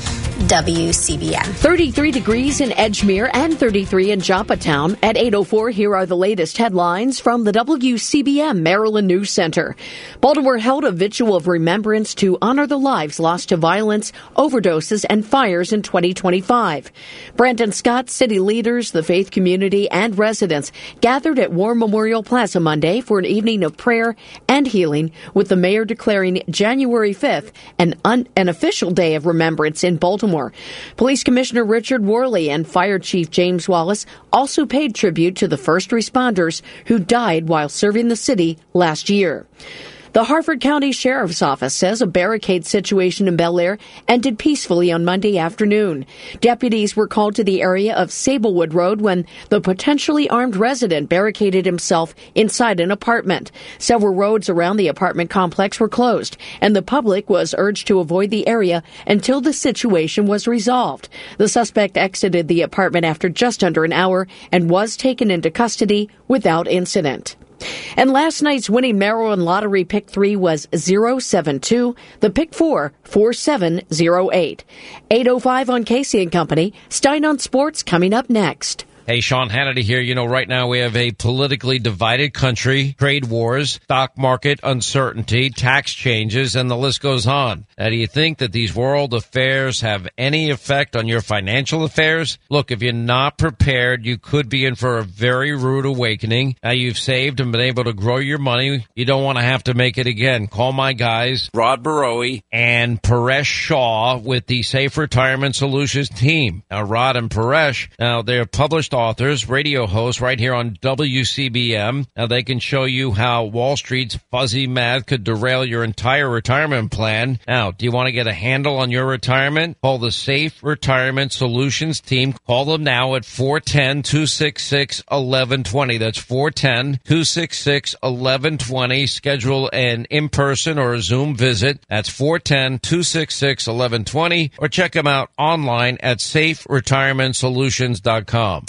W C B M. thirty-three degrees in Edgemere and thirty-three in Joppatown. At eight oh four, here are the latest headlines from the W C B M Maryland News Center. Baltimore held a vigil of remembrance to honor the lives lost to violence, overdoses, and fires in twenty twenty-five. Brandon Scott, city leaders, the faith community, and residents gathered at War Memorial Plaza Monday for an evening of prayer and healing, with the mayor declaring January fifth an, un- an official day of remembrance in Baltimore. Police Commissioner Richard Worley and Fire Chief James Wallace also paid tribute to the first responders who died while serving the city last year. The Harford County Sheriff's Office says a barricade situation in Bel Air ended peacefully on Monday afternoon. Deputies were called to the area of Sablewood Road when the potentially armed resident barricaded himself inside an apartment. Several roads around the apartment complex were closed, and the public was urged to avoid the area until the situation was resolved. The suspect exited the apartment after just under an hour and was taken into custody without incident. And last night's winning Maryland Lottery Pick three was zero seven two, the Pick four, four seven zero eight. eight oh five on Casey and Company. Stein on Sports coming up next. Hey, Sean Hannity here. You know, right now we have a politically divided country, trade wars, stock market uncertainty, tax changes, and the list goes on. Now, do you think that these world affairs have any effect on your financial affairs? Look, if you're not prepared, you could be in for a very rude awakening. Now, you've saved and been able to grow your money. You don't want to have to make it again. Call my guys, Rod Barowie and Paresh Shaw with the Safe Retirement Solutions team. Now, Rod and Paresh, now they're published authors, radio hosts right here on W C B M. Now they can show you how Wall Street's fuzzy math could derail your entire retirement plan. Now, do you want to get a handle on your retirement? Call the Safe Retirement Solutions team. Call them now at four one zero, two six six, one one two zero. That's four one zero, two six six, one one two zero. Schedule an in-person or a Zoom visit. That's four one zero, two six six, one one two zero. Or check them out online at safe retirement solutions dot com.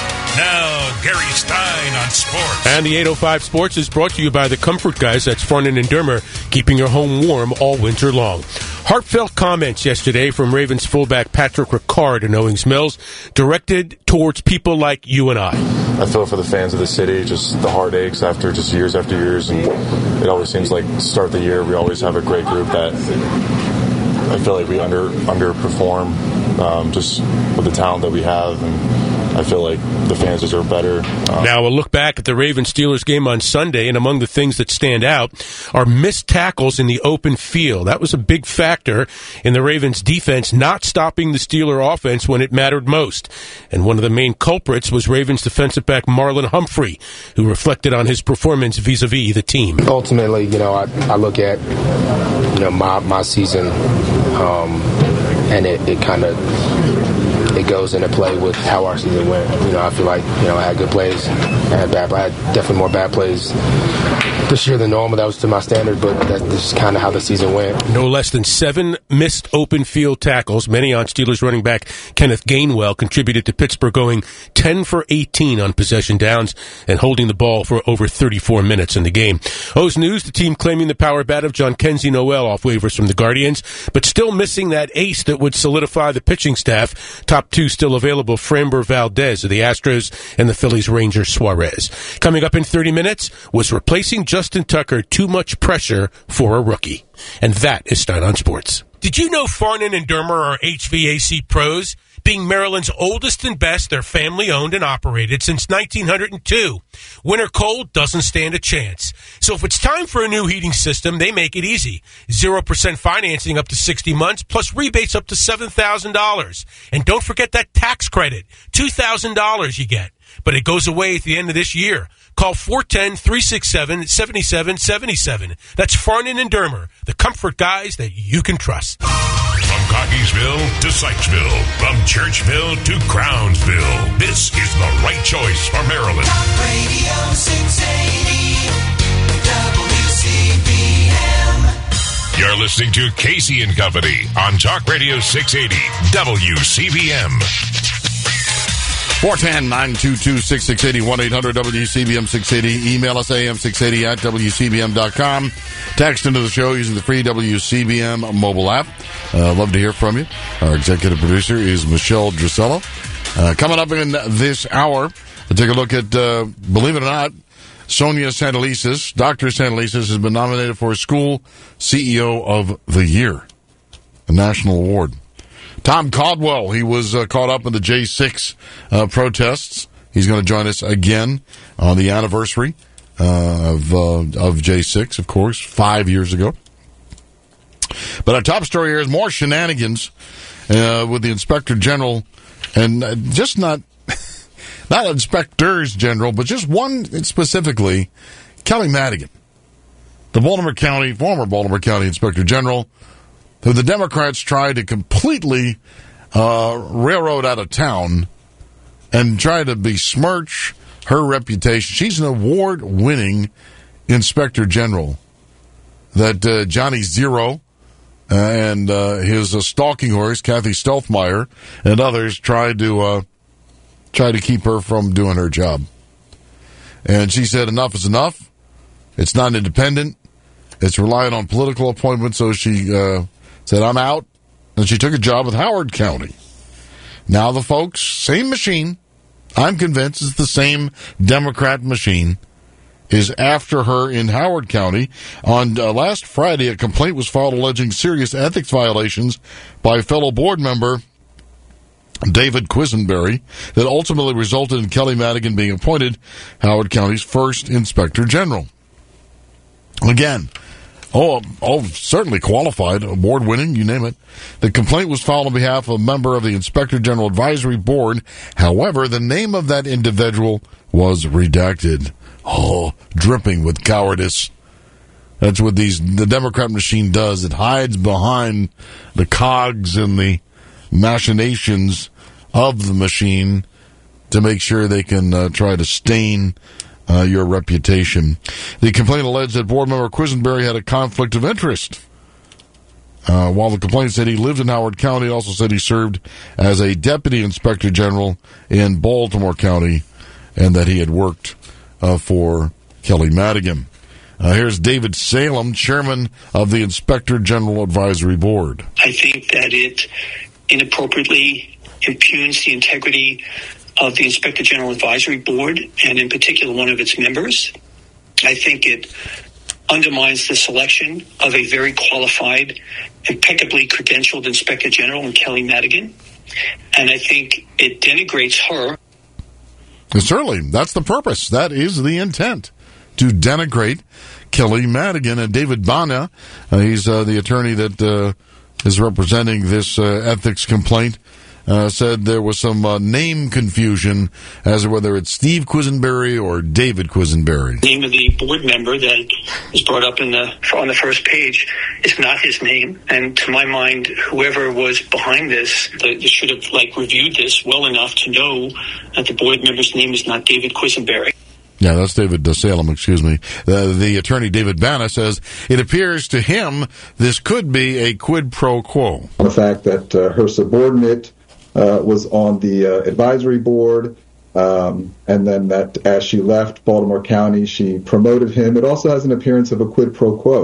Now, Gary Stein on sports. And the eight oh five Sports is brought to you by the Comfort Guys. That's Fronin and Dermer, keeping your home warm all winter long. Heartfelt comments yesterday from Ravens fullback Patrick Ricard in Owings Mills, directed towards people like you and I. I feel for the fans of the city, just the heartaches after just years after years, and it always seems like to start the year we always have a great group that I feel like we under underperform um, just with the talent that we have, and I feel like the fans deserve better. Um, now, we'll look back at the Ravens-Steelers game on Sunday, and among the things that stand out are missed tackles in the open field. That was a big factor in the Ravens' defense not stopping the Steeler offense when it mattered most. And one of the main culprits was Ravens defensive back Marlon Humphrey, who reflected on his performance vis-a-vis the team. Ultimately, you know, I, I look at, you know, my, my season, um, and it, it kind of it goes into play with how our season went. You know, I feel like, you know, I had good plays. I had bad I had definitely more bad plays this year than normal. That was to my standard, but that's just kind of how the season went. No less than seven missed open field tackles, many on Steelers running back Kenneth Gainwell, contributed to Pittsburgh going ten for eighteen on possession downs and holding the ball for over thirty-four minutes in the game. O's News, the team claiming the power bat of John Kenzie Noel off waivers from the Guardians, but still missing that ace that would solidify the pitching staff. Top two still available, Framber Valdez of the Astros and the Phillies Ranger Suarez. Coming up in thirty minutes, was replacing Justin Tucker too much pressure for a rookie? And that is Stein on Sports. Did you know Farnan and Dermer are H V A C pros? Being Maryland's oldest and best, they're family-owned and operated since nineteen oh two. Winter cold doesn't stand a chance. So if it's time for a new heating system, they make it easy. zero percent financing up to sixty months, plus rebates up to seven thousand dollars. And don't forget that tax credit, two thousand dollars you get. But it goes away at the end of this year. Call four one zero, three six seven, seven seven seven seven. That's Farnan and Dermer, the comfort guys that you can trust. From Cockeysville to Sykesville, from Churchville to Crownsville, this is the right choice for Maryland. Talk Radio six eighty W C B M. You're listening to Casey and Company on Talk Radio six eighty W C B M. four one zero, nine two two, six six eight zero, one eight hundred W C B M six eighty. Email us A M six eighty at W C B M dot com. Text into the show using the free W C B M mobile app. Uh, love to hear from you. Our executive producer is Michelle Drusella. Uh, coming up in this hour, we'll take a look at, uh, believe it or not, Sonia Santelises. Doctor Santelises has been nominated for School C E O of the Year, a national award. Tom Caldwell, he was uh, caught up in the J six uh, protests. He's going to join us again on the anniversary uh, of uh, of J six, of course, five years ago. But our top story here is more shenanigans uh, with the Inspector General, and uh, just not not inspectors general, but just one specifically, Kelly Madigan, the Baltimore County, former Baltimore County Inspector General, who the Democrats tried to completely uh, railroad out of town and try to besmirch her reputation. She's an award-winning Inspector General that uh, Johnny Zero uh, and uh, his uh, stalking horse, Kathy Stelthmeyer, and others tried to uh, try to keep her from doing her job. And she said enough is enough. It's not independent. It's relying on political appointments, so she uh, said, I'm out, and she took a job with Howard County. Now the folks, same machine, I'm convinced it's the same Democrat machine, is after her in Howard County. On uh, last Friday, a complaint was filed alleging serious ethics violations by fellow board member David Quisenberry that ultimately resulted in Kelly Madigan being appointed Howard County's first Inspector General. Again, Oh, oh, certainly qualified, award-winning, you name it. The complaint was filed on behalf of a member of the Inspector General Advisory Board. However, the name of that individual was redacted. Oh, dripping with cowardice. That's what these the Democrat machine does. It hides behind the cogs and the machinations of the machine to make sure they can uh, try to stain Uh, your reputation. The complaint alleged that board member Quisenberry had a conflict of interest. Uh, while the complaint said he lived in Howard County, it also said he served as a deputy inspector general in Baltimore County and that he had worked uh, for Kelly Madigan. Uh, here's David Salem, chairman of the Inspector General Advisory Board. I think that it inappropriately impugns the integrity of the Inspector General Advisory Board, and in particular one of its members. I think it undermines the selection of a very qualified, impeccably credentialed Inspector General in Kelly Madigan. And I think it denigrates her. And certainly, that's the purpose. That is the intent, to denigrate Kelly Madigan. And David Bana, uh, he's uh, the attorney that uh, is representing this uh, ethics complaint, Uh, said there was some uh, name confusion as to whether it's Steve Quisenberry or David Quisenberry. The name of the board member that is brought up in the on the first page is not his name, and to my mind, whoever was behind this the, should have like reviewed this well enough to know that the board member's name is not David Quisenberry. Yeah, that's David Salem, excuse me. Uh, the attorney, David Bana, says it appears to him this could be a quid pro quo. The fact that uh, her subordinate Uh, was on the uh, advisory board, um, and then that as she left Baltimore County, she promoted him. It also has an appearance of a quid pro quo.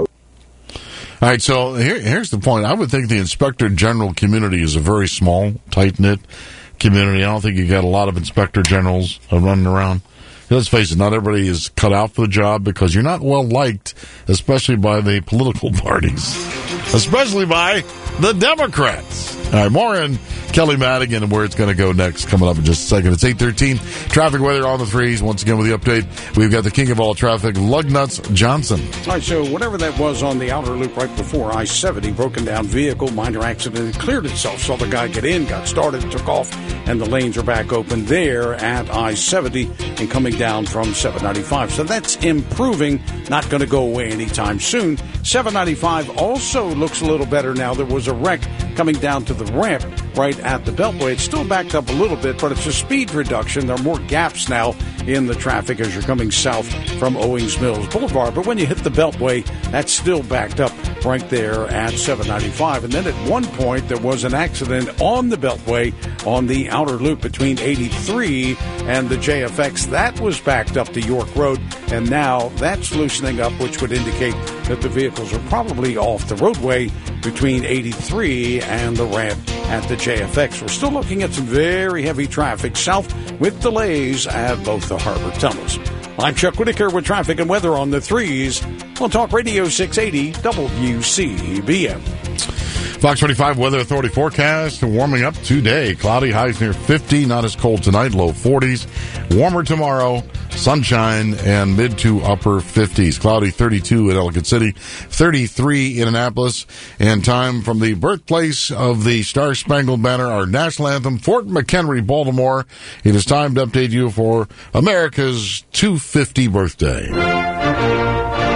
All right, so here, here's the point. I would think the Inspector General community is a very small, tight-knit community. I don't think you got a lot of Inspector Generals uh, running around. Let's face it, not everybody is cut out for the job because you're not well liked, especially by the political parties, especially by the Democrats. All right, more in Kelly Madigan and where it's going to go next coming up in just a second. It's eight thirteen. Traffic weather on the threes. Once again with the update, we've got the king of all traffic, Lugnuts Johnson. All right, so whatever that was on the outer loop right before I seventy, broken down vehicle, minor accident, it cleared itself. Saw the guy get in, got started, took off, and the lanes are back open there at I seventy and coming down from seven ninety-five. So that's improving, not going to go away anytime soon. seven ninety-five also looks a little better now. There was a wreck coming down to the ramp right at the Beltway. It's still backed up a little bit, but it's a speed reduction. There are more gaps now in the traffic as you're coming south from Owings Mills Boulevard. But when you hit the Beltway, that's still backed up right there at seven ninety-five. And then at one point, there was an accident on the Beltway on the outer loop between eighty-three and the J F X. That was backed up to York Road, and now that's loosening up, which would indicate that the vehicles are probably off the roadway between eighty-three and the ramp at the J F X. We're still looking at some very heavy traffic south with delays at both the harbor tunnels. I'm Chuck Whitaker with traffic and weather on the threes on Talk Radio six eighty W C B M. Fox twenty-five Weather Authority forecast, warming up today. Cloudy, highs near fifty, not as cold tonight, low forties. Warmer tomorrow, sunshine, and mid to upper fifties. Cloudy, thirty-two in Ellicott City, thirty-three in Annapolis. And time from the birthplace of the Star Spangled Banner, our national anthem, Fort McHenry, Baltimore. It is time to update you for America's two hundred fiftieth birthday.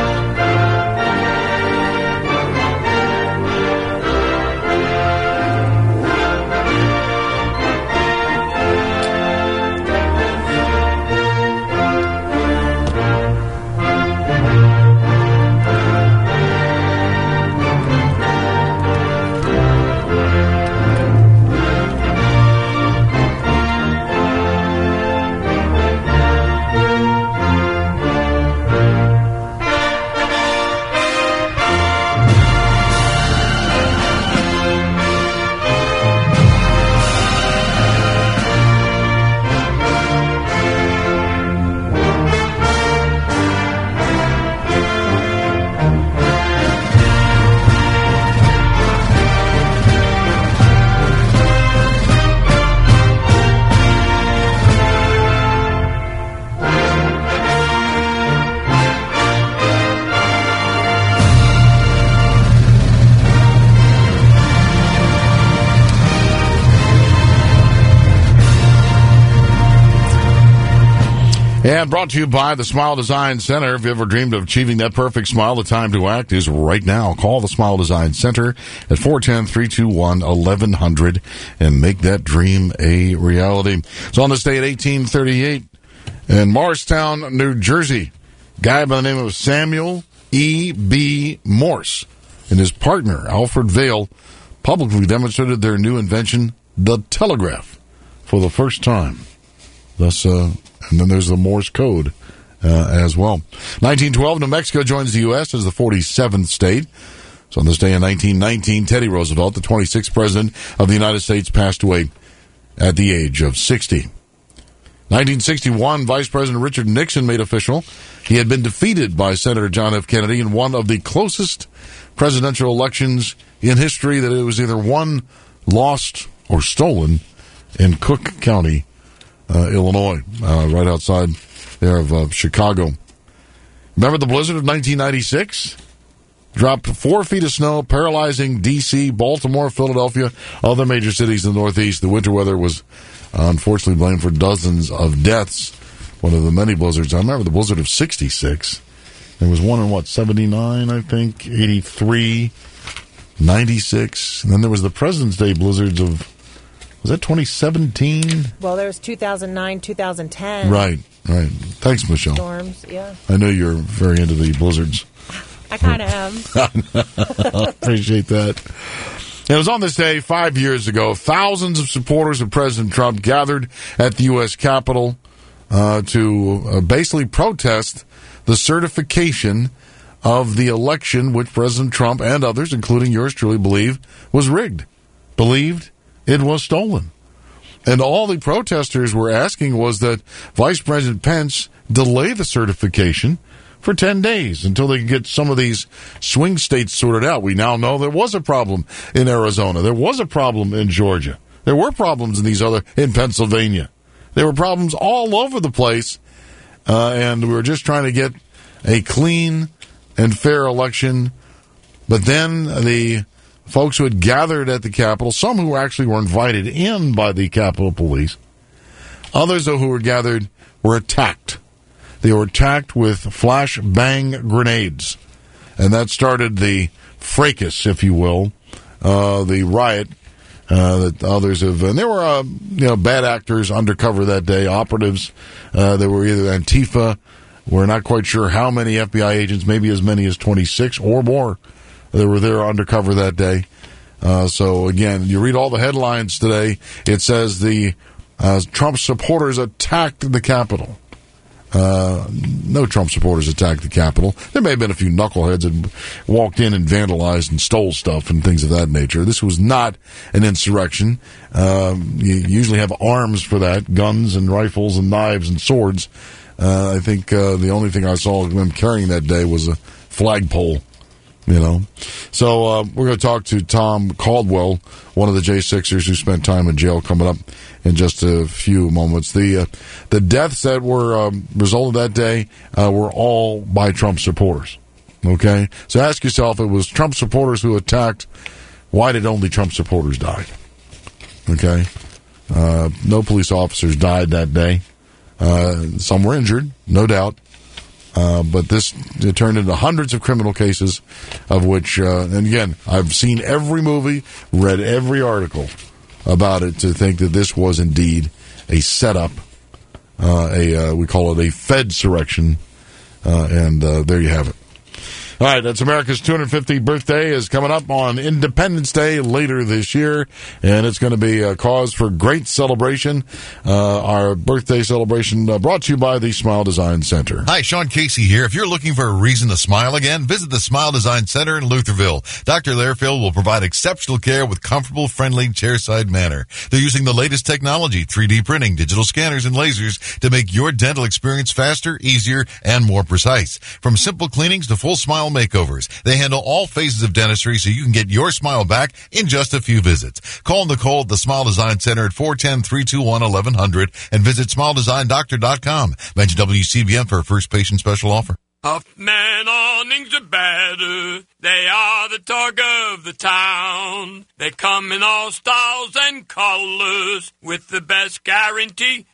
And brought to you by the Smile Design Center. If you ever dreamed of achieving that perfect smile, the time to act is right now. Call the Smile Design Center at four one zero, three two one, one one zero zero and make that dream a reality. So on this day in eighteen thirty-eight, in Morristown, New Jersey, a guy by the name of Samuel E B. Morse and his partner, Alfred Vail, publicly demonstrated their new invention, the telegraph, for the first time. Thus, uh, and then there's the Morse code uh, as well. nineteen twelve, New Mexico joins the U S as the forty-seventh state. So on this day in nineteen nineteen, Teddy Roosevelt, the twenty-sixth president of the United States, passed away at the age of sixty. nineteen sixty-one, Vice President Richard Nixon made official he had been defeated by Senator John F. Kennedy in one of the closest presidential elections in history, that it was either won, lost, or stolen in Cook County, uh, Illinois, uh, right outside there of uh, Chicago. Remember the blizzard of nineteen ninety-six? Dropped four feet of snow, paralyzing D C, Baltimore, Philadelphia, other major cities in the Northeast. The winter weather was uh, unfortunately blamed for dozens of deaths. One of the many blizzards. I remember the blizzard of sixty-six. There was one in, what, seventy-nine, I think, eighty-three, ninety-six. And then there was the President's Day blizzards of, was that twenty seventeen? Well, there was two thousand nine, two thousand ten. Right, right. Thanks, Michelle. Storms, yeah. I know you're very into the blizzards. I kind of am. Appreciate that. It was on this day five years ago. Thousands of supporters of President Trump gathered at the U S Capitol uh, to uh, basically protest the certification of the election, which President Trump and others, including yours truly, believe was rigged. Believed it was stolen. And all the protesters were asking was that Vice President Pence delay the certification for ten days until they can get some of these swing states sorted out. We now know there was a problem in Arizona. There was a problem in Georgia. There were problems in these other, in Pennsylvania. There were problems all over the place. Uh, and we were just trying to get a clean and fair election. But then the folks who had gathered at the Capitol, some who actually were invited in by the Capitol Police, others though who were gathered were attacked. They were attacked with flash bang grenades. And that started the fracas, if you will, uh, the riot uh, that others have. And there were, uh, you know, bad actors undercover that day, operatives. Uh, there were either Antifa. We're not quite sure how many F B I agents, maybe as many as twenty-six or more, that were there undercover that day. Uh, so, again, you read all the headlines today. It says the uh, Trump supporters attacked the Capitol. Uh, no Trump supporters attacked the Capitol. There may have been a few knuckleheads that walked in and vandalized and stole stuff and things of that nature. This was not an insurrection. Um, you usually have arms for that, guns and rifles and knives and swords. Uh, I think uh, the only thing I saw them carrying that day was a flagpole. You know, so uh, we're going to talk to Tom Caldwell, one of the J sixers who spent time in jail, coming up in just a few moments. The uh, the deaths that were um, resulted that day uh, were all by Trump supporters. Okay, so ask yourself: it was Trump supporters who attacked. Why did only Trump supporters die? Okay, uh, no police officers died that day. Uh, some were injured, no doubt. Uh, but this it turned into hundreds of criminal cases, of which, uh, and again, I've seen every movie, read every article about it to think that this was indeed a setup, uh, a uh, we call it a Fedsurrection, uh, and uh, there you have it. All right, that's America's two hundred fiftieth birthday is coming up on Independence Day later this year, and it's going to be a cause for great celebration. Uh, our birthday celebration uh, brought to you by the Smile Design Center. Hi, Sean Casey here. If you're looking for a reason to smile again, visit the Smile Design Center in Lutherville. Doctor Lairfield will provide exceptional care with comfortable, friendly, chairside manner. They're using the latest technology, three D printing, digital scanners, and lasers to make your dental experience faster, easier, and more precise. From simple cleanings to full smile makeovers, they handle all phases of dentistry so you can get your smile back in just a few visits. Call Nicole at the Smile Design Center at four one zero, three two one, eleven hundred and visit smile design doctor dot com. Mention W C B M for a first patient special offer. Huffman awnings are better. They are the talk of the town. They come in all styles and colors with the best guarantee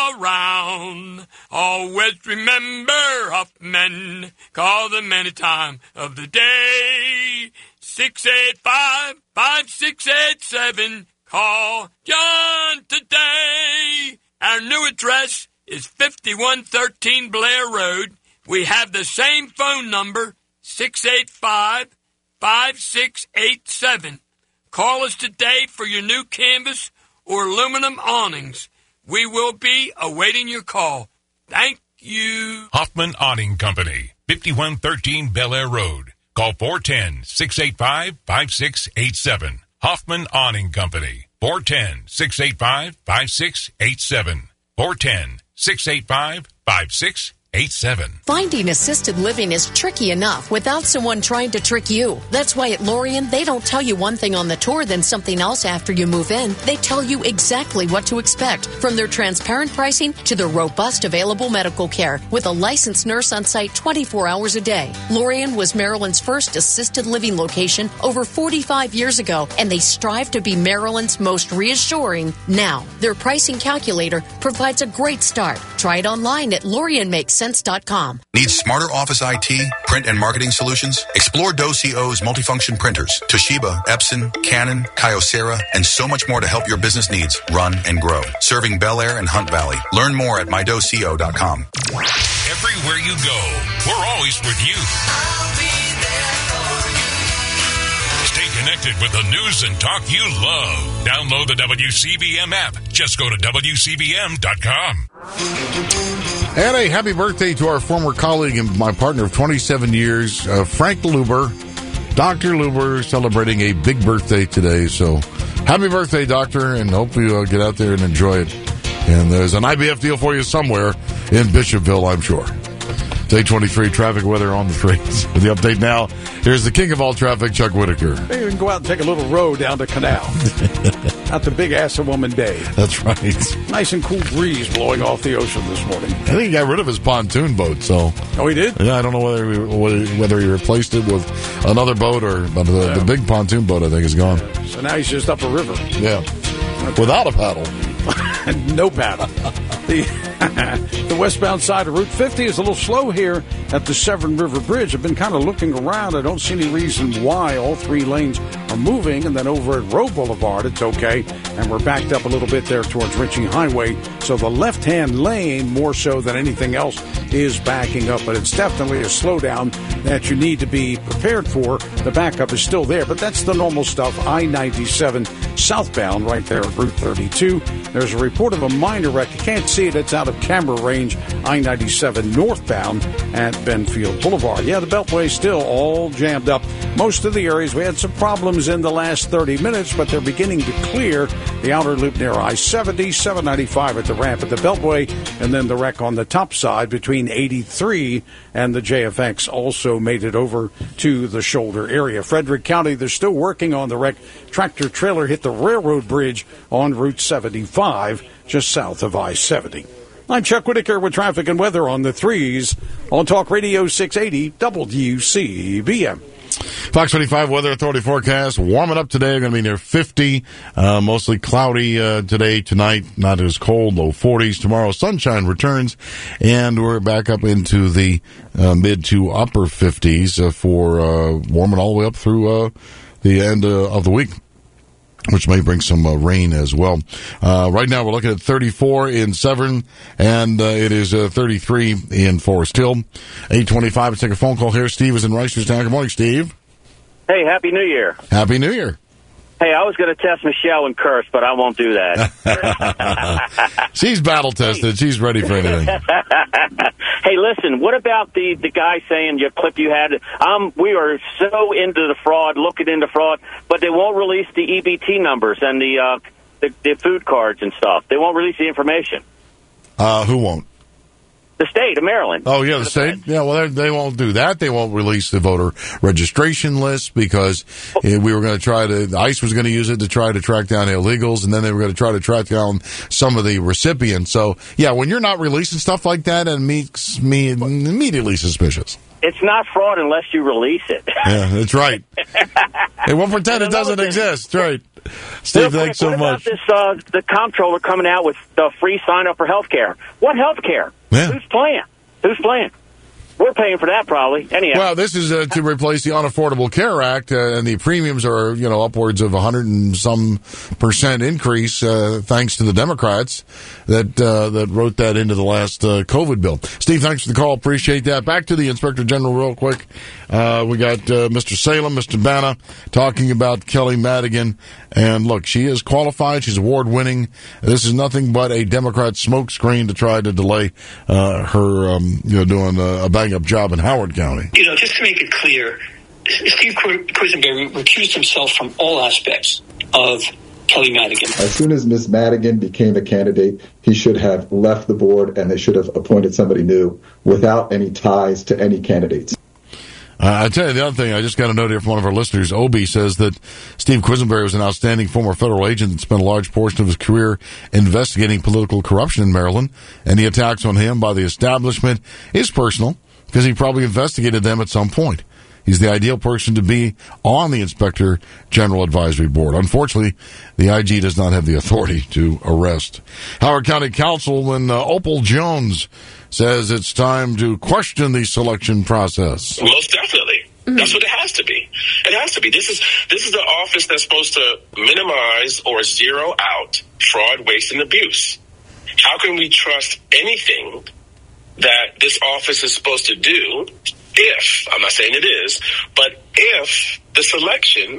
around. Always remember Huffman. Call them any time of the day. six eight five, five six eight seven. Call John today. Our new address is fifty-one thirteen Blair Road. We have the same phone number, six eight five, five six eight seven. Call us today for your new canvas or aluminum awnings. We will be awaiting your call. Thank you. Hoffman Awning Company, fifty-one thirteen Bel Air Road. Call four one zero, six eight five, five six eight seven. Hoffman Awning Company, four one zero, six eight five, five six eight seven. four one zero, six eight five, five six eight seven. Finding assisted living is tricky enough without someone trying to trick you. That's why at Lorien, they don't tell you one thing on the tour, then something else after you move in. They tell you exactly what to expect, from their transparent pricing to their robust available medical care, with a licensed nurse on site twenty-four hours a day. Lorien was Maryland's first assisted living location over forty-five years ago, and they strive to be Maryland's most reassuring now. Their pricing calculator provides a great start. Try it online at lorien makes sense dot com. Need smarter office I T, print and marketing solutions? Explore DoCo's multifunction printers, Toshiba, Epson, Canon, Kyocera, and so much more to help your business needs run and grow. Serving Bel Air and Hunt Valley. Learn more at my doco dot com. Everywhere you go, we're always with you. Stay connected with the news and talk you love. Download the W C B M app. Just go to W C B M dot com. And a happy birthday to our former colleague and my partner of twenty-seven years, uh, Frank Luber. Doctor Luber celebrating a big birthday today. So happy birthday, Doctor, and hope you uh, get out there and enjoy it. And there's an I B F deal for you somewhere in Bishopville, I'm sure. Day twenty-three, traffic weather on the streets. With the update now, here's the king of all traffic, Chuck Whitaker. Maybe we can go out and take a little row down the canal. Out the Big Assawoman Day. That's right. Nice and cool breeze blowing off the ocean this morning. I think he got rid of his pontoon boat, so. Oh, he did? Yeah, I don't know whether he, whether he replaced it with another boat or, but the, yeah. the big pontoon boat, I think, is gone. Yeah. So now he's just up a river. Yeah. Okay. Without a paddle. No paddle. The, the westbound side of Route fifty is a little slow here at the Severn River Bridge. I've been kind of looking around. I don't see any reason why all three lanes are moving. And then over at Roe Boulevard, it's okay. And we're backed up a little bit there towards Ritchie Highway. So the left-hand lane, more so than anything else, is backing up. But it's definitely a slowdown that you need to be prepared for. The backup is still there, but that's the normal stuff. I ninety-seven southbound right there at Route thirty-two. There's a report of a minor wreck. You can't see it. It's out of camera range. I ninety-seven northbound at Benfield Boulevard. Yeah, the Beltway still all jammed up. Most of the areas, we had some problems in the last thirty minutes, but they're beginning to clear. The outer loop near I seventy, seven ninety-five at the ramp at the Beltway, and then the wreck on the top side between eighty-three and the J F X also made it over to the shoulder area. Frederick County, they're still working on the wreck. Tractor trailer hit the railroad bridge on Route seventy-five, just south of I seventy. I'm Chuck Whitaker with traffic and weather on the threes on Talk Radio six eighty W C B M. Fox twenty-five Weather Authority forecast. Warming up today. Going to be near fifty. Uh, mostly cloudy uh, today, tonight. Not as cold. Low forties. Tomorrow, sunshine returns. And we're back up into the uh, mid to upper fifties uh, for uh, warming all the way up through uh, the end uh, of the week, which may bring some uh, rain as well. Uh, right now, we're looking at thirty-four in Severn, and uh, it is uh, thirty-three in Forest Hill. eight twenty-five, let's take a phone call here. Steve is in Reisterstown. Good morning, Steve. Hey, Happy New Year. Happy New Year. Hey, I was going to test Michelle and curse, but I won't do that. She's battle-tested. She's ready for anything. Hey, listen, what about the, the guy saying, your clip you had, um, we are so into the fraud, looking into fraud, but they won't release the E B T numbers and the, uh, the, the food cards and stuff. They won't release the information. Uh, who won't? The state of Maryland. Oh, yeah, the state? Yeah, well, they won't do that. They won't release the voter registration list because we were going to try to, ICE was going to use it to try to track down illegals, and then they were going to try to track down some of the recipients. So, yeah, when you're not releasing stuff like that, it makes me immediately suspicious. It's not fraud unless you release it. Yeah, that's right. They won't pretend it doesn't thing. exist. Right. Steve, Real thanks quick, so what much. About this, uh, the comptroller coming out with the free sign-up for health care. What health care? Yeah. Who's playing? Who's playing? We're paying for that probably. Anyhow. Well, this is uh, to replace the Unaffordable Care Act, uh, and the premiums are, you know, upwards of a hundred and some percent increase, uh, thanks to the Democrats that uh, that wrote that into the last uh, COVID bill. Steve, thanks for the call. Appreciate that. Back to the Inspector General real quick. Uh, we got uh, Mister Salem, Mister Banna, talking about Kelly Madigan. And look, she is qualified. She's award-winning. This is nothing but a Democrat smokescreen to try to delay uh, her, um, you know, doing a, a bang-up job in Howard County. You know, just to make it clear, Steve Quisenberry recused himself from all aspects of Kelly Madigan. As soon as Miz Madigan became a candidate, he should have left the board and they should have appointed somebody new without any ties to any candidates. Uh, I tell you the other thing, I just got a note here from one of our listeners. Obi says that Steve Quisenberry was an outstanding former federal agent that spent a large portion of his career investigating political corruption in Maryland, and the attacks on him by the establishment is personal because he probably investigated them at some point. He's the ideal person to be on the Inspector General Advisory Board. Unfortunately, the I G does not have the authority to arrest. Howard County Councilman uh, Opal Jones says it's time to question the selection process. Most definitely. Mm-hmm. That's what it has to be. It has to be. This is this is the office that's supposed to minimize or zero out fraud, waste, and abuse. How can we trust anything that this office is supposed to do if, I'm not saying it is, but if the selection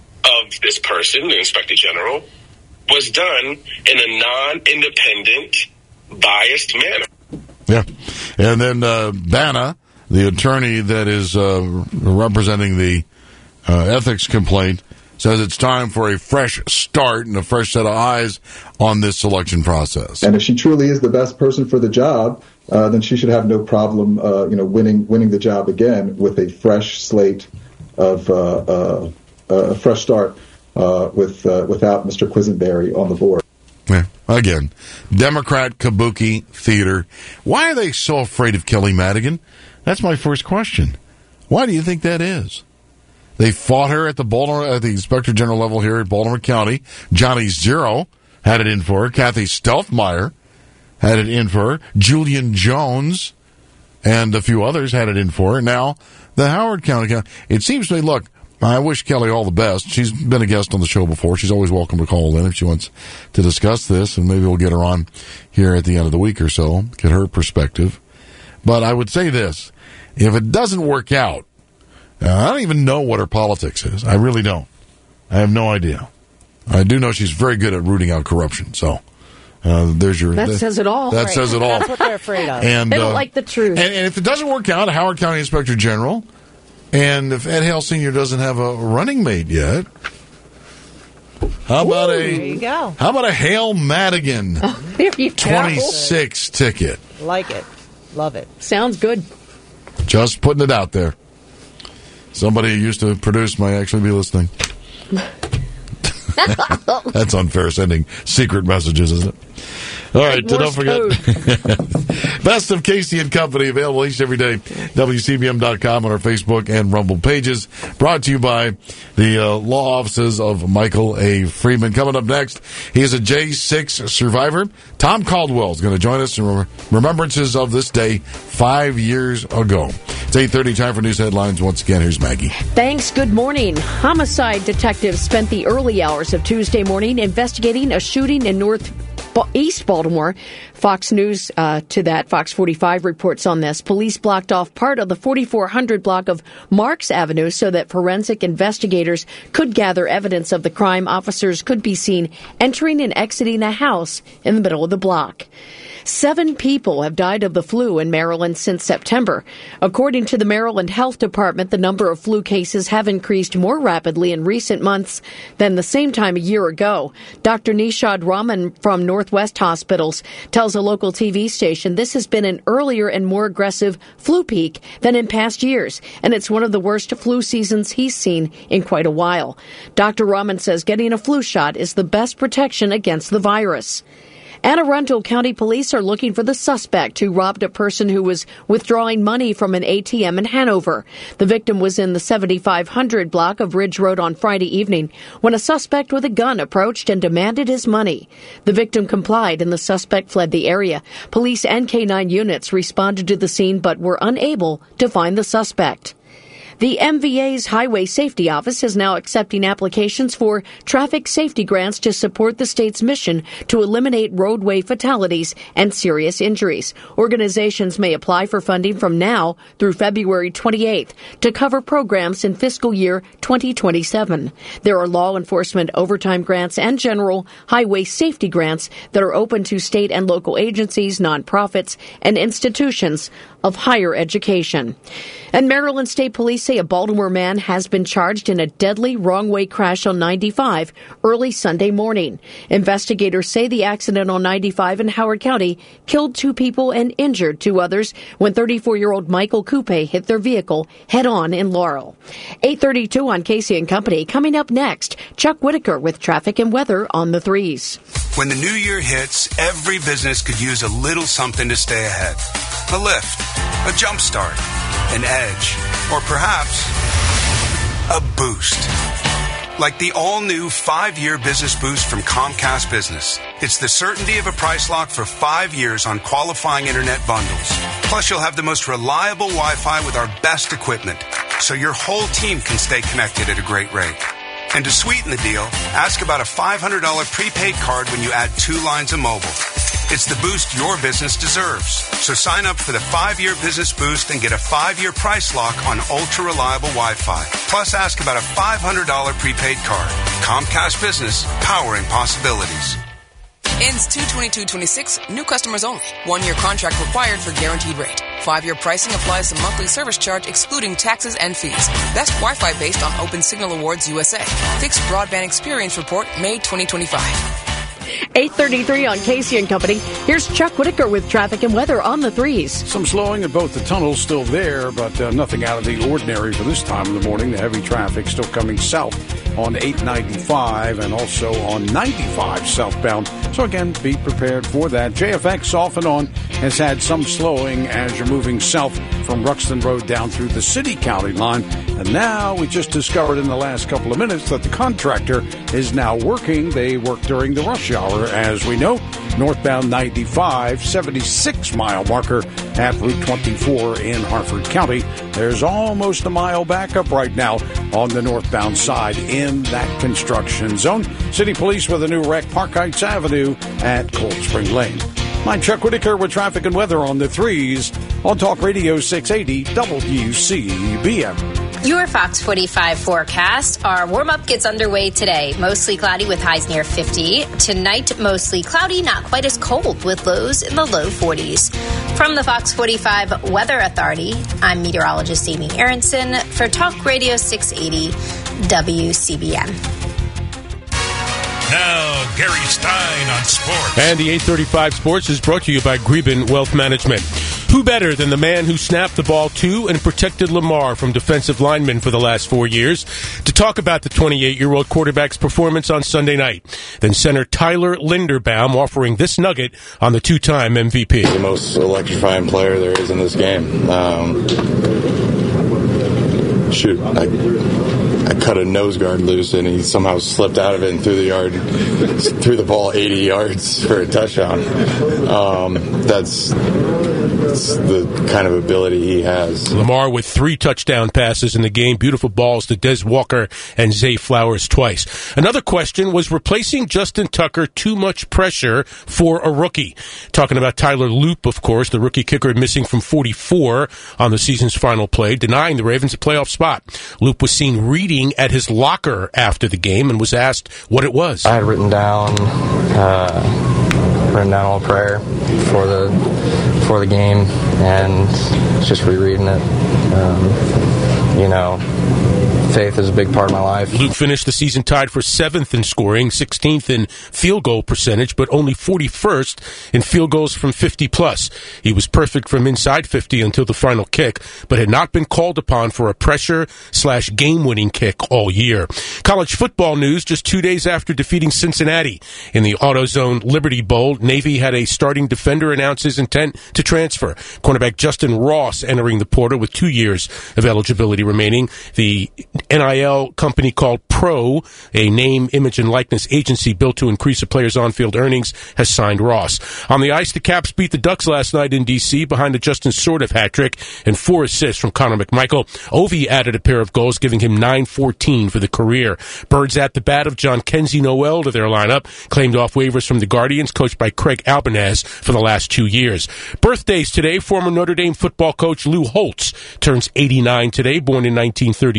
of this person, the Inspector General, was done in a non-independent, biased manner? Yeah. And then uh, Banna, the attorney that is uh, representing the uh, ethics complaint, says it's time for a fresh start and a fresh set of eyes on this selection process. And if she truly is the best person for the job, uh, then she should have no problem, uh, you know, winning winning the job again with a fresh slate of uh, uh, a fresh start uh, with uh, without Mister Quisenberry on the board. Yeah. Again, Democrat kabuki theater. Why are they so afraid of Kelly Madigan? That's my first question. Why do you think that is? They fought her at the Baltimore, at the Inspector General level here at Baltimore County. Johnny Zero had it in for her. Kathy Stelfmeyer had it in for her. Julian Jones and a few others had it in for her. Now, the Howard County, it seems to me, look, I wish Kelly all the best. She's been a guest on the show before. She's always welcome to call in if she wants to discuss this, and maybe we'll get her on here at the end of the week or so, get her perspective. But I would say this, if it doesn't work out, uh, I don't even know what her politics is. I really don't. I have no idea. I do know she's very good at rooting out corruption, so uh, there's your... That, that says it all. That right. says it all. That's what they're afraid of. And, they don't uh, like the truth. And, and if it doesn't work out, Howard County Inspector General... And if Ed Hale Senior doesn't have a running mate yet, how about Ooh, a there you go. how about a Hale Madigan There you go. twenty-six ticket? Like it. Love it. Sounds good. Just putting it out there. Somebody who used to produce might actually be listening. That's unfair, sending secret messages, isn't it? All right, so don't forget. Best of Casey and Company, available each and every day. W C B M dot com on our Facebook and Rumble pages. Brought to you by the uh, law offices of Michael A. Friedman. Coming up next, he is a J six survivor. Tom Caldwell is going to join us in rem- remembrances of this day five years ago. It's eight thirty, time for news headlines. Once again, here's Maggie. Thanks. Good morning. Homicide detectives spent the early hours of Tuesday morning investigating a shooting in North East Baltimore. Fox News uh, to that. Fox forty-five reports on this. Police blocked off part of the forty-four hundred block of Marks Avenue so that forensic investigators could gather evidence of the crime. Officers could be seen entering and exiting a house in the middle of the block. Seven people have died of the flu in Maryland since September. According to the Maryland Health Department, the number of flu cases have increased more rapidly in recent months than the same time a year ago. Doctor Nishad Raman from Northwest Hospitals tells a local T V station this has been an earlier and more aggressive flu peak than in past years, and it's one of the worst flu seasons he's seen in quite a while. Doctor Raman says getting a flu shot is the best protection against the virus. Anne Arundel County Police are looking for the suspect who robbed a person who was withdrawing money from an A T M in Hanover. The victim was in the seventy-five hundred block of Ridge Road on Friday evening when a suspect with a gun approached and demanded his money. The victim complied and the suspect fled the area. Police and K nine units responded to the scene but were unable to find the suspect. The M V A's Highway Safety Office is now accepting applications for traffic safety grants to support the state's mission to eliminate roadway fatalities and serious injuries. Organizations may apply for funding from now through February twenty-eighth to cover programs in fiscal year twenty twenty-seven. There are law enforcement overtime grants and general highway safety grants that are open to state and local agencies, nonprofits, and institutions of higher education. And Maryland State Police say a Baltimore man has been charged in a deadly wrong-way crash on ninety-five early Sunday morning. Investigators say the accident on ninety-five in Howard County killed two people and injured two others when thirty-four-year-old Michael Coupe hit their vehicle head-on in Laurel. eight thirty-two on Casey and Company. Coming up next, Chuck Whitaker with traffic and weather on the threes. When the new year hits, every business could use a little something to stay ahead. A lift, a jump start, an edge, or perhaps a boost. Like the all-new five-year business boost from Comcast Business. It's the certainty of a price lock for five years on qualifying internet bundles. Plus, you'll have the most reliable Wi-Fi with our best equipment, so your whole team can stay connected at a great rate. And to sweeten the deal, ask about a five hundred dollars prepaid card when you add two lines of mobile. It's the boost your business deserves. So sign up for the five-year business boost and get a five-year price lock on ultra-reliable Wi-Fi. Plus, ask about a five hundred dollars prepaid card. Comcast Business, powering possibilities. Ends two twenty-two twenty-six. New customers only. One-year contract required for guaranteed rate. Five-year pricing applies to monthly service charge excluding taxes and fees. Best Wi-Fi based on Open Signal Awards U S A. Fixed Broadband Experience Report, May twenty twenty-five. eight thirty-three on Casey and Company. Here's Chuck Whitaker with traffic and weather on the threes. Some slowing in both the tunnels still there, but uh, nothing out of the ordinary for this time of the morning. The heavy traffic still coming south on eight ninety-five and also on ninety-five southbound. So again, be prepared for that. J F X off and on has had some slowing as you're moving south from Ruxton Road down through the city-county line. And now we just discovered in the last couple of minutes that the contractor is now working. They work during the rush hour, as we know. Northbound ninety-five, seventy-six mile marker at Route twenty-four in Harford County. There's almost a mile backup right now on the northbound side in that construction zone. City Police with a new wreck, Park Heights Avenue at Cold Spring Lane. I'm Chuck Whitaker with traffic and weather on the threes on Talk Radio six eighty W C B M. Your Fox forty-five forecast. Our warm-up gets underway today. Mostly cloudy with highs near fifty. Tonight, mostly cloudy, not quite as cold with lows in the low forties. From the Fox forty-five Weather Authority, I'm meteorologist Amy Aronson for Talk Radio six eighty W C B M. Now, Gary Stein on sports. And the eight thirty-five Sports is brought to you by Greben Wealth Management. Who better than the man who snapped the ball to and protected Lamar from defensive linemen for the last four years to talk about the twenty-eight-year-old quarterback's performance on Sunday night than center Tyler Linderbaum offering this nugget on the two-time M V P. The most electrifying player there is in this game. Um, shoot, I... I cut a nose guard loose, and he somehow slipped out of it and threw the yard, threw the ball eighty yards for a touchdown. Um, that's, that's the kind of ability he has. Lamar with three touchdown passes in the game, beautiful balls to Des Walker and Zay Flowers twice. Another question was replacing Justin Tucker too much pressure for a rookie. Talking about Tyler Loop, of course, the rookie kicker missing from forty-four on the season's final play, denying the Ravens a playoff spot. Loop was seen reading at his locker after the game and was asked what it was. I had written down uh, written down a little prayer for the for the game and just rereading it. Um, you know, faith is a big part of my life. Luke finished the season tied for seventh in scoring, sixteenth in field goal percentage, but only forty-first in field goals from fifty plus. He was perfect from inside fifty until the final kick, but had not been called upon for a pressure slash game-winning kick all year. College football news: just two days after defeating Cincinnati in the AutoZone Liberty Bowl, Navy had a starting defender announce his intent to transfer. Cornerback Justin Ross entering the portal with two years of eligibility remaining. The N I L company called Pro, a name, image, and likeness agency built to increase a player's on-field earnings, has signed Ross. On the ice, the Caps beat the Ducks last night in D C behind a Justin Sordiff hat trick and four assists from Connor McMichael. Ovi added a pair of goals, giving him nine fourteen for the career. Birds at the bat of John Kenzie Noel to their lineup, claimed off waivers from the Guardians, coached by Craig Albanese for the last two years. Birthdays today: former Notre Dame football coach Lou Holtz turns eighty-nine today, born in nineteen thirty-seven.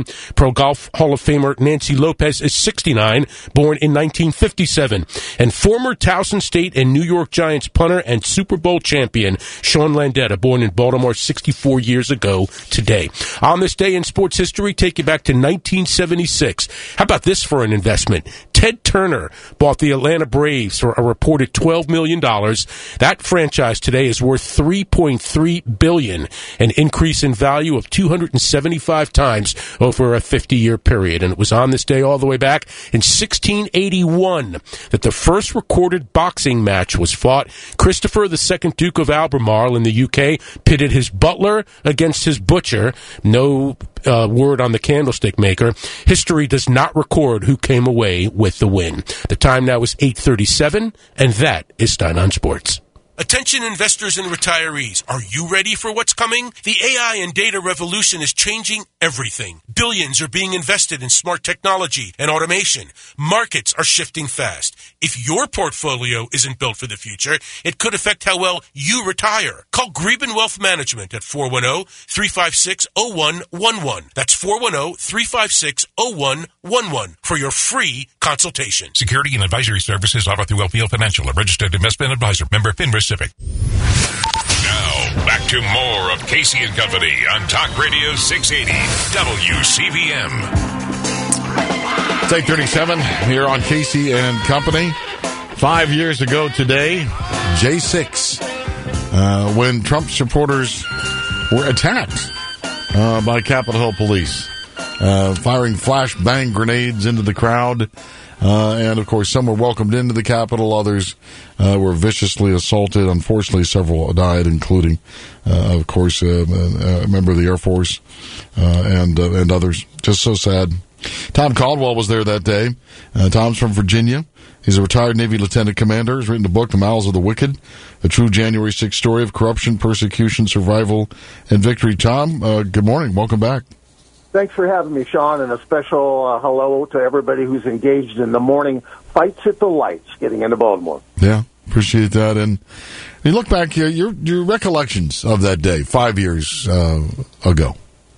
Pro Golf Hall of Famer Nancy Lopez is sixty-nine, born in nineteen fifty-seven. And former Towson State and New York Giants punter and Super Bowl champion Sean Landeta, born in Baltimore sixty-four years ago today. On this day in sports history, take you back to nineteen seventy-six. How about this for an investment? Ted Turner bought the Atlanta Braves for a reported twelve million dollars. That franchise today is worth three point three billion dollars, an increase in value of two hundred seventy-five times over a fifty-year period. And it was on this day all the way back in sixteen eighty-one that the first recorded boxing match was fought. Christopher, the second Duke of Albemarle in the U K, pitted his butler against his butcher. No uh, word on the candlestick maker. History does not record who came away with the win. The time now is eight thirty-seven, and that is Stein on Sports. Attention investors and retirees, are you ready for what's coming? The A I and data revolution is changing everything. Billions are being invested in smart technology and automation. Markets are shifting fast. If your portfolio isn't built for the future, it could affect how well you retire. Call Greben Wealth Management at four one zero, three five six, zero one one one. That's four one zero, three five six, zero one one one for your free consultation. Security and advisory services offered through L P L Financial, a registered investment advisor, member FINRA Civic. Now, back to more of Casey and Company on Talk Radio six eighty W C V M. It's eight thirty-seven here on Casey and Company. Five years ago today, J six, uh, when Trump supporters were attacked uh, by Capitol Hill police, uh, firing flashbang grenades into the crowd. Uh, and, of course, some were welcomed into the Capitol. Others uh, were viciously assaulted. Unfortunately, several died, including, uh, of course, uh, a member of the Air Force uh, and uh, and others. Just so sad. Tom Caldwell was there that day. Uh, Tom's from Virginia. He's a retired Navy lieutenant commander. He's written a book, The Mouths of the Wicked, a true January sixth story of corruption, persecution, survival, and victory. Tom, uh, good morning. Welcome back. Thanks for having me, Sean, and a special uh, hello to everybody who's engaged in the morning fights at the lights getting into Baltimore. Yeah, appreciate that. And you look back here, your your recollections of that day five years uh, ago.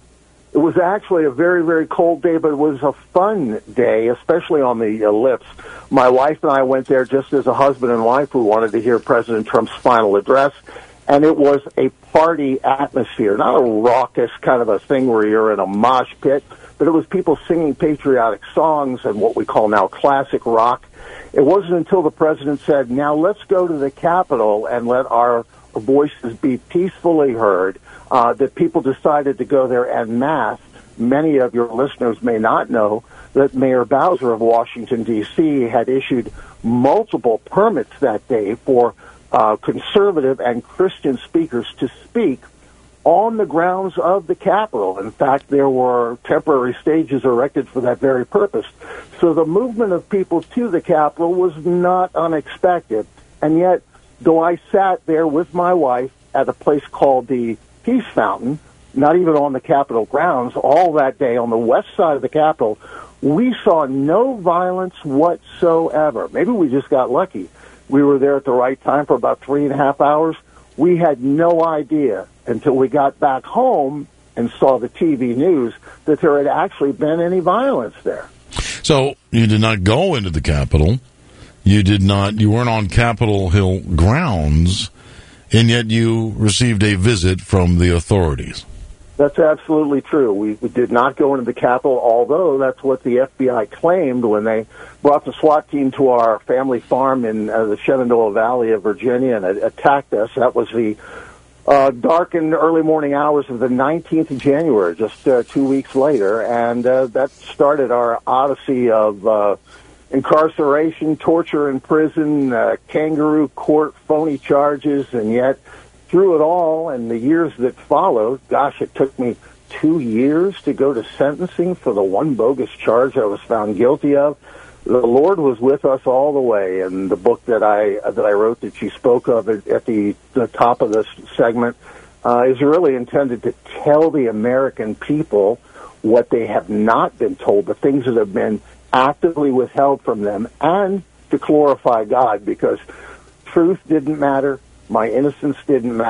It was actually a very, very cold day, but it was a fun day, especially on the ellipse. My wife and I went there just as a husband and wife who wanted to hear President Trump's final address. And it was a party atmosphere, not a raucous kind of a thing where you're in a mosh pit, but it was people singing patriotic songs and what we call now classic rock. It wasn't until the president said, now let's go to the Capitol and let our voices be peacefully heard, uh, that people decided to go there en masse. Many of your listeners may not know that Mayor Bowser of Washington, D C had issued multiple permits that day for Uh, conservative and Christian speakers to speak on the grounds of the Capitol. In fact, there were temporary stages erected for that very purpose. So the movement of people to the Capitol was not unexpected. And yet, though I sat there with my wife at a place called the Peace Fountain, not even on the Capitol grounds, all that day on the west side of the Capitol, we saw no violence whatsoever. Maybe we just got lucky. We were there at the right time for about three and a half hours. We had no idea until we got back home and saw the T V news that there had actually been any violence there. So you did not go into the Capitol. You did not. You weren't on Capitol Hill grounds, and yet you received a visit from the authorities. That's absolutely true. We, we did not go into the Capitol, although that's what the F B I claimed when they brought the SWAT team to our family farm in uh, the Shenandoah Valley of Virginia and uh, attacked us. That was the uh, darkened early morning hours of the nineteenth of January, just uh, two weeks later, and uh, that started our odyssey of uh, incarceration, torture in prison, uh, kangaroo court, phony charges, and yet through it all and the years that followed, gosh, it took me two years to go to sentencing for the one bogus charge I was found guilty of. The Lord was with us all the way, and the book that I that I wrote that you spoke of at, at the, the top of this segment uh, is really intended to tell the American people what they have not been told, the things that have been actively withheld from them, and to glorify God, because truth didn't matter. My innocence didn't matter.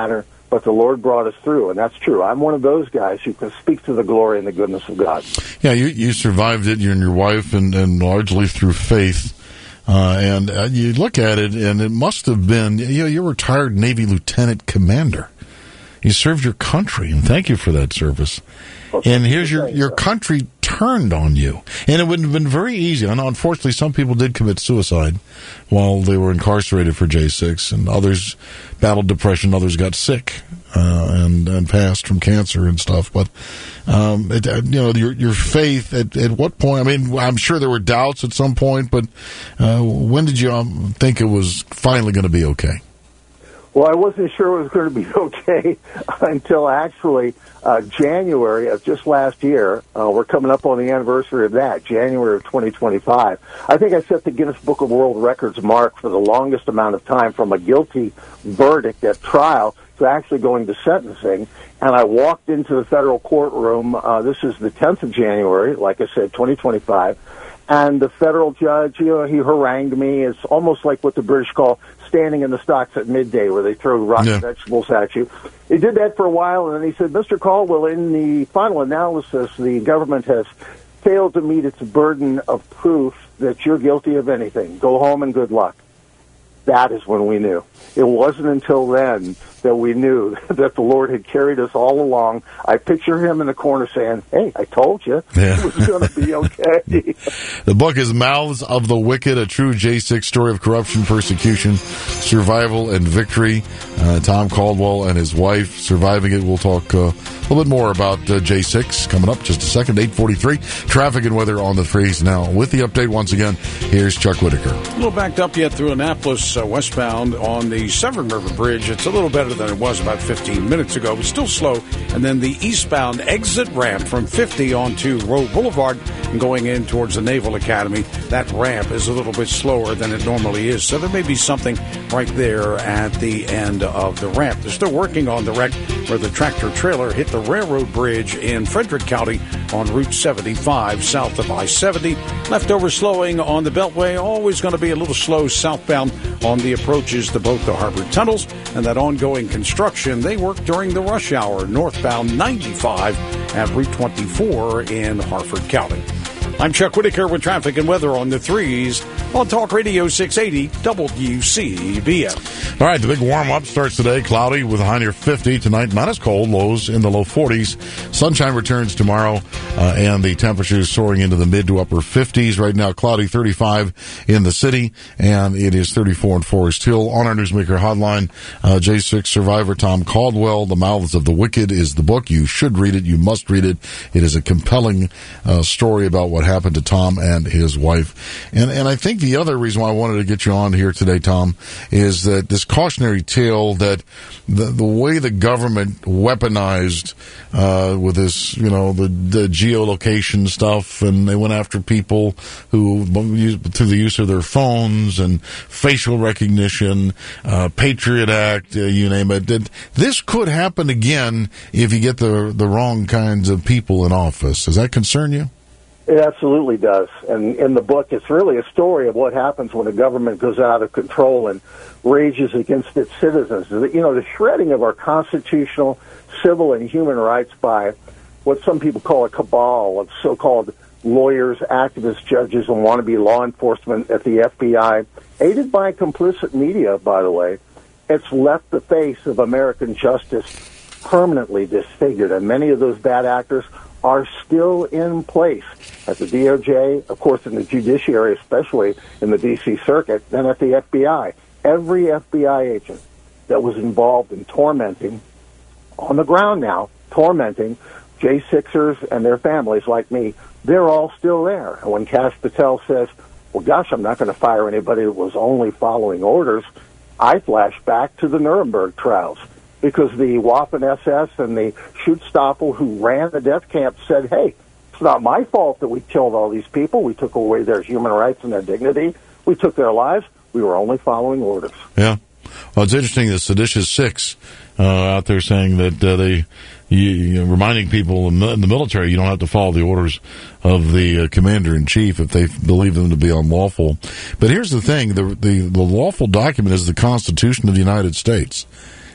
but the Lord brought us through, and that's true. I'm one of those guys who can speak to the glory and the goodness of God. Yeah, you, you survived it, you and your wife, and, and largely through faith. Uh, and uh, you look at it, and it must have been, you know, you're a retired Navy lieutenant commander. You served your country, and thank you for that service. Well, and here's your, your country turned on you. And it would have been very easy. I know, unfortunately, some people did commit suicide while they were incarcerated for J six, and others battled depression, others got sick uh, and, and passed from cancer and stuff. But, um, it, you know, your your faith, at, at what point, I mean, I'm sure there were doubts at some point, but uh, when did you um, think it was finally going to be okay? Well, I wasn't sure it was going to be okay until actually uh, January of just last year. Uh, we're coming up on the anniversary of that, January of twenty twenty-five. I think I set the Guinness Book of World Records mark for the longest amount of time from a guilty verdict at trial to actually going to sentencing. And I walked into the federal courtroom. Uh, this is the tenth of January, like I said, twenty twenty-five. And the federal judge, you know, he harangued me. It's almost like what the British call standing in the stocks at midday, where they throw rotten yeah. vegetables at you. He did that for a while, and then he said, Mister Caldwell, in the final analysis, the government has failed to meet its burden of proof that you're guilty of anything. Go home and good luck. That is when we knew. It wasn't until then that we knew that the Lord had carried us all along. I picture him in the corner saying, hey, I told you yeah. it was going to be okay. The book is Mouths of the Wicked, a true J six story of corruption, persecution, survival, and victory. Uh, Tom Caldwell and his wife surviving it. We'll talk uh, a little bit more about uh, J six coming up just a second, eight forty-three. Traffic and weather on the freeze now. With the update once again, here's Chuck Whitaker. A little backed up yet through Annapolis uh, westbound on the Severn River Bridge. It's a little better than it was about fifteen minutes ago, but still slow. And then the eastbound exit ramp from fifty onto Road Boulevard and going in towards the Naval Academy, that ramp is a little bit slower than it normally is. So there may be something right there at the end of the ramp. They're still working on the wreck where the tractor trailer hit the railroad bridge in Frederick County on Route seventy-five south of I seventy. Leftover slowing on the Beltway, always going to be a little slow southbound on the approaches to both the harbor tunnels and that ongoing construction. They work during the rush hour northbound ninety-five at Route twenty-four in Harford County. I'm Chuck Whitaker with traffic and weather on the threes on Talk Radio six eighty W C B M. All right, the big warm-up starts today. Cloudy with a high near fifty. Tonight, not as cold. Lows in the low forties. Sunshine returns tomorrow, uh, and the temperatures soaring into the mid to upper fifties. Right now, cloudy, thirty-five in the city, and it is thirty-four in Forest Hill. On our Newsmaker hotline, uh, J six survivor Tom Caldwell, The Mouths of the Wicked is the book. You should read it. You must read it. It is a compelling uh, story about what happened to Tom and his wife. And and I think the other reason why I wanted to get you on here today, Tom, is that this cautionary tale that the the way the government weaponized uh, with this, you know, the, the geolocation stuff, and they went after people who, through the use of their phones and facial recognition, uh, Patriot Act, uh, you name it. That this could happen again if you get the the wrong kinds of people in office. Does that concern you? It absolutely does. And in the book, it's really a story of what happens when a government goes out of control and rages against its citizens. You know, the shredding of our constitutional, civil, and human rights by what some people call a cabal of so-called lawyers, activists, judges, and wannabe law enforcement at the F B I, aided by complicit media, by the way. It's left the face of American justice permanently disfigured, and many of those bad actors are still in place at the D O J, of course, in the judiciary, especially in the D C Circuit, then at the F B I. Every F B I agent that was involved in tormenting, on the ground now, tormenting J sixers and their families like me, they're all still there. And when Kash Patel says, well, gosh, I'm not going to fire anybody that was only following orders, I flash back to the Nuremberg trials. Because the Waffen S S and the Schutzstaffel who ran the death camp said, hey, it's not my fault that we killed all these people. We took away their human rights and their dignity. We took their lives. We were only following orders. Yeah. Well, it's interesting, the seditious six uh, out there saying that uh, they, you, you know, reminding people in the military you don't have to follow the orders of the uh, commander-in-chief if they believe them to be unlawful. But here's the thing, the, the, the lawful document is the Constitution of the United States.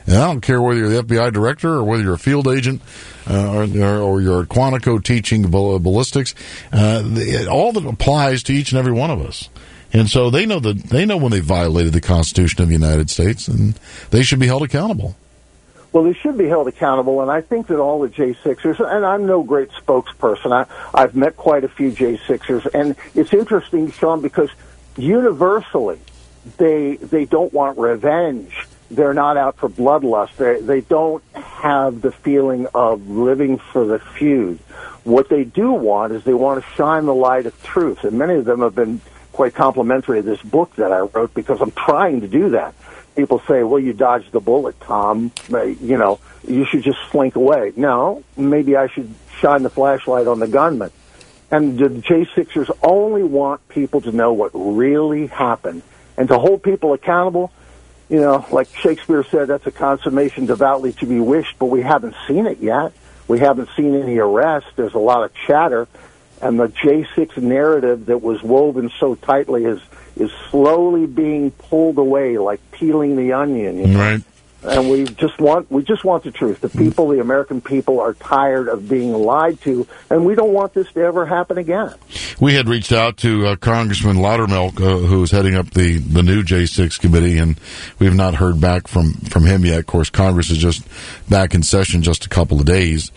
And I don't care whether you're the F B I director or whether you're a field agent uh, or, or you're at Quantico teaching ballistics. Uh, the, all that applies to each and every one of us. And so they know that they know when they violated the Constitution of the United States, and they should be held accountable. Well, they should be held accountable, and I think that all the J sixers, and I'm no great spokesperson, I, I've met quite a few J sixers, and it's interesting, Sean, because universally, they they don't want revenge. They're not out for bloodlust. They they don't have the feeling of living for the feud. What they do want is they want to shine the light of truth, and many of them have been quite complimentary of this book that I wrote because I'm trying to do that. People say, well, you dodged the bullet, Tom. You know, you should just slink away. No, maybe I should shine the flashlight on the gunman. And the J sixers only want people to know what really happened. And to hold people accountable, you know, like Shakespeare said, that's a consummation devoutly to be wished, but we haven't seen it yet. We haven't seen any arrests. There's a lot of chatter. And the J six narrative that was woven so tightly is is slowly being pulled away, like peeling the onion. You know? Right. And we just want we just want the truth. The people, the American people, are tired of being lied to, and we don't want this to ever happen again. We had reached out to uh, Congressman Loudermilk, uh, who is heading up the, the new J six committee, and we have not heard back from, from him yet. Of course, Congress is just back in session just a couple of days.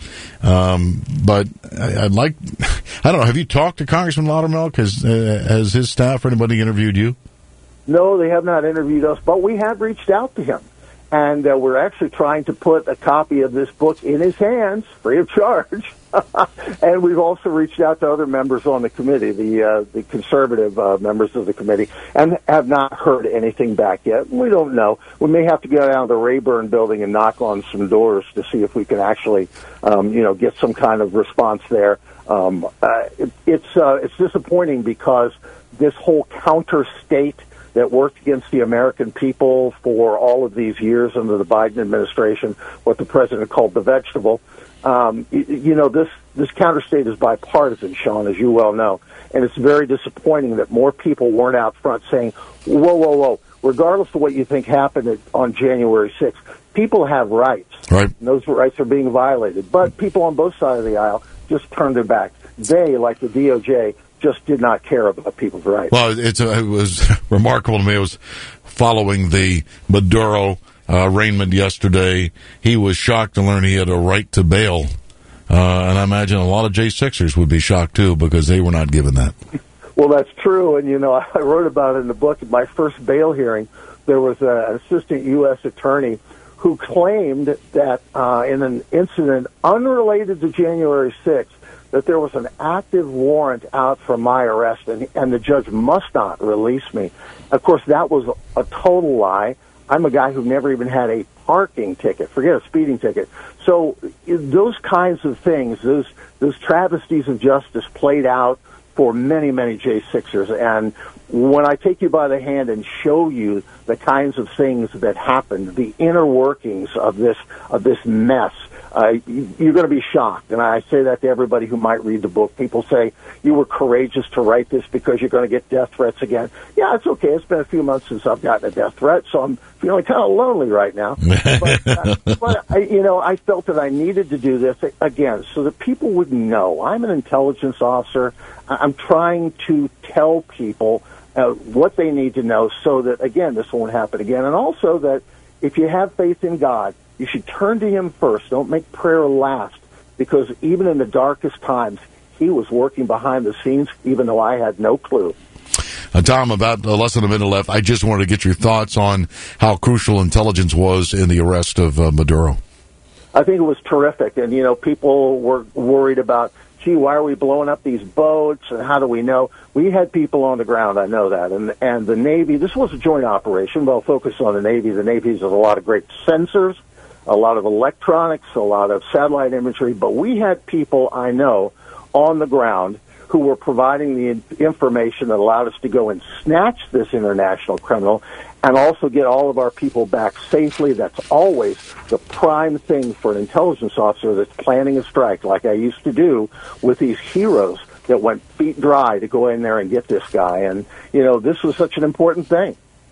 Um, but I, I'd like, I don't know, have you talked to Congressman Loudermilk? Has, uh, has his staff or anybody interviewed you? No, they have not interviewed us, but we have reached out to him. And uh, we're actually trying to put a copy of this book in his hands, free of charge. And we've also reached out to other members on the committee, the uh, the conservative uh, members of the committee, and have not heard anything back yet. We don't know. We may have to go down to the Rayburn building and knock on some doors to see if we can actually, um, you know, get some kind of response there. Um, uh, it, it's uh, it's disappointing because this whole counter state that worked against the American people for all of these years under the Biden administration, what the president called the vegetable. Um, you, you know, this, this counter-state is bipartisan, Sean, as you well know. And it's very disappointing that more people weren't out front saying, whoa, whoa, whoa, regardless of what you think happened on January sixth, people have rights. Right. And those rights are being violated. But people on both sides of the aisle just turned their back. They, like the D O J, just did not care about people's rights. Well, it's a, it was remarkable to me. It was following the Maduro uh, arraignment yesterday. He was shocked to learn he had a right to bail. Uh, and I imagine a lot of J sixers would be shocked, too, because they were not given that. Well, that's true. And, you know, I wrote about it in the book. At my first bail hearing, there was a, an assistant U S attorney who claimed that uh, in an incident unrelated to January sixth, that there was an active warrant out for my arrest, and, and the judge must not release me. Of course, that was a total lie. I'm a guy who never even had a parking ticket, forget a speeding ticket. So those kinds of things, those those travesties of justice played out for many, many J sixers. And when I take you by the hand and show you the kinds of things that happened, the inner workings of this of this mess, Uh, you're going to be shocked, and I say that to everybody who might read the book. People say, you were courageous to write this because you're going to get death threats again. Yeah, it's okay. It's been a few months since I've gotten a death threat, so I'm feeling kind of lonely right now. But, uh, but I, you know, I felt that I needed to do this, again, so that people would know. I'm an intelligence officer. I'm trying to tell people uh, what they need to know so that, again, this won't happen again. And also that if you have faith in God, you should turn to him first. Don't make prayer last, because even in the darkest times, he was working behind the scenes, even though I had no clue. Uh, Tom, about uh, less than a minute left. I just wanted to get your thoughts on how crucial intelligence was in the arrest of uh, Maduro. I think it was terrific. And, you know, people were worried about, gee, why are we blowing up these boats, and how do we know? We had people on the ground, I know that. And and the Navy, this was a joint operation, well focused on the Navy. The Navy has a lot of great sensors, a lot of electronics, a lot of satellite imagery, but we had people, I know, on the ground who were providing the information that allowed us to go and snatch this international criminal and also get all of our people back safely. That's always the prime thing for an intelligence officer that's planning a strike, like I used to do with these heroes that went feet dry to go in there and get this guy. And, you know, this was such an important thing.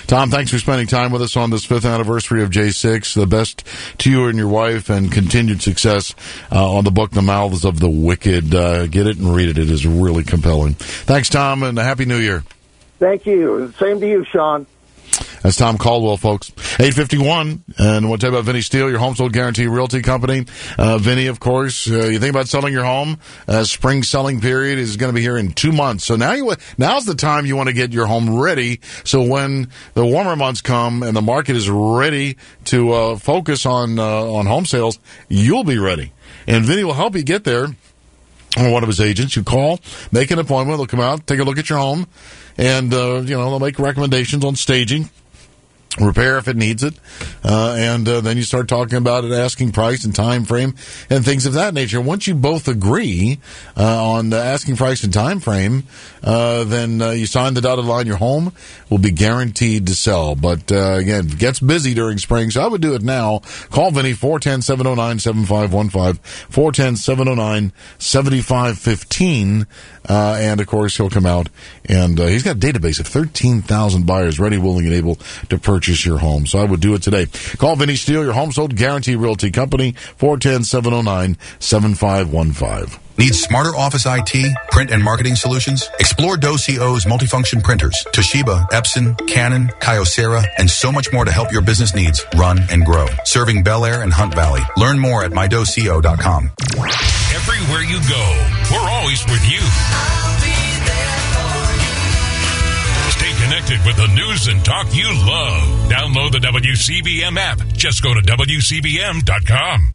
Tom, thanks for spending time with us on this fifth anniversary of J six. The best to you and your wife, and continued success uh, on the book, The Mouths of the Wicked. Uh, get it and read it. It is really compelling. Thanks, Tom, and a Happy New Year. Thank you. Same to you, Sean. That's Tom Caldwell, folks. eight fifty-one, and we'll tell you about Vinny Steele, your home sold guarantee realty company. Uh, Vinny, of course, uh, you think about selling your home. Uh, spring selling period is going to be here in two months. So now you now's the time you want to get your home ready. So when the warmer months come and the market is ready to uh, focus on uh, on home sales, you'll be ready. And Vinny will help you get there. Or one of his agents, you call, make an appointment, they'll come out, take a look at your home, and, uh, you know, they'll make recommendations on staging, repair if it needs it, uh, and uh, then you start talking about it, asking price and time frame and things of that nature. Once you both agree uh, on the asking price and time frame, uh, then uh, you sign the dotted line. Your home will be guaranteed to sell. But uh, again, it gets busy during spring, so I would do it now. Call Vinny, four one zero, seven oh nine, seven five one five, four one zero, seven oh nine, seven five one five, uh, and of course he'll come out, and uh, he's got a database of thirteen thousand buyers ready, willing, and able to purchase your home. So I would do it today. Call Vinny Steele, your home sold guarantee realty company, four one zero, seven oh nine, seven five one five. Need smarter office I T, print and marketing solutions? Explore DoCo's multifunction printers, Toshiba, Epson, Canon, Kyocera, and so much more to help your business needs run and grow. Serving Bel Air and Hunt Valley. Learn more at my doco dot com. Everywhere you go, we're always with you. Stay connected with the news and talk you love. Download the W C B M app. Just go to W C B M dot com.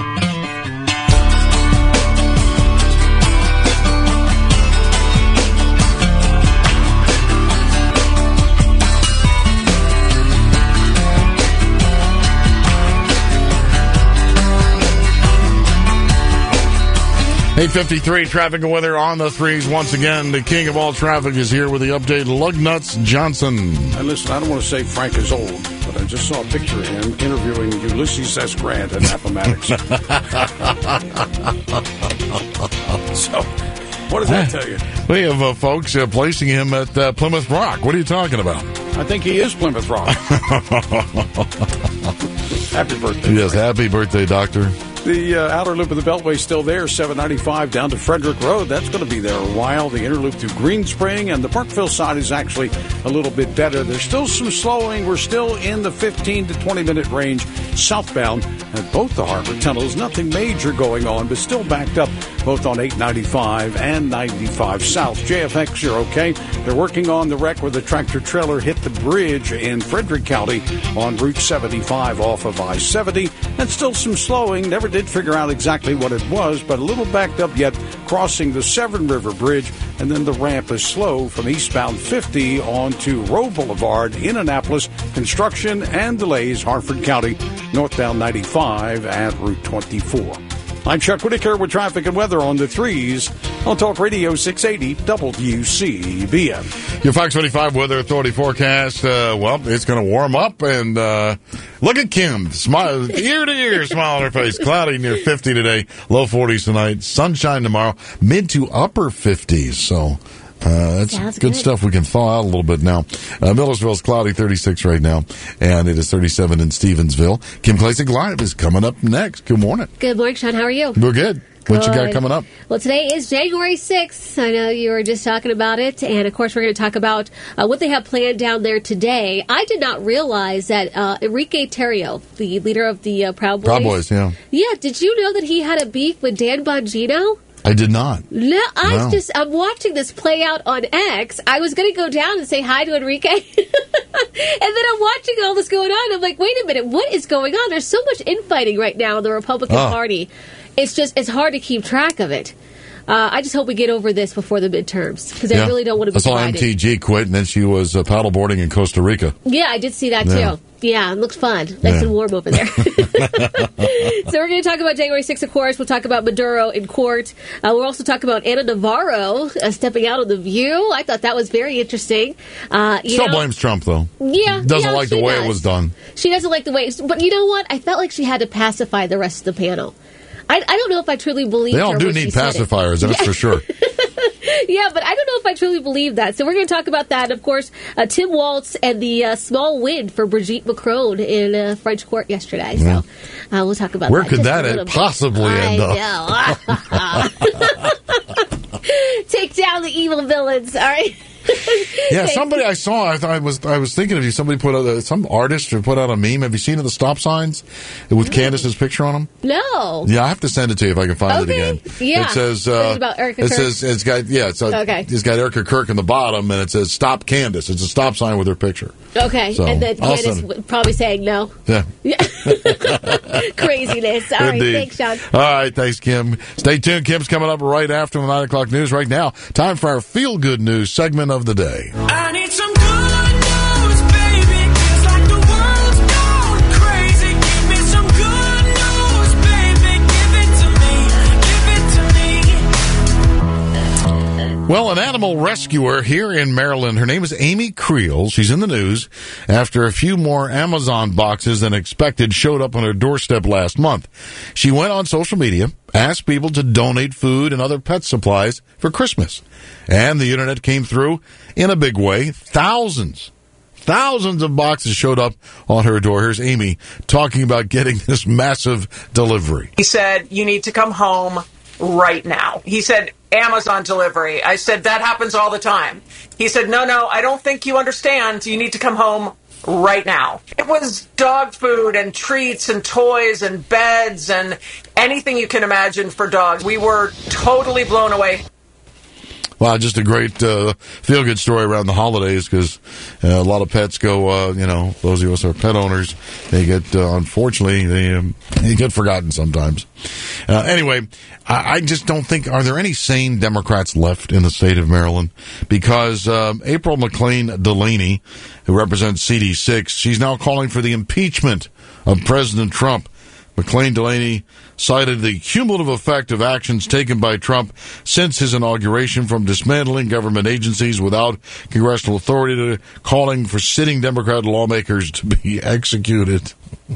eight fifty-three, traffic and weather on the threes. Once again, the king of all traffic is here with the update, Lugnuts Johnson. And listen, I don't want to say Frank is old, but I just saw a picture of him interviewing Ulysses S. Grant at Appomattox. So, what does that tell you? We have uh, folks uh, placing him at uh, Plymouth Rock. What are you talking about? I think he is Plymouth Rock. Happy birthday. Yes, Frank. happy birthday, Doctor. The uh, outer loop of the Beltway still there, seven ninety-five down to Frederick Road. That's going to be there a while. The inner loop through Green Spring, and the Parkville side is actually a little bit better. There's still some slowing. We're still in the fifteen to twenty minute range southbound at both the harbor tunnels. Nothing major going on, but still backed up both on eight ninety-five and ninety-five south. J F X, you're okay. They're working on the wreck where the tractor trailer hit the bridge in Frederick County on Route seventy-five off of I seventy. And still some slowing. Never did figure out exactly what it was, but a little backed up yet crossing the Severn River Bridge, and then the ramp is slow from eastbound fifty onto Roe Boulevard in Annapolis. Construction and delays, Harford County, northbound ninety-five at Route twenty-four. I'm Chuck Whitaker with traffic and weather on the threes on Talk Radio six eighty W C B M. Your Fox twenty-five Weather Authority forecast, uh, well, it's going to warm up, and uh, look at Kim, smile, ear to ear, smile on her face. Cloudy near fifty today, low forties tonight, sunshine tomorrow, mid to upper fifties, so... Uh, that's Sounds good, good stuff. We can thaw out a little bit now. Uh, Millersville's cloudy, thirty-six right now, and it is thirty-seven in Stevensville. Kim Klacik Live is coming up next. Good morning. Good morning, Sean. How are you? We're good. What you got Good. coming up? Well, today is January sixth. I know you were just talking about it. And, of course, we're going to talk about uh, what they have planned down there today. I did not realize that uh, Enrique Tarrio, the leader of the uh, Proud Boys. Proud Boys, yeah. Yeah, did you know that he had a beef with Dan Bongino? I did not. No, I No. just, I'm watching this play out on X. I was going to go down and say hi to Enrique. And then I'm watching all this going on. I'm like, wait a minute, what is going on? There's so much infighting right now in the Republican Oh. Party. It's just, it's hard to keep track of it. Uh, I just hope we get over this before the midterms, because I really don't want to be I saw divided. M T G quit, and then she was uh, paddleboarding in Costa Rica. Yeah, I did see that Yeah. too. Yeah, it looks fun. Nice Yeah. and warm over there. So we're going to talk about January sixth, of course. We'll talk about Maduro in court. Uh, we'll also talk about Ana Navarro uh, stepping out on The View. I thought that was very interesting. Uh, you Still know, blames Trump, though. Yeah. Doesn't yeah, like the she way does. it was done. She doesn't like the way, but you know what? I felt like she had to pacify the rest of the panel. I, I don't know if I truly believe They all her do when need she said it. pacifiers, that's Yeah. for sure. Yeah, but I don't know if I truly believe that. So we're going to talk about that. Of course, uh, Tim Walz and the uh, small win for Brigitte Macron in uh, French court yesterday. Yeah. So uh, we'll talk about Where that. could just that a little bit. possibly end up? I know. Take down the evil villains. All right. Yeah, somebody I saw, I, thought I was I was thinking of you. Somebody put out a, some artist or put out a meme. Have you seen the stop signs with Candace's picture on them? No. Yeah, I have to send it to you if I can find Okay. it again. Yeah. It says What is uh, it about Erica it Kirk? says it's got yeah, it's a, Okay. it's got Erica Kirk in the bottom, and it says "Stop Candace." It's a stop sign with her picture. Okay. So, and then I'll Candace send it. probably saying no. Yeah. Yeah. Craziness. All right. Indeed. Thanks, Sean. All right, thanks, Kim. Stay tuned. Kim's coming up right after the nine o'clock news. Right now, time for our feel good news segment of the day. I need some good news, baby. Feels like the world's gone crazy. Give me some good news, baby. Give it to me. Give it to me. Well, an animal rescuer here in Maryland, her name is Amy Creel. She's in the news after a few more Amazon boxes than expected showed up on her doorstep last month. She went on social media, asked people to donate food and other pet supplies for Christmas. And the internet came through in a big way. Thousands, thousands of boxes showed up on her door. Here's Amy talking about getting this massive delivery. He said, you need to come home right now. He said, Amazon delivery. I said, that happens all the time. He said, no, no, I don't think you understand. You need to come home right now. It was dog food and treats and toys and beds and anything you can imagine for dogs. We were totally blown away. Wow, just a great uh, feel-good story around the holidays because uh, a lot of pets go, uh, you know, those of us who are pet owners, they get, uh, unfortunately, they, um, they get forgotten sometimes. Uh, anyway, I, I just don't think, are there any sane Democrats left in the state of Maryland? Because um, April McLean Delaney, who represents C D six, she's now calling for the impeachment of President Trump. McLean Delaney cited the cumulative effect of actions taken by Trump since his inauguration, from dismantling government agencies without congressional authority to calling for sitting Democrat lawmakers to be executed.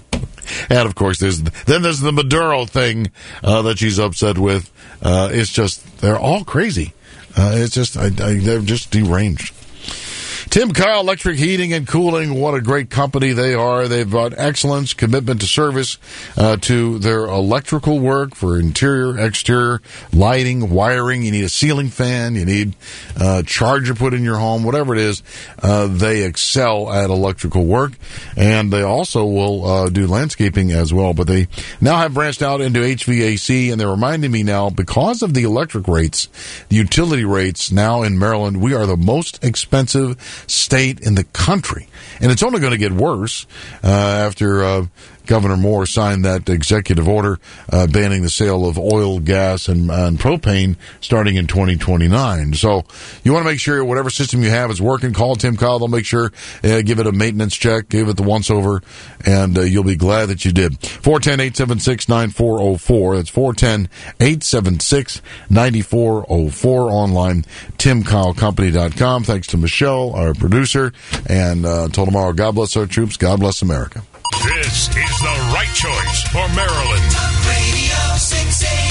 And, of course, there's then there's the Maduro thing uh, that she's upset with. Uh, it's just, they're all crazy. Uh, it's just, I, I, they're just deranged. Tim Kyle Electric Heating and Cooling, what a great company they are. They've brought excellence, commitment to service uh, to their electrical work for interior, exterior, lighting, wiring. You need a ceiling fan, you need a charger put in your home, whatever it is. Uh, they excel at electrical work, and they also will uh, do landscaping as well. But they now have branched out into H V A C, and they're reminding me now, because of the electric rates, the utility rates now in Maryland, we are the most expensive state in the country, and it's only going to get worse uh, after uh, Governor Moore signed that executive order uh, banning the sale of oil, gas, and, and propane starting in twenty twenty-nine. So you want to make sure whatever system you have is working. Call Tim Kyle. They'll make sure, uh, give it a maintenance check, give it the once over, and uh, you'll be glad that you did. four one zero, eight seven six, nine four zero four. That's four one zero, eight seven six, nine four zero four. Online, tim kyle company dot com. Thanks to Michelle, our producer, and uh, until tomorrow, God bless our troops. God bless America. This is the right choice for Maryland. Talk Radio six eighty.